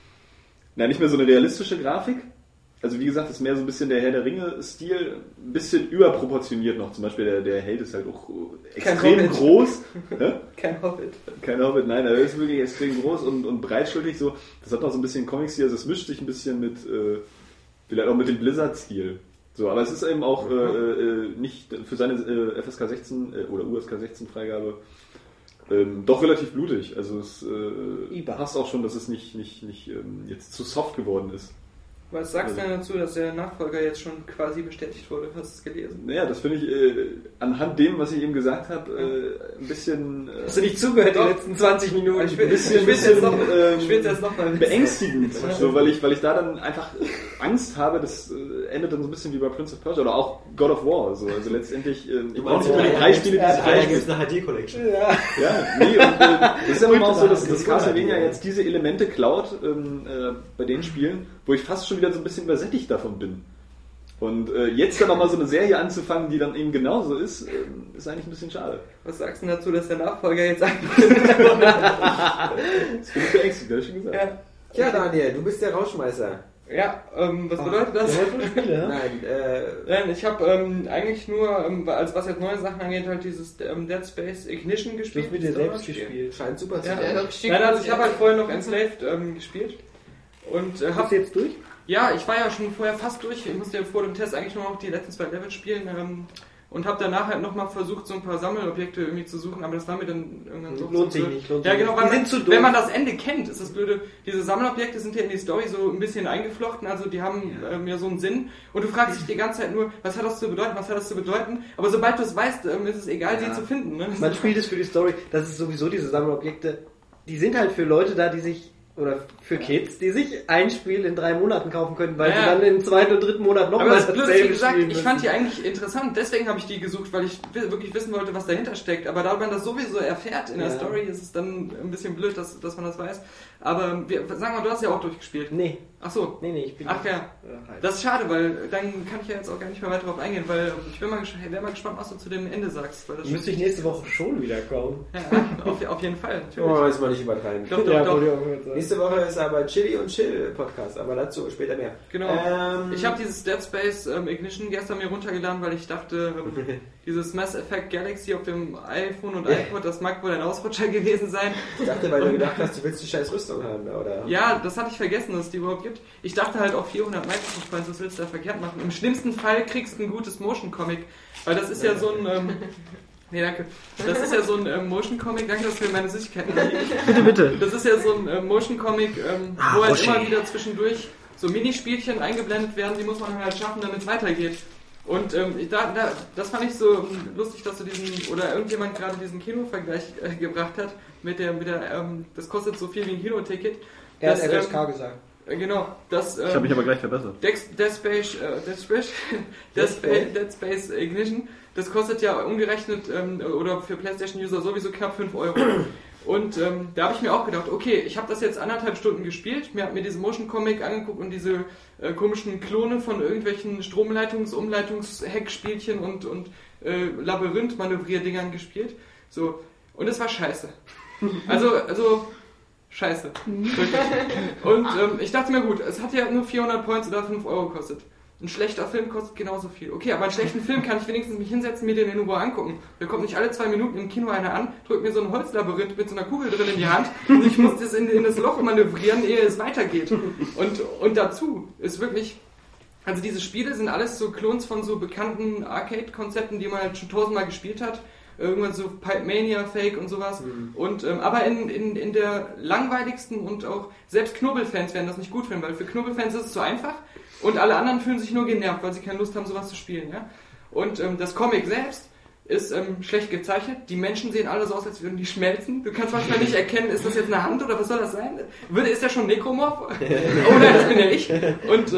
nicht mehr so eine realistische Grafik, also wie gesagt, es ist mehr so ein bisschen der Herr der Ringe-Stil, ein bisschen überproportioniert noch, zum Beispiel der Held ist halt auch extrem groß. Kein Hobbit. Kein Hobbit, nein, er ist wirklich extrem groß und breitschultrig so. Das hat noch so ein bisschen Comic-Stil, also es mischt sich ein bisschen mit, vielleicht auch mit dem Blizzard-Stil. So, aber es ist eben auch nicht für seine FSK 16 oder USK 16 Freigabe doch relativ blutig. Also es passt auch schon, dass es nicht jetzt zu soft geworden ist. Was sagst du denn dazu, dass der Nachfolger jetzt schon quasi bestätigt wurde? Hast du es gelesen? Naja, das finde ich anhand dem, was ich eben gesagt habe, ein bisschen... Hast du nicht zugehört die letzten 20 Minuten? Ein bisschen jetzt noch mal beängstigend, so, weil ich da dann einfach Angst habe, das endet dann so ein bisschen wie bei Prince of Persia oder auch God of War. So. Also letztendlich, ich brauche nicht unbedingt 3 Spiele, die sich gleich gibt. Eine HD-Collection. Das ist ja immer auch so, dass Castlevania jetzt diese Elemente klaut bei den Spielen, wo ich fast schon wieder so ein bisschen übersättigt davon bin. Und jetzt dann nochmal so eine Serie anzufangen, die dann eben genauso ist, ist eigentlich ein bisschen schade. Was sagst du dazu, dass der Nachfolger jetzt eigentlich... Das finde ich beängstigend, habe ich schon gesagt. Ja, Daniel, du bist der Rausschmeißer. Ja, was bedeutet das? Nein, ich habe eigentlich nur, als was jetzt neue Sachen angeht, halt dieses Dead Space Ignition gespielt. Du hast mit dir selbst gespielt. Scheint super zu sein. Ja. Nein, also ich habe halt vorher noch Enslaved gespielt. Und hast du jetzt durch? Ja, ich war ja schon vorher fast durch. Ich musste ja vor dem Test eigentlich nur noch die letzten 2 Level spielen. Und habe danach halt nochmal versucht, so ein paar Sammelobjekte irgendwie zu suchen, aber das war mir dann irgendwann so... Lohnt sich nicht. Ja, genau, wenn man das Ende kennt, ist das blöde. Diese Sammelobjekte sind ja in die Story so ein bisschen eingeflochten, also die haben ja so einen Sinn. Und du fragst dich die ganze Zeit nur, was hat das zu bedeuten, Aber sobald du es weißt, ist es egal, sie zu finden. Ne? Man spielt es für die Story. Das ist sowieso diese Sammelobjekte. Die sind halt für Leute da, die sich... Oder für Kids, die sich ein Spiel in 3 Monaten kaufen können, weil sie dann im 2. und 3. Monat noch mal dasselbe spielen. Ich fand die eigentlich interessant, deswegen habe ich die gesucht, weil ich wirklich wissen wollte, was dahinter steckt. Aber da man das sowieso erfährt in der Story, ist es dann ein bisschen blöd, dass man das weiß. Aber sag mal, du hast ja auch durchgespielt. Nee. Ach so. Nee, ich bin... Ach ja. Das ist schade, weil dann kann ich ja jetzt auch gar nicht mehr weiter drauf eingehen, weil ich wäre mal gespannt, was du zu dem Ende sagst. Weil das Müsste ich nächste Woche schon wieder kommen. Ja, auf jeden Fall. Natürlich. Oh, jetzt mal nicht übertreiben. Doch. Nächste Woche ist aber Chili und Chill Podcast, aber dazu später mehr. Genau. Ich habe dieses Dead Space Ignition gestern mir runtergeladen, weil ich dachte, dieses Mass Effect Galaxy auf dem iPhone und iPod, das mag wohl ein Ausrutscher gewesen sein. Ich dachte, weil du gedacht hast, du willst die scheiß Rüstung haben, oder? Ja, das hatte ich vergessen, dass es die überhaupt gibt. Ich dachte halt auch 400 Microsoft Points, was willst du da verkehrt machen? Im schlimmsten Fall kriegst du ein gutes Motion Comic, weil das ist ja so ein... Nee, danke. Das ist ja so ein Motion Comic, danke, dass du mir meine Süßigkeiten Bitte, bitte. Das ist ja so ein Motion Comic, wo halt immer wieder zwischendurch so Minispielchen eingeblendet werden, die muss man halt schaffen, damit es weitergeht. Und das fand ich so lustig, dass du oder irgendjemand gerade diesen Kinovergleich gebracht hat, mit der das kostet so viel wie ein Kinoticket. Er hat FSK gesagt. Genau, das... ich habe mich aber gleich verbessert. Dead Space Ignition, das kostet ja umgerechnet oder für PlayStation-User sowieso knapp 5 Euro. Und da habe ich mir auch gedacht, okay, ich habe das jetzt 1,5 Stunden gespielt, mir diesen Motion Comic angeguckt und diese komischen Klone von irgendwelchen Umleitungs-Heckspielchen und Labyrinth-Manövrierdingern gespielt. So, und es war scheiße. Also scheiße. Wirklich. Und ich dachte mir, gut, es hat ja nur 400 Points oder 5 Euro gekostet. Ein schlechter Film kostet genauso viel. Okay, aber einen schlechten Film kann ich wenigstens mich hinsetzen, mir den in Ruhe angucken. Da kommt nicht alle 2 Minuten im Kino einer an, drückt mir so ein Holzlabyrinth mit so einer Kugel drin in die Hand und ich muss das in das Loch manövrieren, ehe es weitergeht. Und dazu ist wirklich... Also diese Spiele sind alles so Klons von so bekannten Arcade-Konzepten, die man halt schon 1000-mal gespielt hat. Irgendwann so Pipe Mania Fake und sowas. Und aber in der langweiligsten und auch selbst Knubbelfans werden das nicht gut finden, weil für Knubbelfans ist es so einfach und alle anderen fühlen sich nur genervt, weil sie keine Lust haben, sowas zu spielen. Ja? Und das Comic selbst ist schlecht gezeichnet. Die Menschen sehen alle so aus, als würden die schmelzen. Du kannst manchmal nicht erkennen, ist das jetzt eine Hand oder was soll das sein? Ist der schon Necromorph? Oh nein, das bin ja ich. Und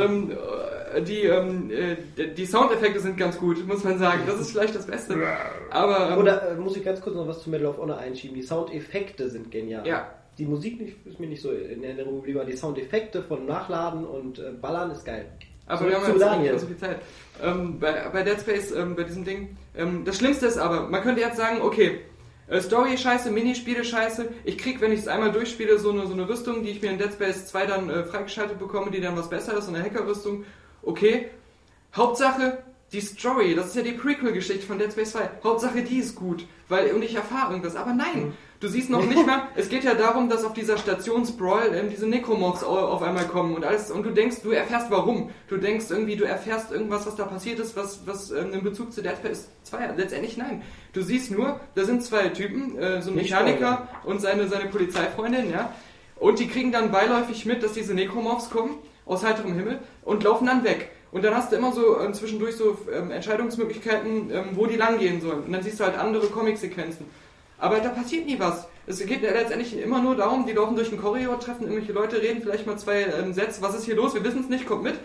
die Soundeffekte sind ganz gut, muss man sagen. Das ist vielleicht das Beste. Aber oder muss ich ganz kurz noch was zu Medal of Honor einschieben? Die Soundeffekte sind genial. Ja. Die Musik ist mir nicht so in Erinnerung geblieben, aber die Soundeffekte von Nachladen und Ballern ist geil. Aber wir haben jetzt nicht so viel Zeit. Bei Dead Space, bei diesem Ding, das Schlimmste ist aber, man könnte jetzt sagen, okay, Story scheiße, Minispiele scheiße, ich krieg, wenn ich es einmal durchspiele, so eine Rüstung, die ich mir in Dead Space 2 dann freigeschaltet bekomme, die dann was besser ist, so eine Hackerrüstung. Okay, Hauptsache die Story, das ist ja die Prequel-Geschichte von Dead Space 2. Hauptsache die ist gut, und ich erfahre irgendwas. Aber nein, du siehst noch nicht mal, es geht ja darum, dass auf dieser Station Sprawl diese Necromorphs auf einmal kommen und alles. Und du erfährst warum. Du denkst irgendwie, du erfährst irgendwas, was da passiert ist, was einen Bezug zu Dead Space 2 hat. Letztendlich nein. Du siehst nur, da sind 2 Typen, so ein Mechaniker und seine Polizeifreundin, ja. Und die kriegen dann beiläufig mit, dass diese Necromorphs kommen aus heiterem Himmel und laufen dann weg. Und dann hast du immer so zwischendurch so Entscheidungsmöglichkeiten, wo die lang gehen sollen. Und dann siehst du halt andere Comic-Sequenzen. Aber da passiert nie was. Es geht ja letztendlich immer nur darum, die laufen durch den Korridor, treffen irgendwelche Leute, reden vielleicht mal 2 Sätze, was ist hier los, wir wissen es nicht, kommt mit.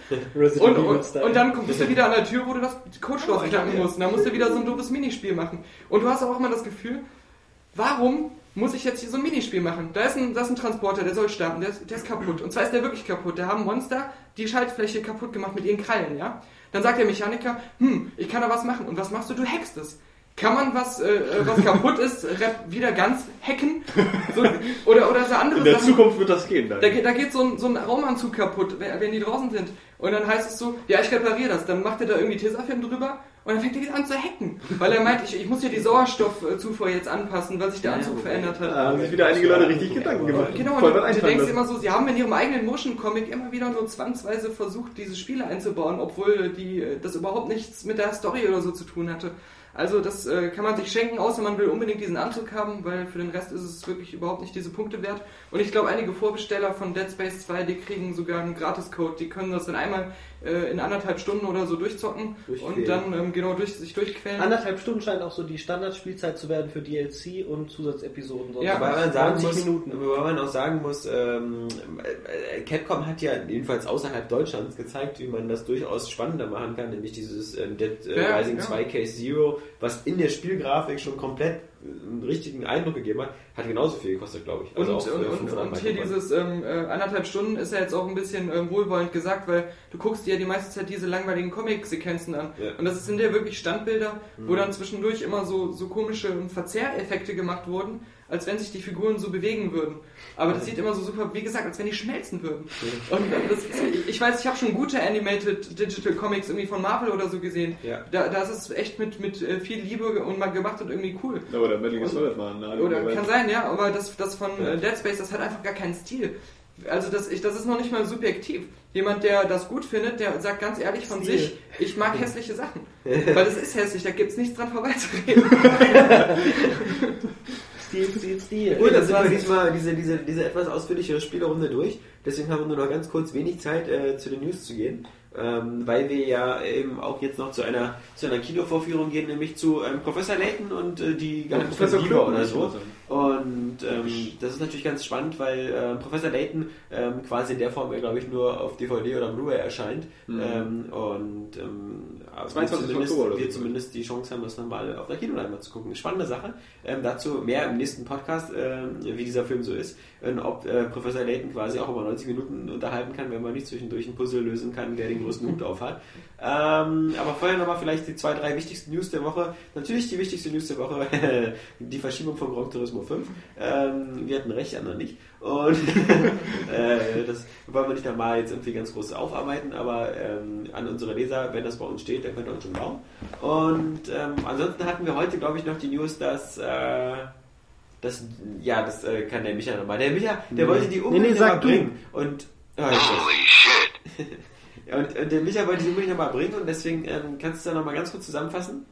Und dann bist du wieder an der Tür, wo du das Codeschloss knacken musst. Und dann musst du wieder so ein doofes Minispiel machen. Und du hast auch immer das Gefühl, warum muss ich jetzt hier so ein Minispiel machen? Da ist ein Transporter, der soll starten, der ist kaputt. Und zwar ist der wirklich kaputt. Da haben Monster die Schaltfläche kaputt gemacht mit ihren Krallen, ja? Dann sagt der Mechaniker, ich kann da was machen. Und was machst du? Du hackst es. Kann man was kaputt ist, wieder ganz hacken? So, oder so andere In der Sachen. Zukunft wird das gehen. Dann. Da geht so ein Raumanzug kaputt, wenn die draußen sind. Und dann heißt es so, ja, ich repariere das. Dann macht er da irgendwie Tesafilm drüber und dann fängt er wieder an zu hacken. Weil er meint, ich muss ja die Sauerstoffzufuhr jetzt anpassen, weil sich der Anzug verändert hat. Da haben sich wieder einige Leute richtig Gedanken gemacht. Genau, und du denkst immer so, sie haben in ihrem eigenen Motion-Comic immer wieder nur zwangsweise versucht, diese Spiele einzubauen, obwohl das überhaupt nichts mit der Story oder so zu tun hatte. Also das kann man sich schenken, außer man will unbedingt diesen Anzug haben, weil für den Rest ist es wirklich überhaupt nicht diese Punkte wert. Und ich glaube, einige Vorbesteller von Dead Space 2, die kriegen sogar einen Gratis-Code. Die können das dann einmal in 1,5 Stunden oder so durchzocken und dann sich durchquälen. 1,5 Stunden scheint auch so die Standardspielzeit zu werden für DLC und Zusatzepisoden. Ja, wobei man auch sagen muss, Capcom hat ja jedenfalls außerhalb Deutschlands gezeigt, wie man das durchaus spannender machen kann, nämlich dieses Dead Rising 2 Case Zero, was in der Spielgrafik schon komplett einen richtigen Eindruck gegeben hat genauso viel gekostet, glaube ich. Also Und, auch für 500 und hier Mark. dieses 1,5 Stunden ist ja jetzt auch ein bisschen wohlwollend gesagt, weil du guckst dir ja die meiste Zeit diese langweiligen Comic-Sequenzen an. Ja. Und das sind ja wirklich Standbilder, wo dann zwischendurch immer so komische Verzehreffekte gemacht wurden, als wenn sich die Figuren so bewegen würden. Aber das sieht immer so super, wie gesagt, als wenn die schmelzen würden. Und ich weiß, ich habe schon gute Animated Digital Comics irgendwie von Marvel oder so gesehen. Ja. Da ist es echt mit viel Liebe und mal gemacht und irgendwie cool. Ja, oder Metal Gear Solid mal. Oder kann sein, ja, aber das von Dead Space, das hat einfach gar keinen Stil. Also das ist noch nicht mal subjektiv. Jemand, der das gut findet, der sagt ganz ehrlich von sich, ich mag hässliche Sachen. Weil das ist hässlich, da gibt's nichts dran vorbeizureden. Stil. Gut, dann sind wir diesmal diese etwas ausführlichere Spielerunde durch. Deswegen haben wir nur noch ganz kurz wenig Zeit, zu den News zu gehen. Weil wir ja eben auch jetzt noch zu einer Kinovorführung gehen, nämlich zu Professor Layton und die Professor Liebe oder Klug, so. Und das ist natürlich ganz spannend, weil Professor Layton quasi in der Form, glaube ich, nur auf DVD oder Blu-ray erscheint. Wir zumindest die Chance haben, das nochmal auf der Kinoleinwand zu gucken. Spannende Sache. Dazu mehr im nächsten Podcast, wie dieser Film so ist. Und ob Professor Layton quasi auch über 90 Minuten unterhalten kann, wenn man nicht zwischendurch einen Puzzle lösen kann, der den größten Hut auf hat. Aber vorher nochmal vielleicht die 2, 3 wichtigsten News der Woche. Natürlich die wichtigste News der Woche, die Verschiebung von Gran Turismo 5. Wir hatten recht, andere nicht. Und das wollen wir nicht einmal jetzt irgendwie ganz groß aufarbeiten, aber an unsere Leser, wenn das bei uns steht, dann könnt ihr uns schon bauen. Und ansonsten hatten wir heute, glaube ich, noch die News, dass das kann der Micha nochmal. Der Micha, der wollte die unbedingt nochmal bringen. Und holy shit! Und der Micha wollte die unbedingt nochmal bringen und deswegen kannst du da nochmal ganz kurz zusammenfassen?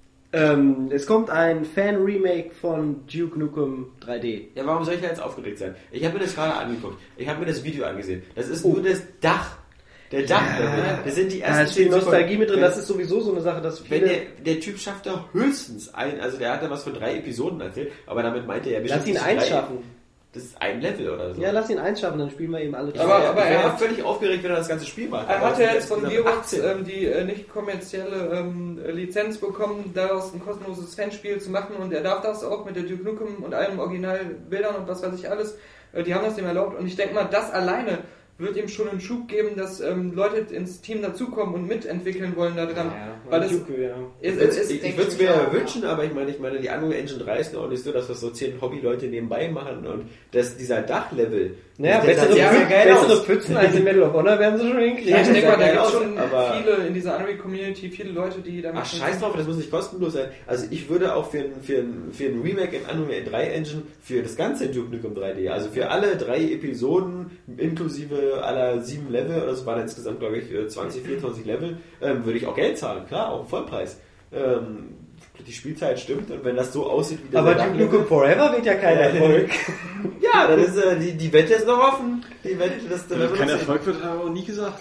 Es kommt ein Fan-Remake von Duke Nukem 3D. Ja, warum soll ich da jetzt aufgeregt sein? Ich habe mir das gerade angeguckt. Ich habe mir das Video angesehen. Das ist nur das Dach. Der Dach. Das sind die ersten. Da ist viel Nostalgie mit drin. Das ist sowieso so eine Sache, dass viele... Der Typ schafft da höchstens also der hat da was von 3 Episoden erzählt, aber damit meinte er... Lass ihn eins schaffen. Das ist ein Level oder so. Ja, lass ihn eins schaffen, dann spielen wir eben alle. Aber er war völlig aufgeregt, wenn er das ganze Spiel macht. Er hat ja jetzt von Gearbox die nicht kommerzielle Lizenz bekommen, daraus ein kostenloses Fanspiel zu machen und er darf das auch mit der Duke Nukem und allen Originalbildern und was weiß ich alles. Die haben das ihm erlaubt und ich denke mal, das alleine wird ihm schon einen Schub geben, dass Leute ins Team dazukommen und mitentwickeln wollen daran. Ja, weil es ich würde es mir ja wünschen, aber ich meine, die Unreal Engine 3 ist auch nicht so, dass das so 10 Hobbyleute nebenbei machen und dass dieser Dachlevel... Naja, bessere Pfützen als in Medal of Honor werden sie schon hinkriegen. Ja, ich denke mal, da gibt es schon viele in dieser Unreal-Community, viele Leute, die damit... Ach, scheiß drauf, das muss nicht kostenlos sein. Also ich würde auch für ein Remake in Unreal 3 Engine für das ganze Duke Nukem 3D, also für alle 3 Episoden inklusive aller 7 Level, oder so waren insgesamt, glaube ich, 24 Level, würde ich auch Geld zahlen, klar, auch im Vollpreis. Die Spielzeit stimmt und wenn das so aussieht wie der... Aber Duke Nukem Forever wird ja kein Erfolg. Ja, dann ist die Wette ist noch offen. Die Wette, kein Erfolg wird, habe ich auch nie gesagt.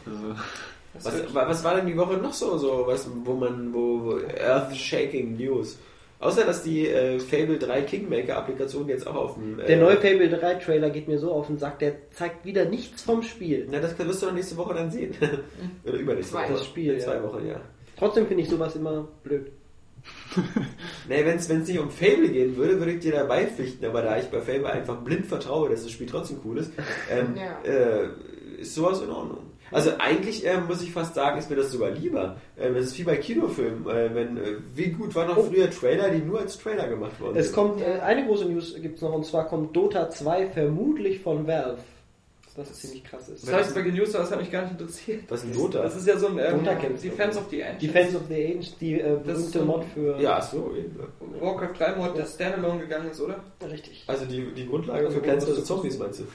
Also. Was war denn die Woche noch so wo Earth-Shaking News? Außer, dass die Fable 3 Kingmaker-Applikation jetzt auch auf dem... Der neue Fable 3 Trailer geht mir so auf den Sack, der zeigt wieder nichts vom Spiel. Na, das wirst du doch nächste Woche dann sehen. Oder übernächste Woche. Das Spiel, 2 Wochen, ja. Trotzdem finde ich sowas immer blöd. Nee, wenn es nicht um Fable gehen würde, würde ich dir dabei pflichten, aber da ich bei Fable einfach blind vertraue, dass das Spiel trotzdem cool ist, ist sowas in Ordnung. Also eigentlich muss ich fast sagen, ist mir das sogar lieber. Das ist wie bei Kinofilmen. Wie gut waren noch früher Trailer, die nur als Trailer gemacht wurden? Es kommt, eine große News gibt es noch, und zwar kommt Dota 2 vermutlich von Valve. Das ziemlich krass ist. Das heißt, bei den News, das hat mich gar nicht interessiert. Was ist ein Dota? Das ist ja so ein Defense of the Ancients. Defense of the Ancients, die berühmte Mod für... Ja, so. Warcraft 3 Mod, der Standalone gegangen ist, oder? Richtig. Also die Grundlage für Plants vs. Zombies, meinst du?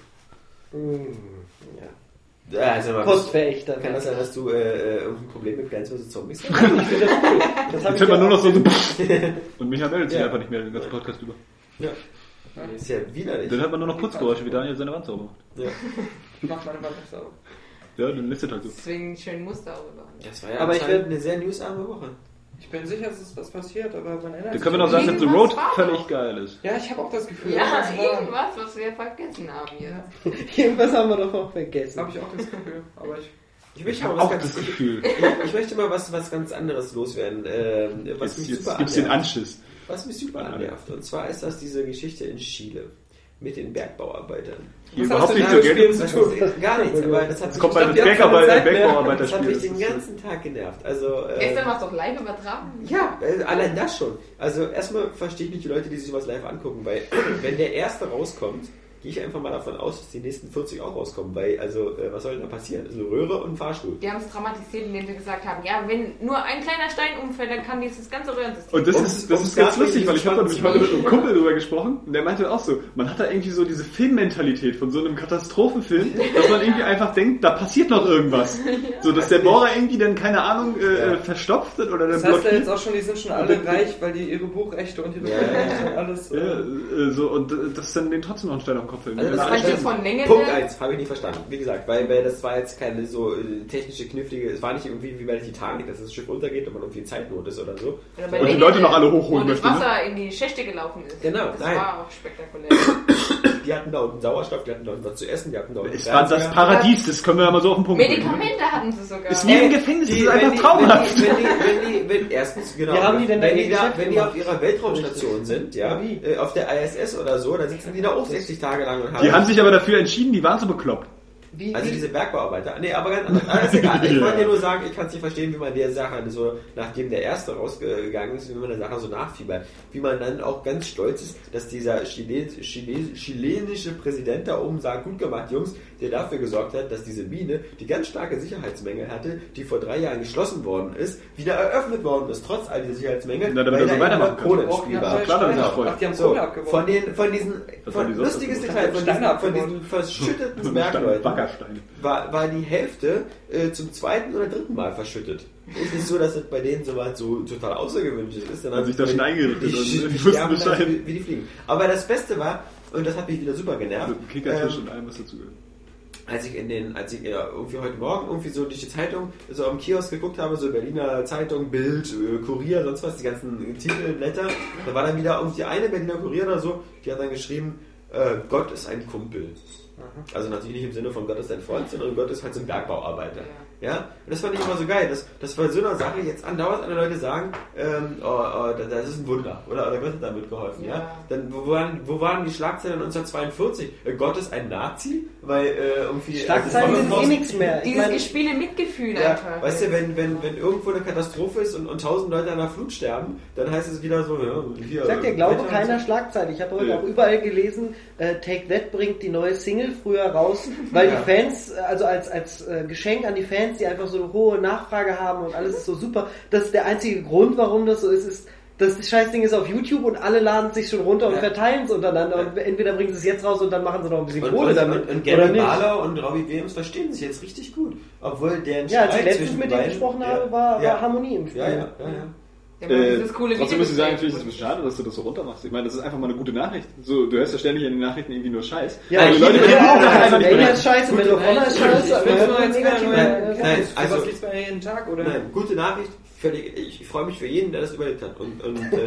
Ja. Also Postverächter. Kann das sein, dass du irgendein Problem mit Plants vs. Zombies hast? Nein, ich finde das cool. Das jetzt hört man nur noch so und Micha meldet sich einfach nicht mehr den ganzen Podcast über. Ja. Das ist ja widerlich. Dann hört man nur noch Putzgeräusche, wie Daniel seine Wand sauber macht. Ja. Ich mach meine Wand nicht sauber. Ja, dann lässt es halt so. Deswegen schön Muster darüber. Das war ja aber eine sehr newsarme Woche. Ich bin sicher, dass es was passiert, aber man erinnert sich. Da können wir noch sagen, dass The Road völlig geil ist. Ja, ich habe auch das Gefühl. Ja, irgendwas, was wir vergessen haben hier. Irgendwas haben wir doch auch vergessen. Habe ich auch das Gefühl, aber ich... Ich möchte habe mal auch das Gefühl. Ich möchte mal was ganz anderes loswerden. Was mich Jetzt super gibt's den annervt. Anschiss. Was mich super annervt. Und zwar ist das diese Geschichte in Chile mit den Bergbauarbeitern. Hier überhaupt nicht so Geld. Das gar nichts, aber das hat mich, Kommt bei den Bergbauarbeiter das hat mich den ganzen Tag genervt. Also, Gestern war es doch live übertragen. ja, allein das schon. Also erstmal verstehe ich nicht die Leute, die sich sowas live angucken, weil wenn der erste rauskommt, gehe ich einfach mal davon aus, dass die nächsten 40 auch rauskommen, weil, also, was soll denn da passieren? Das ist eine Röhre und ein Fahrstuhl. Die haben es dramatisiert, indem sie gesagt haben, ja, wenn nur ein kleiner Stein umfällt, dann kann dieses ganze Röhrensystem. Und das ist ganz lustig, weil ich habe nämlich heute mit einem Kumpel drüber gesprochen und der meinte auch so, man hat da irgendwie so diese Filmmentalität von so einem Katastrophenfilm, dass man irgendwie einfach denkt, da passiert noch irgendwas. So, dass der Bohrer irgendwie dann, keine Ahnung, verstopft wird oder dann Das heißt ja blockiert. jetzt auch schon, die sind schon alle reich, weil die ihre Buchrechte und ihre Filmrechte und alles... Ja, so, und das ist dann den trotzdem noch ein Stein auf den Kopf fällt. Also das fand ich von Länge Punkt her- 1, habe ich nicht verstanden. Wie gesagt, weil das war jetzt keine so technische, knifflige, es war nicht irgendwie wie bei der Titanic, dass das Schiff untergeht und man irgendwie in Zeitnot ist oder so. Oder bei Und die Länge, Leute noch alle hochholen wo das möchte, ne? Wasser in die Schächte gelaufen ist. Genau, Das nein. war auch spektakulär. Die hatten da unten Sauerstoff, die hatten da unten was zu essen, die hatten da unten Es war das Paradies, das können wir ja mal so auf den Punkt bringen. Medikamente hatten sie sogar. Ist wie im Gefängnis, das ist einfach traumhaft. Erstens, genau, Wie haben die denn da ihr Geschäft wenn die gemacht? auf ihrer Weltraumstation sind, ja, auf der ISS oder so, dann sitzen die da auch 60 Tage lang und Die haben sich aber dafür entschieden, die waren so bekloppt. Also diese Bergbauarbeiter. Nee, aber ganz anders. Alles egal. Ich wollte dir nur sagen, ich kann es nicht verstehen, wie man der Sache so, nachdem der Erste rausgegangen ist, wie man der Sache so nachfiebert. Wie man dann auch ganz stolz ist, dass dieser chilenische Präsident da oben sagt, gut gemacht, Jungs, der dafür gesorgt hat, dass diese Mine, die ganz starke Sicherheitsmängel hatte, die vor 3 Jahren geschlossen worden ist, wieder eröffnet worden ist, trotz all dieser Sicherheitsmängel. Na, damit er so weitermachen kann. Kohle im Spiel war. Klar, damit Genau. er freut. Ach, die haben So, Kohle abgeworfen. von diesen lustiges Detail, von diesen verschütteten Bergleuten Baggersteine. war die Hälfte zum 2. oder 3. Mal verschüttet. Ist nicht so, dass es bei denen so total außergewöhnlich ist. Dann Hat sich das schon eingerichtet und die die wussten sterben dann Bescheid. wie die fliegen. Aber das Beste war, und das hat mich wieder super genervt, Mit dem Kickertisch und allem, was dazugehört. als ich irgendwie heute Morgen irgendwie so durch die Zeitung so am Kiosk geguckt habe, so Berliner Zeitung, Bild, Kurier, sonst was, die ganzen Titelblätter, da war dann wieder irgendwie eine Berliner Kurier oder so, die hat dann geschrieben, Gott ist ein Kumpel. Also natürlich nicht im Sinne von Gott ist ein Freund, sondern Gott ist halt so ein Bergbauarbeiter. Ja? Und das fand ich immer so geil, dass bei so einer Sache jetzt andauernd alle Leute sagen, das ist ein Wunder, oder Gott hat damit geholfen. Ja? Dann, wo waren die Schlagzeilen 1942? Gott ist ein Nazi? Weil irgendwie... Schlagzeilen sind eh nichts mehr. Ich Dieses meine, gespiele Mitgefühl Ja, einfach. weißt du, wenn irgendwo eine Katastrophe ist und 1000 Leute an der Flut sterben, dann heißt es wieder so, ja, hier... ich sag dir, glaube weiter keiner und so. Schlagzeile. Ich habe heute auch überall gelesen, Take That bringt die neue Single früher raus, weil die Fans, also als Geschenk an die Fans, die einfach so eine hohe Nachfrage haben und alles ist so super. Das ist der einzige Grund, warum das so ist, das Scheißding ist auf YouTube und alle laden sich schon runter und verteilen es untereinander und entweder bringen sie es jetzt raus und dann machen sie noch ein bisschen Kohle damit Und oder Gary nicht. Barlow und Robbie Williams verstehen sich jetzt richtig gut. Obwohl deren Ja, als ich Streit letztens zwischen mit denen beiden- gesprochen ja, habe, war ja. Harmonie im Spiel. Ja. Ja, aber dieses coole Trotzdem muss ich sagen, natürlich ist es ein Video- bisschen schade, dass du das so runter machst. Ich meine, das ist einfach mal eine gute Nachricht. So, du hörst ja ständig in den Nachrichten irgendwie nur Scheiß. Ja, Aber die Leute ja, auch auch einfach nicht Mania berichten. ist scheiße, Medal of Honor ist scheiße, Ich aber finde hört nur man jetzt negative Nein, Sachen. also- was liest man ja jeden Tag, oder? Nein, gute Nachricht. Ich freue mich für jeden, der das überlebt hat und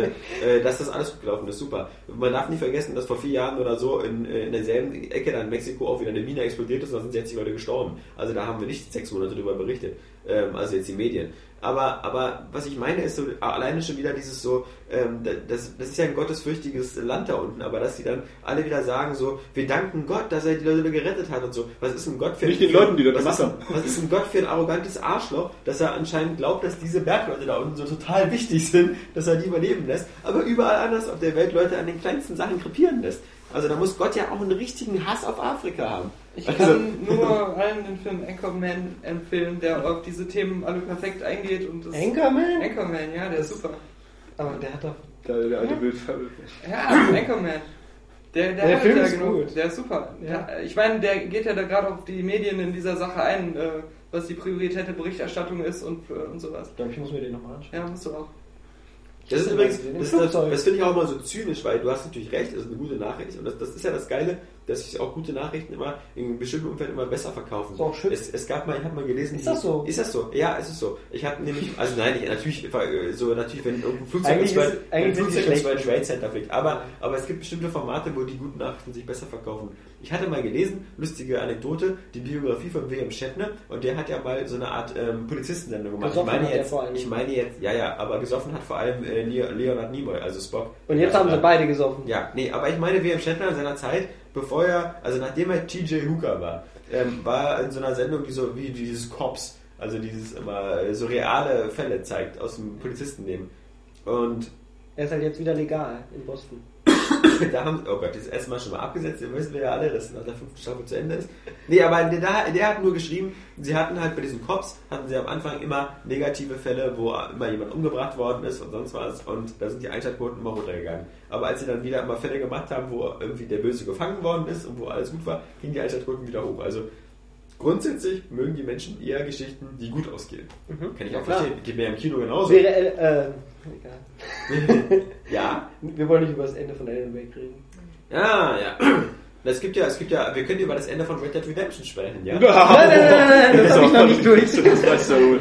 dass das alles gut gelaufen ist, super. Man darf nicht vergessen, dass vor 4 Jahren oder so in derselben Ecke dann in Mexiko auch wieder eine Mine explodiert ist und da sind 60 Leute gestorben. Also da haben wir nicht 6 Monate darüber berichtet, also jetzt die Medien. Aber was ich meine ist so, alleine schon wieder dieses so, das ist ja ein gottesfürchtiges Land da unten, aber dass sie dann alle wieder sagen so, wir danken Gott, dass er die Leute gerettet hat und so. Was ist ein Gott für Nicht den Leuten, die das was gemacht ist- haben. Was ist ein Gott für ein arrogantes Arschloch, dass er anscheinend glaubt, dass diese Bergleute da unten so total wichtig sind, dass er die überleben lässt, aber überall anders auf der Welt Leute an den kleinsten Sachen krepieren lässt. Also da muss Gott ja auch einen richtigen Hass auf Afrika haben. Ich Also- kann nur allen den Film Anchorman empfehlen, der auf diese Themen alle perfekt eingeht. Und das Anchorman? Anchorman, ja, der ist super. Aber der hat doch... Der alte Bildfabel. Ja, Anchorman. Der hat Film ja ist genug. gut. Der ist super. Ja. Ich meine, der geht ja da gerade auf die Medien in dieser Sache ein, was die prioritäre Berichterstattung ist und sowas. Ich glaube, ich muss mir den nochmal anschauen. Ja, musst du auch. Das ist übrigens, Den das Flugzeug. finde ich auch immer so zynisch, weil du hast natürlich recht, das ist eine gute Nachricht und das ist ja das Geile, dass sich auch gute Nachrichten immer in bestimmten Umfeldern immer besser verkaufen. Ist auch schön. Es gab mal, ich habe mal gelesen... Ist das so? Ist das so? Ja, es ist so. Ich habe nämlich, also nein, natürlich, wenn irgendein Flugzeug Eigentlich im schlecht. World Trade Center fliegt. Aber es gibt bestimmte Formate, wo die guten Nachrichten sich besser verkaufen. Ich hatte mal gelesen, lustige Anekdote, die Biografie von William Shatner, und der hat ja mal so eine Art Polizistensendung gemacht. Ich meine jetzt, aber gesoffen hat vor allem Leonard Nimoy, also Spock. Und jetzt haben sie beide gesoffen. Ja, nee, aber ich meine, William Shatner in seiner Zeit, nachdem er TJ Hooker war er in so einer Sendung, die so wie dieses Cops, also dieses immer so reale Fälle zeigt aus dem Polizistenleben. Und er ist halt jetzt wieder legal in Boston. Da haben, oh Gott, das ist erstmal schon mal abgesetzt, ihr wissen wir ja alle, dass es nach der 5. Staffel zu Ende ist. Nee, aber der hat nur geschrieben, sie hatten halt bei diesen Cops, hatten sie am Anfang immer negative Fälle, wo immer jemand umgebracht worden ist und sonst was, und da sind die Einschaltquoten immer runtergegangen. Aber als sie dann wieder immer Fälle gemacht haben, wo irgendwie der Böse gefangen worden ist und wo alles gut war, gingen die Einschaltquoten wieder hoch. Also grundsätzlich mögen die Menschen eher Geschichten, die gut ausgehen. Kann ich auch verstehen. Geht mir im Kino genauso. Egal. Ja. Wir wollen nicht über das Ende von Alan Wake reden. Ja. Es gibt ja, wir können über das Ende von Red Dead Redemption sprechen, ja? Nein, das habe ich noch nicht durch. Das weißt du.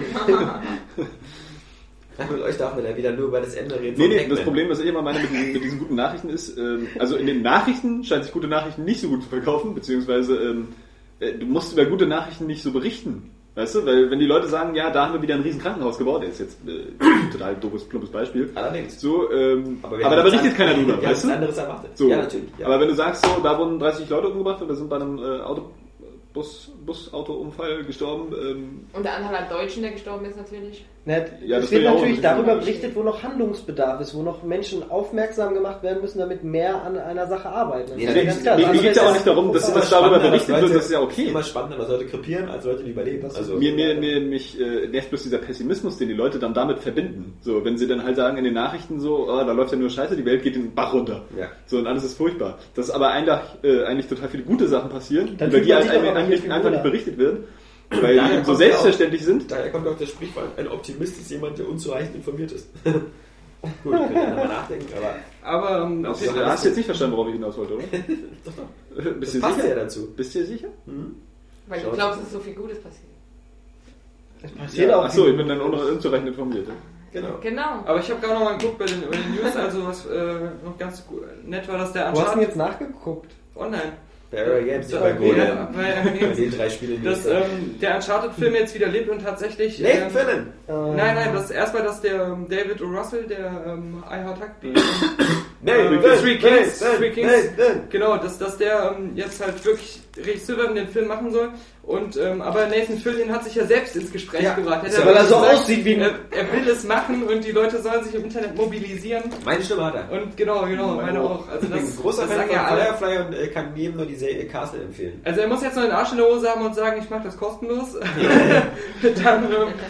Ach, mit euch darf man ja wieder nur über das Ende reden. Nee, das Problem, was ich immer meine mit diesen guten Nachrichten ist, also in den Nachrichten scheint sich gute Nachrichten nicht so gut zu verkaufen, beziehungsweise du musst über gute Nachrichten nicht so berichten. Weißt du, weil wenn die Leute sagen, ja, da haben wir wieder ein riesen Krankenhaus gebaut, das ist jetzt total doofes, plumpes Beispiel. Allerdings. So, aber da berichtet keiner drüber, weißt du? Was anderes erwartet. So. Ja, natürlich. Ja. Aber wenn du sagst, so, da wurden 30 Leute umgebracht und da sind bei einem Bus-Auto-Unfall gestorben. Und der Anteil an Deutschen, der gestorben ist, natürlich. Es wird natürlich darüber berichtet, wo noch Handlungsbedarf ist, wo noch Menschen aufmerksam gemacht werden müssen, damit mehr an einer Sache arbeiten. Mir geht es ja auch nicht darum, dass darüber berichtet wird, das ist ja okay. Es ist immer spannender, dass Leute krepieren, als Leute, die überleben. Also mich nervt bloß dieser Pessimismus, den die Leute dann damit verbinden. So, wenn sie dann halt sagen in den Nachrichten so, da läuft ja nur Scheiße, die Welt geht den Bach runter. Ja. So, und alles ist furchtbar. Dass aber eigentlich total viele gute Sachen passieren, dann über die halt einfach nicht berichtet werden. Weil die so selbstverständlich sind. Daher kommt auch das Sprichwort, ein Optimist ist jemand, der unzureichend informiert ist. Gut, können wir nochmal nachdenken, aber du hast jetzt nicht verstanden, worauf ich hinaus wollte, oder? Doch. Bist das du passt sicher? ja dazu. Bist du sicher? Weil du glaubst, dass so viel Gutes passiert. Es passiert auch. Achso, ich bin dann unzureichend informiert. Ja? Genau. Aber ich habe gerade noch mal geguckt bei den News, also was noch ganz nett war, dass der Wo hast du jetzt nachgeguckt? Online. Barrier Games bei den 3 Spielen, dass der Uncharted-Film jetzt wieder lebt und tatsächlich... Nathan Fillion! Nein, das erstmal, dass der David O. Russell, der I Heart Rugby... Three Kings. Genau, dass der jetzt halt wirklich Regisseur wird und den Film machen soll. Und aber Nathan Fillion hat sich ja selbst ins Gespräch gebracht. Weil er so aussieht wie er will es machen und die Leute sollen sich im Internet mobilisieren. Meine Stimme hat er. Und genau, meine auch. Also ich bin ein großer Fan von Firefly und kann jedem nur die Castle empfehlen. Also er muss jetzt noch den Arsch in der Hose haben und sagen, ich mache das kostenlos. Dann,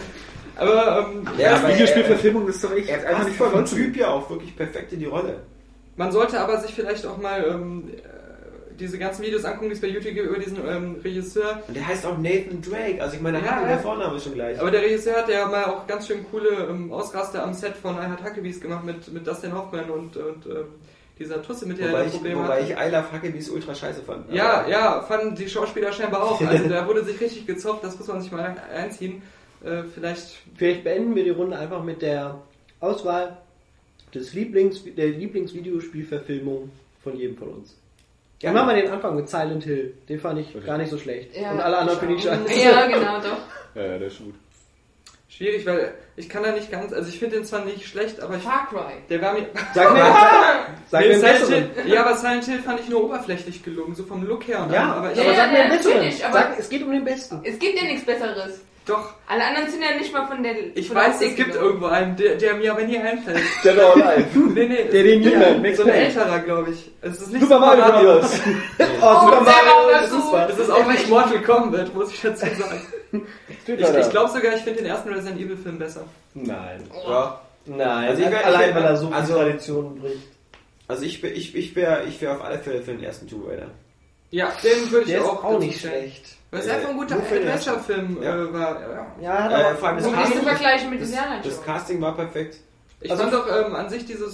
aber Videospielverfilmung ist doch echt er einfach nicht vom Typ ja auch wirklich perfekt in die Rolle. Man sollte aber sich vielleicht auch mal diese ganzen Videos angucken, die es bei YouTube gibt über diesen Regisseur. Und der heißt auch Nathan Drake, also ich meine, der Vorname ist schon gleich. Aber der Regisseur hat ja mal auch ganz schön coole Ausraster am Set von I Heart Huckabees gemacht mit Dustin Hoffman und dieser Tusse, mit der er Probleme hatte. Wobei ich I Love Huckabees ultra scheiße fand. Ja, fanden die Schauspieler scheinbar auch. Also da wurde sich richtig gezopft, das muss man sich mal einziehen. Vielleicht beenden wir die Runde einfach mit der Auswahl der Lieblingsvideospielverfilmung von jedem von uns. Dann machen wir den Anfang mit Silent Hill. Den fand ich gar nicht so schlecht. Ja, und alle anderen finde ich scheiße. Ja, genau, doch. Ja, der ist schon gut. schwierig, weil ich kann da nicht ganz, also ich finde den zwar nicht schlecht, aber Far Cry. Der war mir... Sag mir Silent Hill, ja, aber Silent Hill fand ich nur oberflächlich gelungen, so vom Look her. Ja, aber sag mir den besseren. Sag, es geht um den besten. Es gibt ja nichts Besseres. Doch. Alle anderen sind ja nicht mal von der... Ich weiß, es gibt irgendwo einen, der mir aber nie einfällt. Dead or Alive. Nee, der den nie einfällt. So ein älterer, glaube ich. Es ist nicht Super Mario Bros. Super Mario. Das ist auch nicht Mortal Kombat, muss ich dazu sagen. Ich glaube sogar, ich finde den ersten Resident Evil Film besser. Nein. Ja. Nein, also allein weil er so viele Traditionen bricht. Also ich wäre auf alle Fälle für den ersten Tomb Raider. Ja, den würde ich der auch ist auch nicht schlecht. Weil es einfach ein guter Adventure-Film war. Ja, vor allem das Casting vergleichen mit Indiana Jones. Das Casting war perfekt. Ich fand doch an sich dieses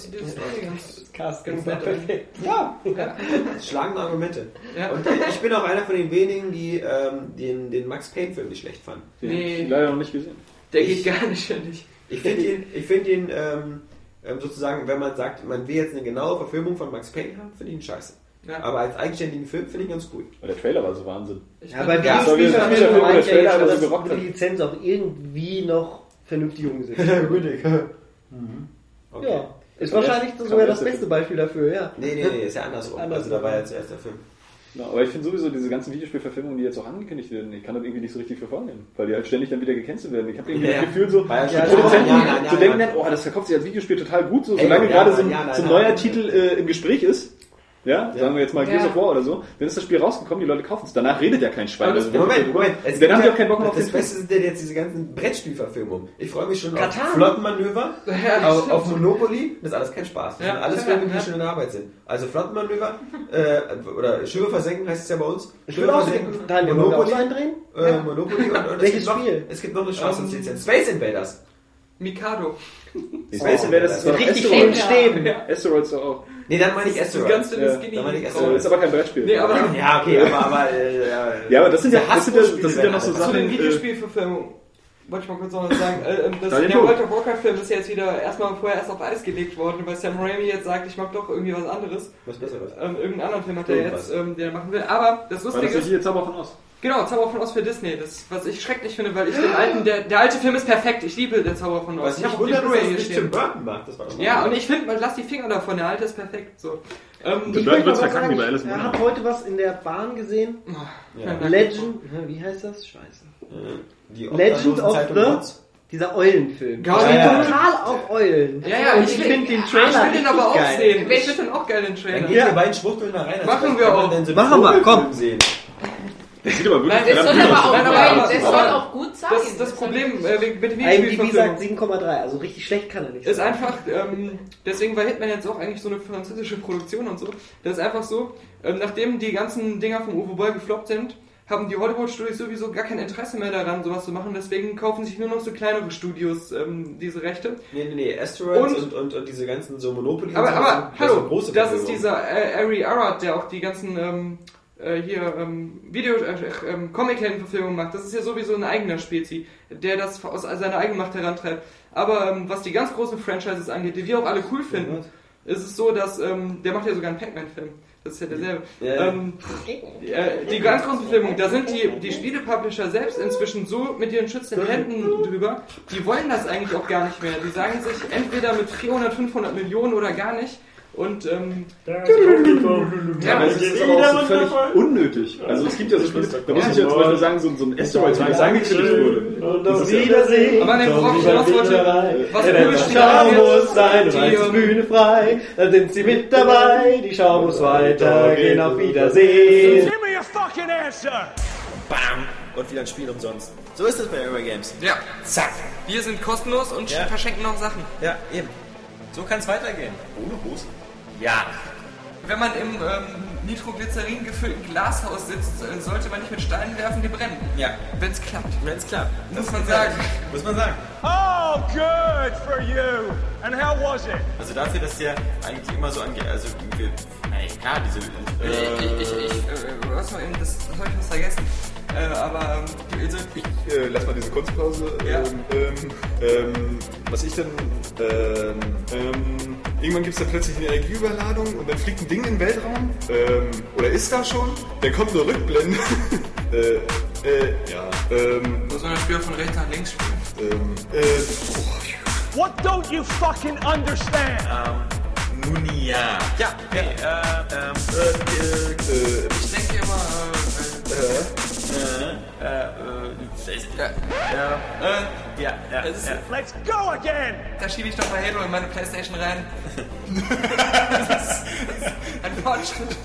Cast ganz ganz nett. perfekt. Ja, schlagende Argumente. Ja. Und ich bin auch einer von den wenigen, die den Max Payne-Film nicht schlecht fanden. Nee. Leider noch nicht gesehen. Der geht gar nicht, finde ich. Ich finde ihn sozusagen, wenn man sagt, man will jetzt eine genaue Verfilmung von Max Payne haben, finde ich ihn scheiße. Ja. Aber als eigenständigen Film finde ich ihn ganz cool. Und der Trailer war so Wahnsinn. Ja, bei Ja, Videospielverfilmungen der meint ja Trailer jetzt hat schon, so dass gerockt. die Lizenz auch irgendwie noch vernünftig umgesetzt Richtig. Okay. Ja, ist Kam wahrscheinlich erst- sogar kam das erst beste Beispiel dafür, ja. Nee, ist ja andersrum. Also da war ja zuerst der Film. Ja, aber ich finde sowieso diese ganzen Videospielverfilmungen, die jetzt auch angekündigt werden, ich kann das irgendwie nicht so richtig verfolgen, weil die halt ständig dann wieder gecancelt werden. Ich habe irgendwie das Gefühl, so War ja schon Ja, vor Produzenten Jahren, zu denken dann, oh, das verkauft sich als Videospiel total gut, so, Ey, solange ja, gerade so ja, ein nein, neuer nein. Titel im Gespräch ist. Ja, sagen wir jetzt mal Gears Ja. of War oder so, dann ist das Spiel rausgekommen, die Leute kaufen es. Danach redet ja kein Schwein. Aber Also, Moment. Dann haben die auch keinen Bock mehr auf Das den Beste sind ja jetzt diese ganzen Brettspielverfilmungen. Ich freue mich schon Katan. auf Flottenmanöver, Ja, auf Monopoly. Das ist alles kein Spaß. Das Ja, sind alles ja, Filme, die ja. schon in der Arbeit sind. Also Flottenmanöver oder Schiffe versenken heißt es ja bei uns. Ich würde auch Daniel, wollen wir auch so eindrehen? Monopoly und Welches es gibt Spiel? Es gibt noch eine Schwarzlizenz. Space Invaders. Mikado. Space Invaders ist doch Richtig Asteroids. vielen Stäben. Ja. Asteroids doch auch. Nee, dann meine ich Das ist Asteroids. ganz dünnes Ja. Skinny. Da meine ich Das Asteroids. ist aber kein Brettspiel. Nee, aber Ja, okay, aber Ja, aber das sind ja noch so zu Sachen. den Videospielverfilmungen wollte ich mal kurz noch was sagen. Der Daniel World of Warcraft-Film ist ja jetzt wieder vorher erst auf Eis gelegt worden, weil Sam Raimi jetzt sagt, ich mag doch irgendwie was anderes. Was Besseres. Irgendeinen anderen Film hat er Irgendwas. jetzt, den er machen will. Aber das War Lustige das ist, hier Zauber von Oz? genau, Zauber von Oz für Disney. Das, was ich schrecklich finde, weil ich den alten, der alte Film ist perfekt. Ich liebe den Zauber von Oz. Was Ich mich habe auch die wundert, ist, Blu-ray dass hier es nicht stehen. Tim Burton macht. Das war doch Ja, und ich finde, man lasst die Finger davon. Der alte ist perfekt. So. Ich Burton möchte wird's noch was verkacken, sagen, wie bei Alice im ich habe Wunderland. heute was in der Bahn gesehen. Ja. Legend, wie heißt das? Scheiße. Die Legend of Zeitung the... Rotz. Dieser Eulenfilm. Ja, Steht ja. total auf Eulen. Ja, und ich ich find- finde den Ich Trailer will den aber auch geil. sehen. Ich finde den auch geil, den Dann Trailer. geht Ja. die beiden Schwuchteln da rein. als Machen was wir kann man auch. denn so einen Machen wir, Vogelfilm komm. sehen? Das sieht aber wirklich Nein, der soll verdammt aber gut auch aus. Nein, geil, aber- der soll auch gut sein. Das Problem mit dem IMDb sagt Videospielverfilmung 7,3, also richtig schlecht kann er nicht ist sein. einfach, deswegen war Hitman jetzt auch eigentlich so eine französische Produktion und so. Das ist einfach so, nachdem die ganzen Dinger vom Uwe Boll gefloppt sind, haben die Hollywood-Studios sowieso gar kein Interesse mehr daran, sowas zu machen. Deswegen kaufen sich nur noch so kleinere Studios diese Rechte. Nee, Asteroids und diese ganzen so Monopoly. Aber und so, hallo, das sind große das ist Verfilmungen. dieser Ari Arad, der auch die ganzen Comic-Helden-Verfilmungen macht. Das ist ja sowieso ein eigener Spezi, der das aus seiner eigenen Macht herantreibt. Aber was die ganz großen Franchises angeht, die wir auch alle cool finden, ist es so, dass der macht ja sogar einen Pac-Man-Film. Das ist ja derselbe. Ja. Die ganz großen Verfilmungen, da sind die Spiele-Publisher selbst inzwischen so mit ihren schützenden Händen drüber, die wollen das eigentlich auch gar nicht mehr. Die sagen sich entweder mit 400, 500 Millionen oder gar nicht. Und Ja, aber es ist aber auch so völlig unnötig. Also es gibt ja so Spiele, da muss ich ja zum Beispiel sagen, so ein Asteroids, wie es angekündigt wurde. Und auf Das ist ja- Wiedersehen. Aber nein, worauf ich hinaus wollte, was coole Spiele Schau angeht, muss sein, und die, eins ist Bühne frei, dann sind sie mit dabei, die Schau muss weitergehen, auf Wiedersehen. Bam! Und wieder ein Spiel umsonst. So ist es bei Eurogames. ja, Zack! wir sind kostenlos und Ja. verschenken noch Sachen. Ja, eben. So kann es weitergehen. Ohne Hose. Ja. Wenn man im Nitroglycerin gefüllten Glashaus sitzt, sollte man nicht mit Steinen werfen, die brennen. Ja. Wenn es klappt. Wenn's klappt. Muss man sagen. Muss man sagen. Oh, good for you. And how was it? Also dafür, dass der eigentlich immer so angeht. Also, klar, diese. Was war eben, das habe ich was vergessen. Aber Lass mal diese Kunstpause. Ja. Was ich dann. Irgendwann gibt es dann plötzlich eine Energieüberladung und dann fliegt ein Ding in den Weltraum. Oder ist da schon? Dann kommt eine Rückblende. muss man das Spiel von rechts nach links spielen. What don't you fucking understand? Nun ja. Ja, okay. Ich denke immer, Let's go again. da schiebe ich doch mal Halo in meine Playstation rein. Das ist ein Fortschritt.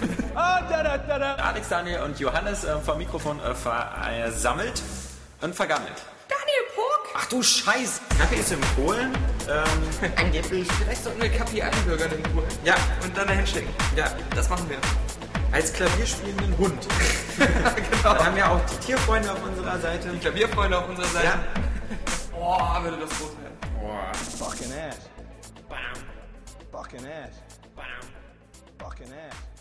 Alex, Daniel und Johannes vom Mikrofon versammelt und vergammelt. Daniel Puck! Ach du Scheiß! Kaffee ist in Polen. Angeblich. Vielleicht sollten wir Kapi einbürgern in Polen. Ja, Und dann dahin schicken. ja. Das machen wir. Als klavierspielenden Hund. Genau. Wir haben ja auch die Tierfreunde auf unserer Seite. Die Klavierfreunde auf unserer Seite. Ja. Boah, würde das groß werden. Boah. Fucking ass. Fucking ass. Fucking ass.